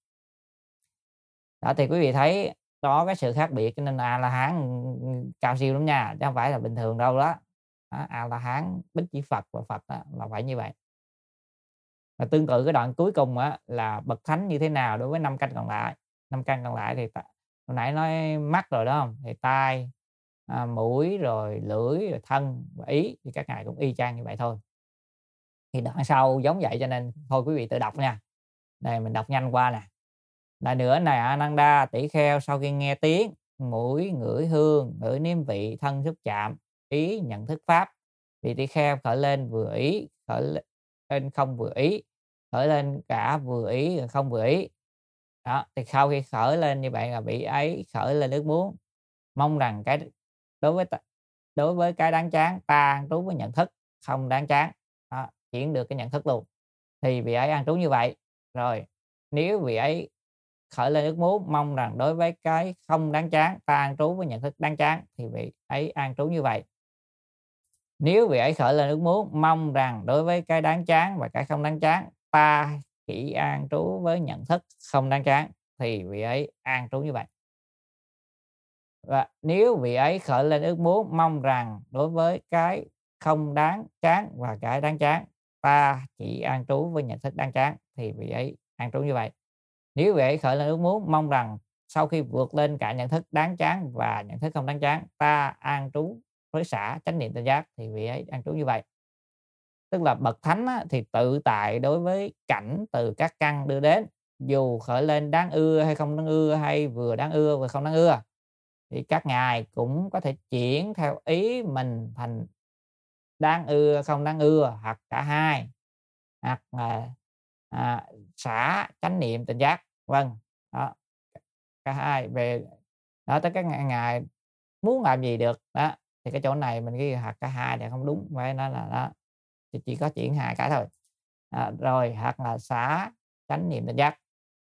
Đó thì quý vị thấy có cái sự khác biệt, cho nên A La Hán cao siêu lắm nha, chứ không phải là bình thường đâu đó. Đó, A La Hán, Bích Chi Phật và Phật á, là phải như vậy. Và tương tự cái đoạn cuối cùng á, là bậc thánh như thế nào đối với năm căn còn lại. Năm căn còn lại thì hồi nãy nói mắt rồi đó không? Thì tai, à, mũi, rồi lưỡi, rồi thân và ý, thì các ngài cũng y chang như vậy thôi. Thì đoạn sau giống vậy, cho nên thôi quý vị tự đọc nha. Đây mình đọc nhanh qua nè. Lại nữa này Ananda, tỷ kheo sau khi nghe tiếng, mũi ngửi hương, ngửi nếm vị, thân xúc chạm, ý nhận thức pháp, vì tỷ kheo khởi lên vừa ý, khởi lên không vừa ý, khởi lên cả vừa ý rồi không vừa ý. Đó, thì sau khi khởi lên như vậy là vị ấy khởi lên ước muốn, mong rằng cái đối với đối với cái đáng chán ta an trú với nhận thức không đáng chán. Đó, chuyển được cái nhận thức luôn, thì vị ấy an trú như vậy. Rồi nếu vị ấy khởi lên ước muốn mong rằng đối với cái không đáng chán ta an trú với nhận thức đáng chán, thì vị ấy an trú như vậy. Nếu vị ấy khởi lên ước muốn mong rằng đối với cái đáng chán và cái không đáng chán ta chỉ an trú với nhận thức không đáng chán, thì vị ấy an trú như vậy. Và nếu vị ấy khởi lên ước muốn mong rằng đối với cái không đáng chán và cái đáng chán ta chỉ an trú với nhận thức đáng chán, thì vị ấy an trú như vậy. Nếu vị ấy khởi lên ước muốn mong rằng sau khi vượt lên cả nhận thức đáng chán và nhận thức không đáng chán ta an trú với xả chánh niệm tỉnh giác, thì vị ấy an trú như vậy. Tức là bậc thánh á, thì tự tại đối với cảnh từ các căn đưa đến, dù khởi lên đáng ưa hay không đáng ưa, hay vừa đáng ưa vừa không đáng ưa, thì các ngài cũng có thể chuyển theo ý mình thành đáng ưa không đáng ưa, hoặc cả hai, hoặc là à, xả chánh niệm tỉnh giác. Vâng, đó, cả hai về đó, tới các ngài, ngài muốn làm gì được đó, thì cái chỗ này mình ghi hoặc cả hai thì không đúng, phải nói là đó thì chỉ có chuyển hai cái thôi. À, rồi hoặc là xả chánh niệm tỉnh giác.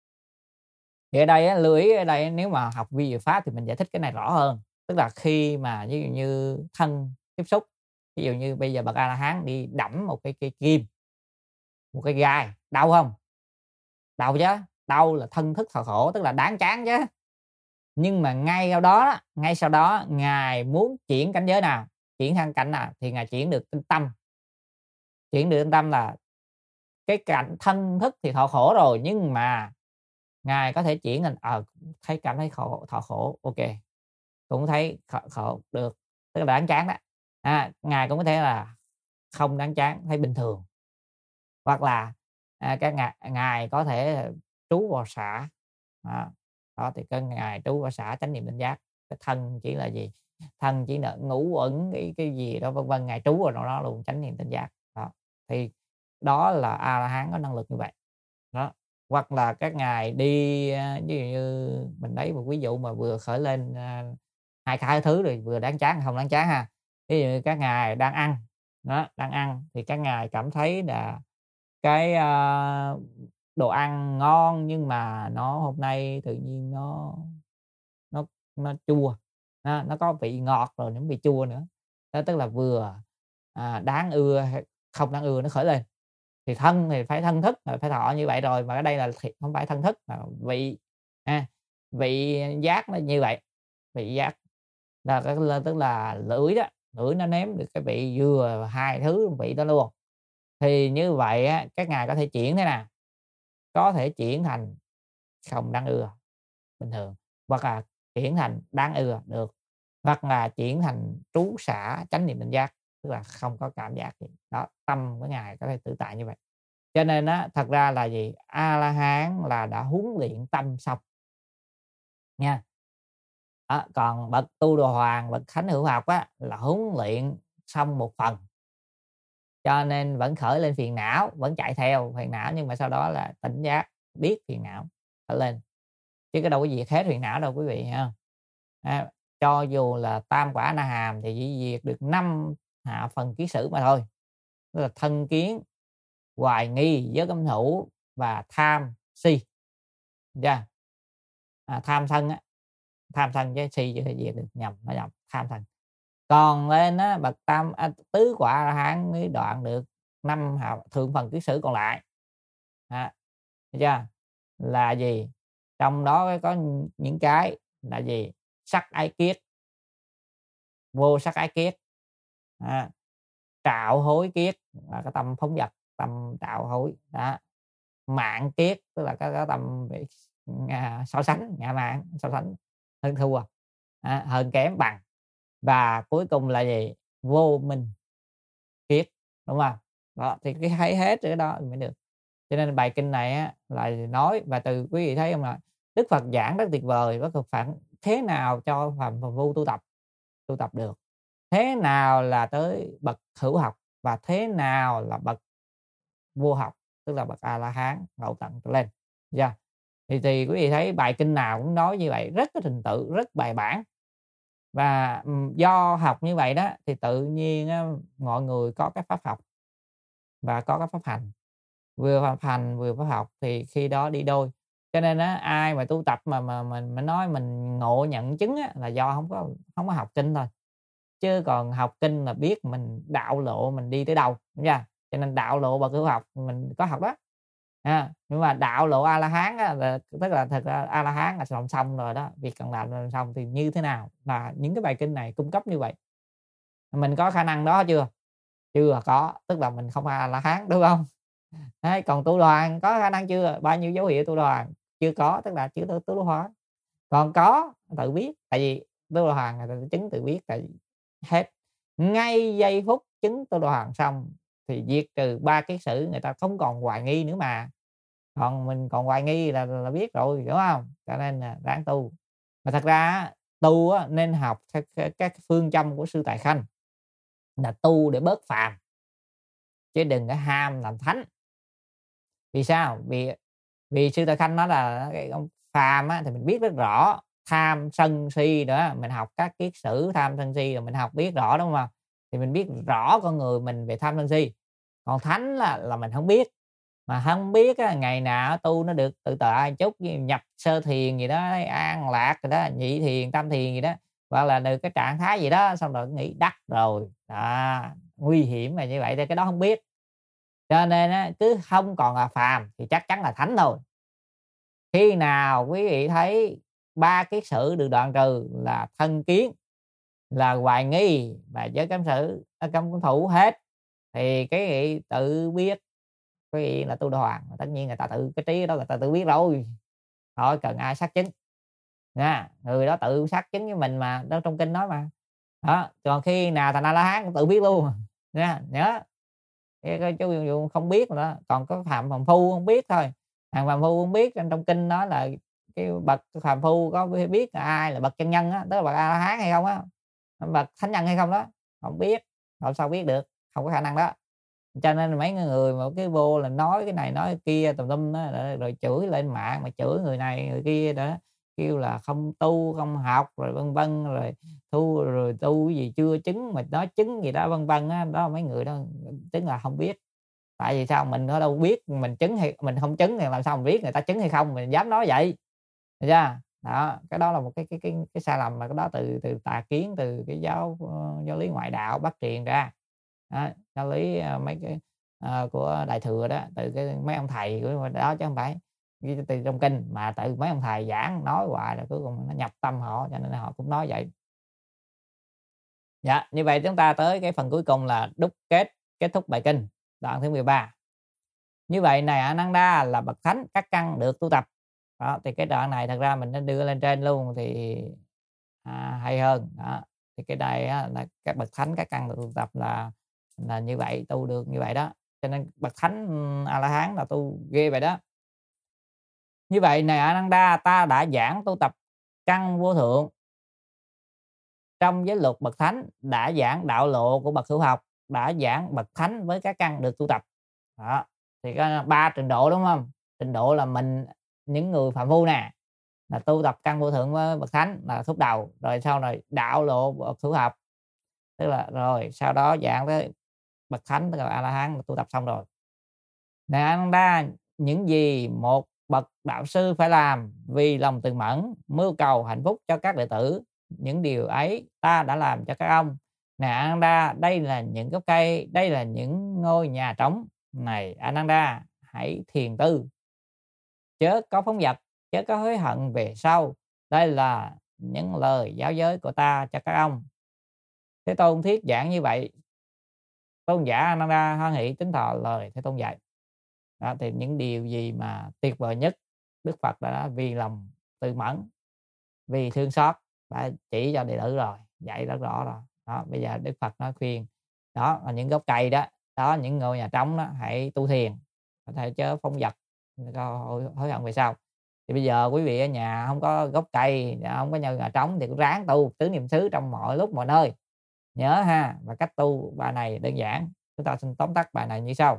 Thì ở đây á, lưu ý ở đây nếu mà học vi diệu pháp thì mình giải thích cái này rõ hơn. Tức là khi mà ví dụ như thân tiếp xúc, ví dụ như bây giờ bậc A La Hán đi đẫm một cái cây kim, một cái gai, đau không? Đau chứ, đau là thân thức thọ khổ, tức là đáng chán chứ. Nhưng mà ngay sau đó, ngay sau đó ngài muốn chuyển cảnh giới nào, chuyển sang cảnh nào thì ngài chuyển được tinh tâm. Chuyển được tinh tâm là cái cảnh thân thức thì thọ khổ rồi, nhưng mà ngài có thể chuyển thành ờ à, thấy cảm thấy khổ, thọ khổ, ok, cũng thấy khổ, khổ được, tức là đáng chán đó. À, ngài cũng có thể là không đáng chán, thấy bình thường, hoặc là à, các ngài, ngài có thể trú vào xả. À, đó thì cái ngài trú vào xả chánh niệm tỉnh giác. Cái thân chỉ là gì, thân chỉ là ngũ uẩn cái cái gì đó vân vân, ngài trú vào đó luôn, chánh niệm tỉnh giác. Đó thì đó là A La Hán có năng lực như vậy đó. Hoặc là các ngài đi ví dụ như mình lấy một ví dụ mà vừa khởi lên uh, hai cái thứ rồi, vừa đáng chán không đáng chán ha. Ví dụ như các ngài đang ăn đó, đang ăn thì các ngài cảm thấy là cái uh, đồ ăn ngon, nhưng mà nó hôm nay tự nhiên nó nó nó chua, nó, nó có vị ngọt rồi nó bị chua nữa đó, tức là vừa à, đáng ưa hay không đáng ưa nó khởi lên, thì thân thì phải thân thức, phải thọ như vậy rồi, mà ở đây là không phải thân thức mà vị à, vị giác nó như vậy. Vị giác là cái tức là lưỡi đó, lưỡi nó nếm được cái vị vừa hai thứ vị đó luôn. Thì như vậy á, các ngài có thể chuyển thế nào, có thể chuyển thành không đáng ưa bình thường, hoặc là chuyển thành đáng ưa được, hoặc là chuyển thành trú xả chánh niệm tỉnh giác, tức là không có cảm giác gì đó, tâm của ngài có thể tự tại như vậy. Cho nên á, thật ra là gì, A La Hán là đã huấn luyện tâm xong nha. Đó, còn bậc tu đồ hoàng, bậc thánh hữu học á, là huấn luyện xong một phần, cho nên vẫn khởi lên phiền não, vẫn chạy theo phiền não, nhưng mà sau đó là tỉnh giác biết phiền não khởi lên, chứ cái đâu có diệt hết phiền não đâu quý vị ha. À, cho dù là tam quả Na Hàm thì chỉ diệt được năm hạ phần ký sử mà thôi, tức là thân kiến, hoài nghi, giới cấm thủ và tham si. Yeah. À, tham sân á, tham sân với si chứ diệt được, nhầm nó nhầm, tham sân. Còn lên á, bậc tam à, tứ quả A La Hán mới đoạn được năm hạ thượng phần ký sử còn lại. À, thấy chưa? Là gì? Trong đó có những cái là gì? Sắc ái kiết, vô sắc ái kiết, à, trạo hối kiết là cái tâm phóng dật, tâm trạo hối đó. Mạn kiết tức là cái, cái tâm về à, so sánh, ngã mạn, so sánh hơn thua, à, hơn kém bằng. Và cuối cùng là gì? Vô minh kiết, đúng không? Đó, thì cái thấy hết cái đó mới được. Cho nên bài kinh này á, là nói, và từ quý vị thấy không, là Đức Phật giảng rất tuyệt vời. Đức Phật phản thế nào cho phàm phu tu tập tu tập được, thế nào là tới bậc hữu học, và thế nào là bậc vô học, tức là bậc A La Hán ngộ tận trở lên. Yeah. Thì thì quý vị thấy bài kinh nào cũng nói như vậy, rất có trình tự, rất bài bản. Và do học như vậy đó thì tự nhiên á, mọi người có cái pháp học và có cái pháp hành, vừa pháp hành vừa pháp học thì khi đó đi đôi. Cho nên á, ai mà tu tập mà mà mình mình nói mình ngộ nhận chứng á, là do không có không có học kinh thôi, chứ còn học kinh là biết mình đạo lộ mình đi tới đâu, đúng chưa? Cho nên đạo lộ bậc hữu học mình có học đó. À, nhưng mà đạo lộ A La Hán á, là tức là thật ra A La Hán là làm xong rồi đó, việc cần làm là xong, thì như thế nào, và những cái bài kinh này cung cấp như vậy, mình có khả năng đó chưa? Chưa có, tức là mình không A La Hán, đúng không? Đấy, còn tu đoàn có khả năng chưa? Bao nhiêu dấu hiệu tu đoàn chưa có, tức là chưa tu tu đoàn. Còn có tự biết, tại vì tu đoàn là tự chứng tự biết, tại vì hết ngay giây phút chứng tu đoàn xong thì diệt trừ ba kiết sử, người ta không còn hoài nghi nữa mà. Còn mình còn hoài nghi là là biết rồi, đúng không? Cho nên là ráng tu. Mà thật ra tu á, nên học theo các phương châm của sư Tại Khanh, là tu để bớt phàm, chứ đừng có ham làm thánh. Vì sao? Vì vì sư Tại Khanh nói là cái ông phàm á, thì mình biết rất rõ, tham sân si đó, mình học các kiết sử tham sân si rồi mình học biết rõ, đúng không? Thì mình biết rõ con người mình về tham sân si. Còn thánh là là mình không biết. Mà không biết á, ngày nào tu nó được tự tại chút, nhập sơ thiền gì đó, an lạc rồi đó, nhị thiền tam thiền gì đó, hoặc là được cái trạng thái gì đó, xong rồi nghĩ đắc rồi đó, nguy hiểm là như vậy thì cái đó không biết. Cho nên á, cứ không còn là phàm thì chắc chắn là thánh thôi. Khi nào quý vị thấy ba kiết sử được đoạn trừ là thân kiến, là hoài nghi và giới cấm sử cấm thủ hết, thì cái vị tự biết quý vị là tu đoàn. Tất nhiên người ta tự cái trí đó người ta tự biết rồi, thôi cần ai xác chứng nha, người đó tự xác chứng với mình mà, đó trong kinh nói mà. Đó, còn khi nào thành A La Hán cũng tự biết luôn nha, nhớ. Cái, cái chú Dụ không biết nữa, còn có phạm phàm phu không biết thôi. Thằng phàm phu không biết, trong kinh nói là cái bậc phàm phu có biết là ai là bậc chân nhân á, tức là bậc A La Hán hay không á, bậc thánh nhân hay không đó, không biết, làm sao biết được, không có khả năng đó. Cho nên mấy người mà cái vô là nói cái này nói cái kia tùm lum đó, rồi, rồi chửi lên mạng mà chửi người này người kia đó, kêu là không tu không học rồi vân vân, rồi tu rồi tu gì chưa chứng mà nói chứng gì đó vân vân á, đó mấy người đó tức là không biết. Tại vì sao mình ở đâu biết mình chứng hay mình không chứng thì làm sao mình biết người ta chứng hay không mình dám nói vậy, được chưa? Đó, cái đó là một cái cái cái cái sai lầm mà cái đó từ từ tà kiến, từ cái giáo uh, giáo lý ngoại đạo bắt truyền ra. Đó, giáo lý uh, mấy cái uh, của đại thừa đó, từ cái mấy ông thầy của đó, chứ không phải từ trong kinh, mà từ mấy ông thầy giảng nói hoài rồi cuối cùng nó nhập tâm họ, cho nên họ cũng nói vậy. Dạ, như vậy chúng ta tới cái phần cuối cùng là đúc kết kết thúc bài kinh đoạn thứ mười ba. Như vậy này Ananda là bậc thánh các căn được tu tập. Đó, thì cái đoạn này thật ra mình nên đưa lên trên luôn thì à, hay hơn. Đó, thì cái đây á, là các bậc thánh các căn được tu tập là là như vậy, tu được như vậy đó. Cho nên bậc thánh A La Hán là tu ghê vậy đó. Như vậy này Ananda, ta đã giảng tu tập căn vô thượng trong giới luật bậc thánh, đã giảng đạo lộ của bậc hữu học, đã giảng bậc thánh với các căn được tu tập. Đó, thì có ba trình độ, đúng không? Trình độ là mình những người phạm phu nè, là tu tập căn vô thượng với bậc thánh là thúc đầu, rồi sau này đạo lộ bậc hữu học, tức là rồi sau đó giảng tới bậc thánh, tức là A La Hán là tu tập xong rồi. Này Ananda, những gì một bậc đạo sư phải làm vì lòng từ mẫn, mưu cầu hạnh phúc cho các đệ tử, những điều ấy ta đã làm cho các ông. Này Ananda, đây là những gốc cây, đây là những ngôi nhà trống. Này Ananda, hãy thiền tư, chớ có phóng dật, chớ có hối hận về sau. Đây là những lời giáo giới của ta cho các ông. Thế Tôn thuyết giảng như vậy tôn giả Ananda hoan hỷ tính thọ lời Thế Tôn dạy. Đó, thì những điều gì mà tuyệt vời nhất Đức Phật đã vì lòng từ mẫn, vì thương xót đã chỉ cho đệ tử rồi, dạy rất rõ rồi. Đó, bây giờ Đức Phật nói khuyên đó là những gốc cây đó, đó những ngôi nhà trống đó hãy tu thiền, có thể chớ phóng dật, hối, hối hận về sau. Thì bây giờ quý vị ở nhà không có gốc cây, không có nhà trống thì cũng ráng tu tứ niệm xứ trong mọi lúc mọi nơi. Nhớ ha, và cách tu bài này đơn giản. Chúng ta xin tóm tắt bài này như sau.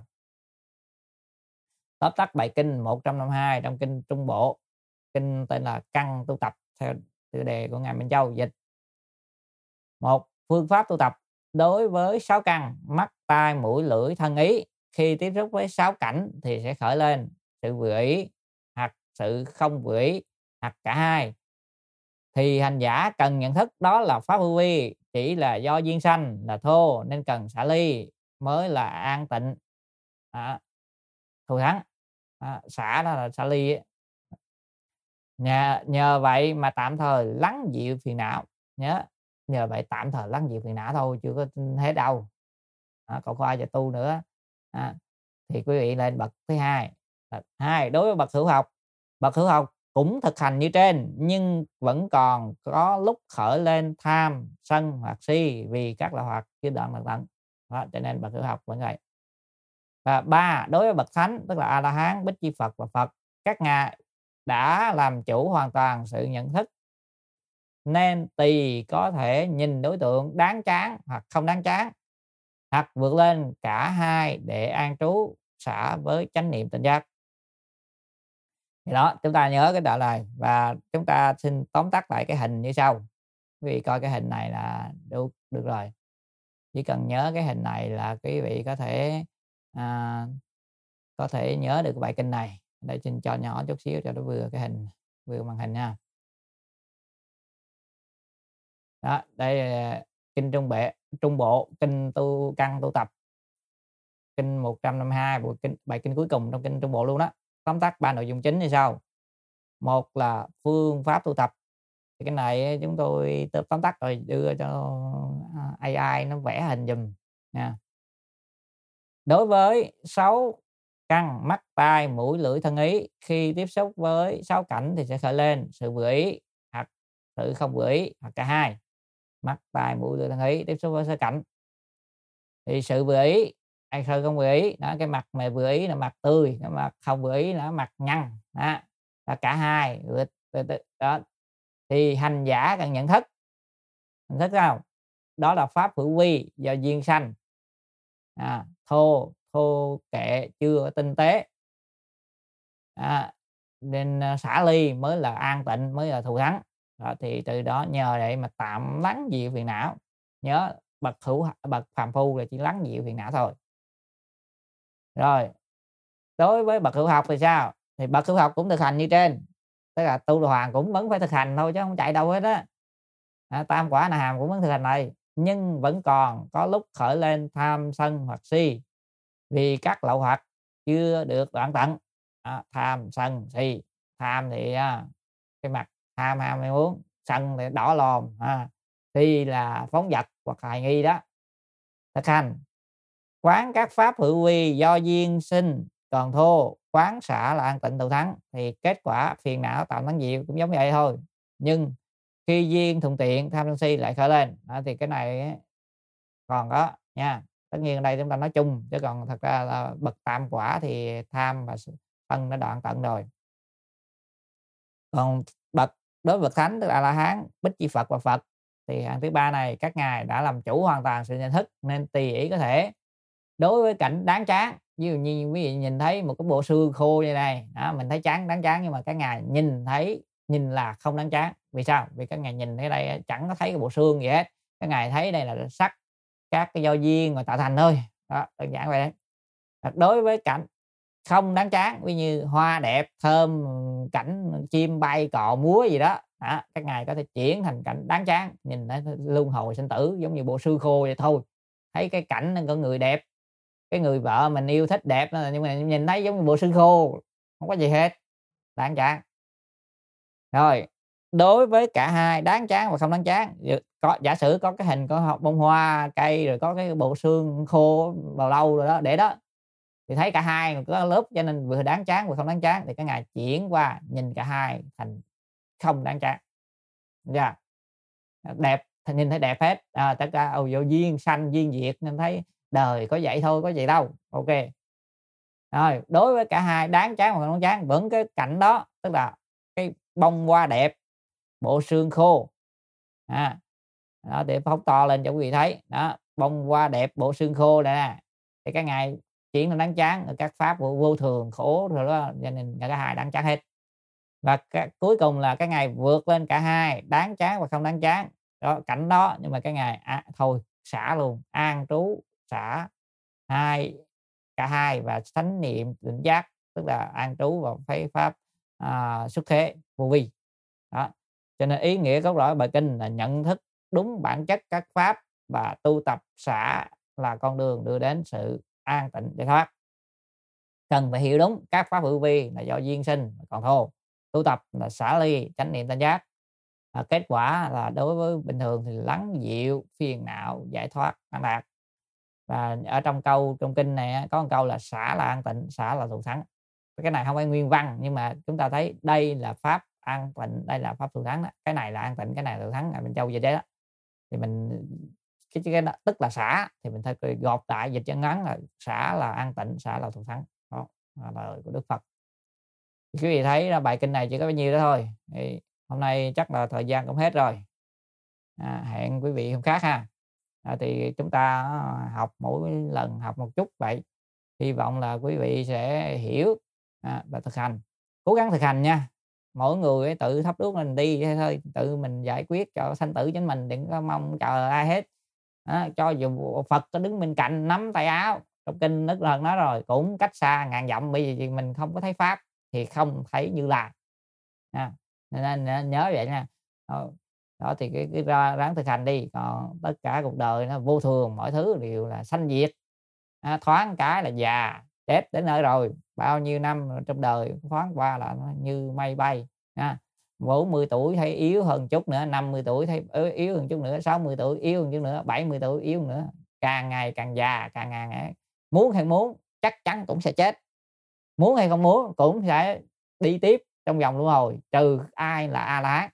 Tóm tắt bài kinh một trăm năm mươi hai trong kinh Trung Bộ. Kinh tên là Căn Tu Tập theo tiêu đề của ngài Minh Châu dịch. Một, phương pháp tu tập đối với sáu căn mắt, tai, mũi, lưỡi, thân, ý. Khi tiếp xúc với sáu cảnh thì sẽ khởi lên sự vừa ý hoặc sự không vừa ý hoặc cả hai. Thì hành giả cần nhận thức đó là pháp hữu vi, chỉ là do duyên sanh là thô nên cần xả ly mới là an tịnh, à, thù thắng. À, xả đó là xả ly ấy. Nhờ, nhờ vậy mà tạm thời lắng dịu phiền não. Nhớ, nhờ vậy tạm thời lắng dịu phiền não thôi, chưa có hết đâu. À, còn có ai giờ tu nữa. À, thì quý vị lên bậc thứ hai. Hai, đối với bậc hữu học, bậc hữu học cũng thực hành như trên, nhưng vẫn còn có lúc khởi lên tham, sân hoặc si vì các loại hoặc chưa đoạn tận tận. Đó, cho nên bậc hữu học vẫn vậy. Và ba, đối với bậc thánh, tức là A La Hán, Bích Chi Phật và Phật, các ngài đã làm chủ hoàn toàn sự nhận thức, nên tùy có thể nhìn đối tượng đáng chán hoặc không đáng chán, hoặc vượt lên cả hai để an trú xả với chánh niệm tỉnh giác. Thì đó, chúng ta nhớ cái đoạn này và chúng ta xin tóm tắt lại cái hình như sau. Quý vị coi cái hình này là được, được rồi. Chỉ cần nhớ cái hình này là quý vị có thể à, có thể nhớ được bài kinh này. Đây xin cho nhỏ chút xíu cho nó vừa cái hình, vừa màn hình nha. Đó, đây là kinh Trung Bệ, Trung Bộ, kinh tu căn tu tập. Kinh một trăm năm mươi hai, bài kinh, bài kinh cuối cùng trong kinh Trung Bộ luôn đó. Tóm tắt ba nội dung chính như sau. Một là phương pháp tu tập. Thì cái này chúng tôi tóm tắt rồi đưa cho a i nó vẽ hình dùm nha. Đối với sáu căn mắt, tai, mũi, lưỡi, thân, ý, khi tiếp xúc với sáu cảnh thì sẽ khởi lên sự vừa ý hoặc sự không vừa ý hoặc cả hai. Mắt, tai, mũi, lưỡi, thân, ý tiếp xúc với sáu cảnh thì sự vừa ý hay sự không vừa ý, đó, cái mặt mà vừa ý là mặt tươi, cái mặt không vừa ý là mặt nhăn, đó, là cả hai. Đó thì hành giả cần nhận thức, nhận thức không? Đó là pháp hữu vi do duyên sanh, à, thô thô kệ chưa tinh tế, à, nên xả ly mới là an tịnh, mới là thù thắng. Đó, thì từ đó nhờ vậy mà tạm lắng dịu phiền não. Nhớ bậc hữu bậc phàm phu là chỉ lắng dịu phiền não thôi. Rồi đối với bậc hữu học thì sao? Thì bậc hữu học cũng thực hành như trên, tức là tu đồ hoàng cũng vẫn phải thực hành thôi chứ không chạy đâu hết á. À, tam quả Na Hàm cũng vẫn thực hành này, nhưng vẫn còn có lúc khởi lên tham, sân hoặc si vì các lậu hoặc chưa được đoạn tận. À, tham, sân, si. Tham thì à, cái mặt tham ham hay muốn, sân thì đỏ lòm, à, si là phóng dật hoặc hài nghi đó. Thực hành quán các pháp hữu vi do duyên sinh còn thô, quán xả là an tịnh thù thắng, thì kết quả phiền não tạm lắng dịu cũng giống vậy thôi. Nhưng khi duyên thuận tiện tham sân si lại khởi lên, đó, thì cái này còn có nha. Tất nhiên ở đây chúng ta nói chung, chứ còn thật ra là bậc tam quả thì tham và sân đã đoạn tận rồi. Còn bậc đối với bậc thánh tức là A La Hán, Bích Chi Phật và Phật thì hạng thứ ba này các ngài đã làm chủ hoàn toàn sự nhận thức, nên tùy ý có thể đối với cảnh đáng chán, ví dụ như quý vị nhìn thấy một cái bộ xương khô như này đó, mình thấy chán đáng chán, nhưng mà các ngài nhìn thấy nhìn là không đáng chán. Vì sao? Vì các ngài nhìn thấy đây chẳng có thấy cái bộ xương gì hết, các ngài thấy đây là sắc các cái do duyên mà tạo thành thôi. Đó, đơn giản vậy đấy. Đối với cảnh không đáng chán, ví như hoa đẹp thơm, cảnh chim bay cò múa gì đó, đó các ngài có thể chuyển thành cảnh đáng chán, nhìn thấy luân hồi sinh tử giống như bộ xương khô vậy thôi. Thấy cái cảnh có người đẹp, cái người vợ mình yêu thích đẹp, nhưng mà nhìn thấy giống như bộ xương khô, không có gì hết, đáng chán. Rồi đối với cả hai đáng chán và không đáng chán. Có giả sử có cái hình có bông hoa cây rồi có cái bộ xương khô bào lâu rồi đó để đó, thì thấy cả hai có lớp cho nên vừa đáng chán vừa không đáng chán, thì cái ngày chuyển qua nhìn cả hai thành không đáng chán. Yeah. Đẹp thì nhìn thấy đẹp hết, à, tất cả ồ vô duyên sanh duyên diệt nên thấy đời có vậy thôi, có vậy đâu. Ok. Rồi đối với cả hai đáng chán và không đáng chán, vẫn cái cảnh đó, tức là cái bông hoa đẹp, bộ xương khô. À, đó để phóng to lên cho quý vị thấy. Đó, bông hoa đẹp, bộ xương khô này nè. Thì cái ngày chuyển nó đáng chán, rồi các pháp vô, vô thường khổ rồi đó, cho nên cả hai đáng chán hết. Và cái, cuối cùng là cái ngày vượt lên cả hai, đáng chán và không đáng chán. Đó, cảnh đó, nhưng mà cái ngày à, thôi xả luôn, an trú xả hai cả hai và chánh niệm tỉnh giác, tức là an trú vào phế pháp à, xuất thế vô vi. Đó. Cho nên ý nghĩa cốt lõi bài kinh là nhận thức đúng bản chất các pháp và tu tập xả là con đường đưa đến sự an tịnh giải thoát. Cần phải hiểu đúng các pháp hữu vi là do duyên sinh còn thô, tu tập là xả ly chánh niệm tỉnh giác. À, kết quả là đối với bình thường thì lắng dịu phiền não giải thoát an lạc. Và ở trong câu trong kinh này có một câu là xả là an tịnh, xả là thù thắng. Cái này không phải nguyên văn nhưng mà chúng ta thấy đây là pháp an tịnh, đây là pháp thù thắng đó. Cái này là an tịnh, cái này là thù thắng, là bên châu vậy đấy đó. Thì mình cái, cái đó, tức là xả thì mình phải gọt lại dịch cho ngắn là xả là an tịnh, xả là thù thắng. Đó là lời của Đức Phật. Thì quý vị thấy là bài kinh này chỉ có bao nhiêu đó thôi. Thì hôm nay chắc là thời gian cũng hết rồi. À, hẹn quý vị hôm khác ha. À, thì chúng ta học mỗi lần học một chút vậy. Hy vọng là quý vị sẽ hiểu à, và thực hành. Cố gắng thực hành nha. Mỗi người tự thắp đuốc mình đi thôi, tự mình giải quyết cho sanh tử chính mình, đừng có mong chờ ai hết. À, cho dù Phật có đứng bên cạnh nắm tay áo, trong kinh Đức Lần nói rồi, cũng cách xa ngàn dặm, bởi vì mình không có thấy pháp thì không thấy Như Lai. À, nên, nên nhớ vậy nha. Đó, đó thì cái, cái ra ráng thực hành đi. Còn tất cả cuộc đời nó vô thường, mọi thứ đều là sanh diệt. À, thoáng cái là già chết đến nơi rồi, bao nhiêu năm trong đời thoáng qua là nó như mây bay. À, bốn mươi tuổi thấy yếu hơn chút nữa, năm mươi tuổi thấy yếu hơn chút nữa, sáu mươi tuổi yếu hơn chút nữa, bảy mươi tuổi yếu hơn nữa, càng ngày càng già, càng ngày muốn hay muốn chắc chắn cũng sẽ chết, muốn hay không muốn cũng sẽ đi tiếp trong vòng luân hồi, trừ ai là A La Hán.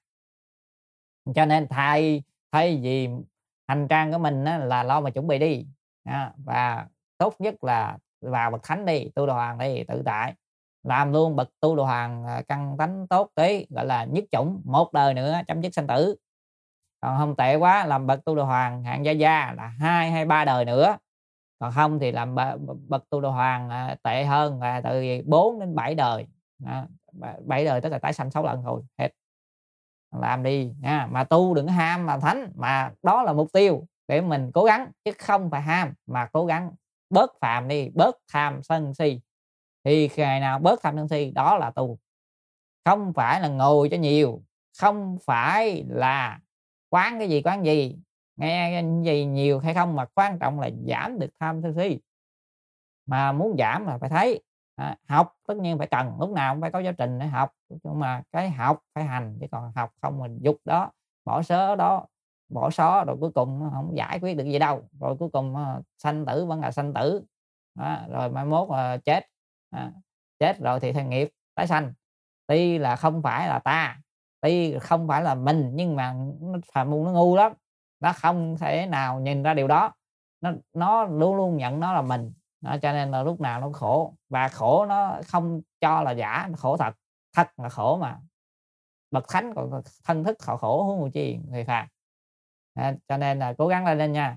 Cho nên thay thay vì hành trang của mình á, là lo mà chuẩn bị đi à, và tốt nhất là vào bậc thánh đi, tu đồ hoàng đi, tự tại làm luôn bậc tu đồ hoàng căn tánh tốt tí, gọi là nhất chủng, một đời nữa chấm dứt sanh tử. Còn không tệ quá làm bậc tu đồ hoàng hạng gia gia là hai hay ba đời nữa. Còn không thì làm bậc tu đồ hoàng à, tệ hơn là từ bốn đến bảy đời à, bảy đời tức là tái sanh sáu lần thôi hết. Làm đi nha, mà tu đừng ham làm thánh, mà đó là mục tiêu để mình cố gắng, chứ không phải ham mà cố gắng bớt phàm đi, bớt tham sân si. Thì ngày nào bớt tham sân si đó là tu. Không phải là ngồi cho nhiều, không phải là quán cái gì quán gì, nghe cái gì nhiều hay không, mà quan trọng là giảm được tham sân si. Mà muốn giảm là phải thấy à, học tất nhiên phải cần, lúc nào cũng phải có giáo trình để học, nhưng mà cái học phải hành, chứ còn học không mình dục đó, bỏ sớ đó, bỏ xó rồi cuối cùng không giải quyết được gì đâu, rồi cuối cùng uh, sanh tử vẫn là sanh tử đó, rồi mai mốt uh, chết à, chết rồi thì theo nghiệp tái sanh. Tuy là không phải là ta, tuy không phải là mình, nhưng mà phàm môn nó ngu lắm, nó không thể nào nhìn ra điều đó, nó nó luôn luôn nhận nó là mình. Đó, cho nên là lúc nào nó khổ, và khổ nó không cho là giả, nó khổ thật, thật là khổ mà. Bậc thánh còn thân thức họ khổ, huống hồ chi người phàm. À, cho nên là cố gắng lên lên nha.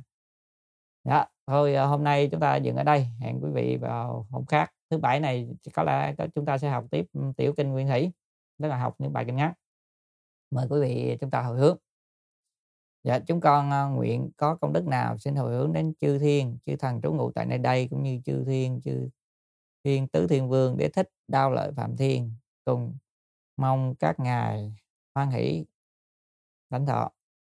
Đó, thôi hôm nay chúng ta dừng ở đây, hẹn quý vị vào hôm khác. Thứ bảy này có lẽ chúng ta sẽ học tiếp tiểu kinh Nguyên Thủy, tức là học những bài kinh ngắn. Mời quý vị chúng ta hồi hướng. Dạ, chúng con uh, nguyện có công đức nào xin hồi hướng đến chư thiên, chư thần trú ngụ tại nơi đây, cũng như chư thiên, chư thiên tứ thiên vương để thích đao lợi phạm thiên, cùng mong các ngài hoan hỷ lãnh thọ.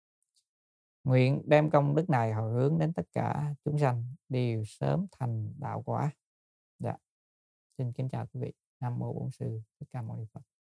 Nguyện đem công đức này hồi hướng đến tất cả chúng sanh đều sớm thành đạo quả. Dạ. Xin kính chào quý vị. Nam mô Bổn Sư Thích Ca Mâu Ni Phật.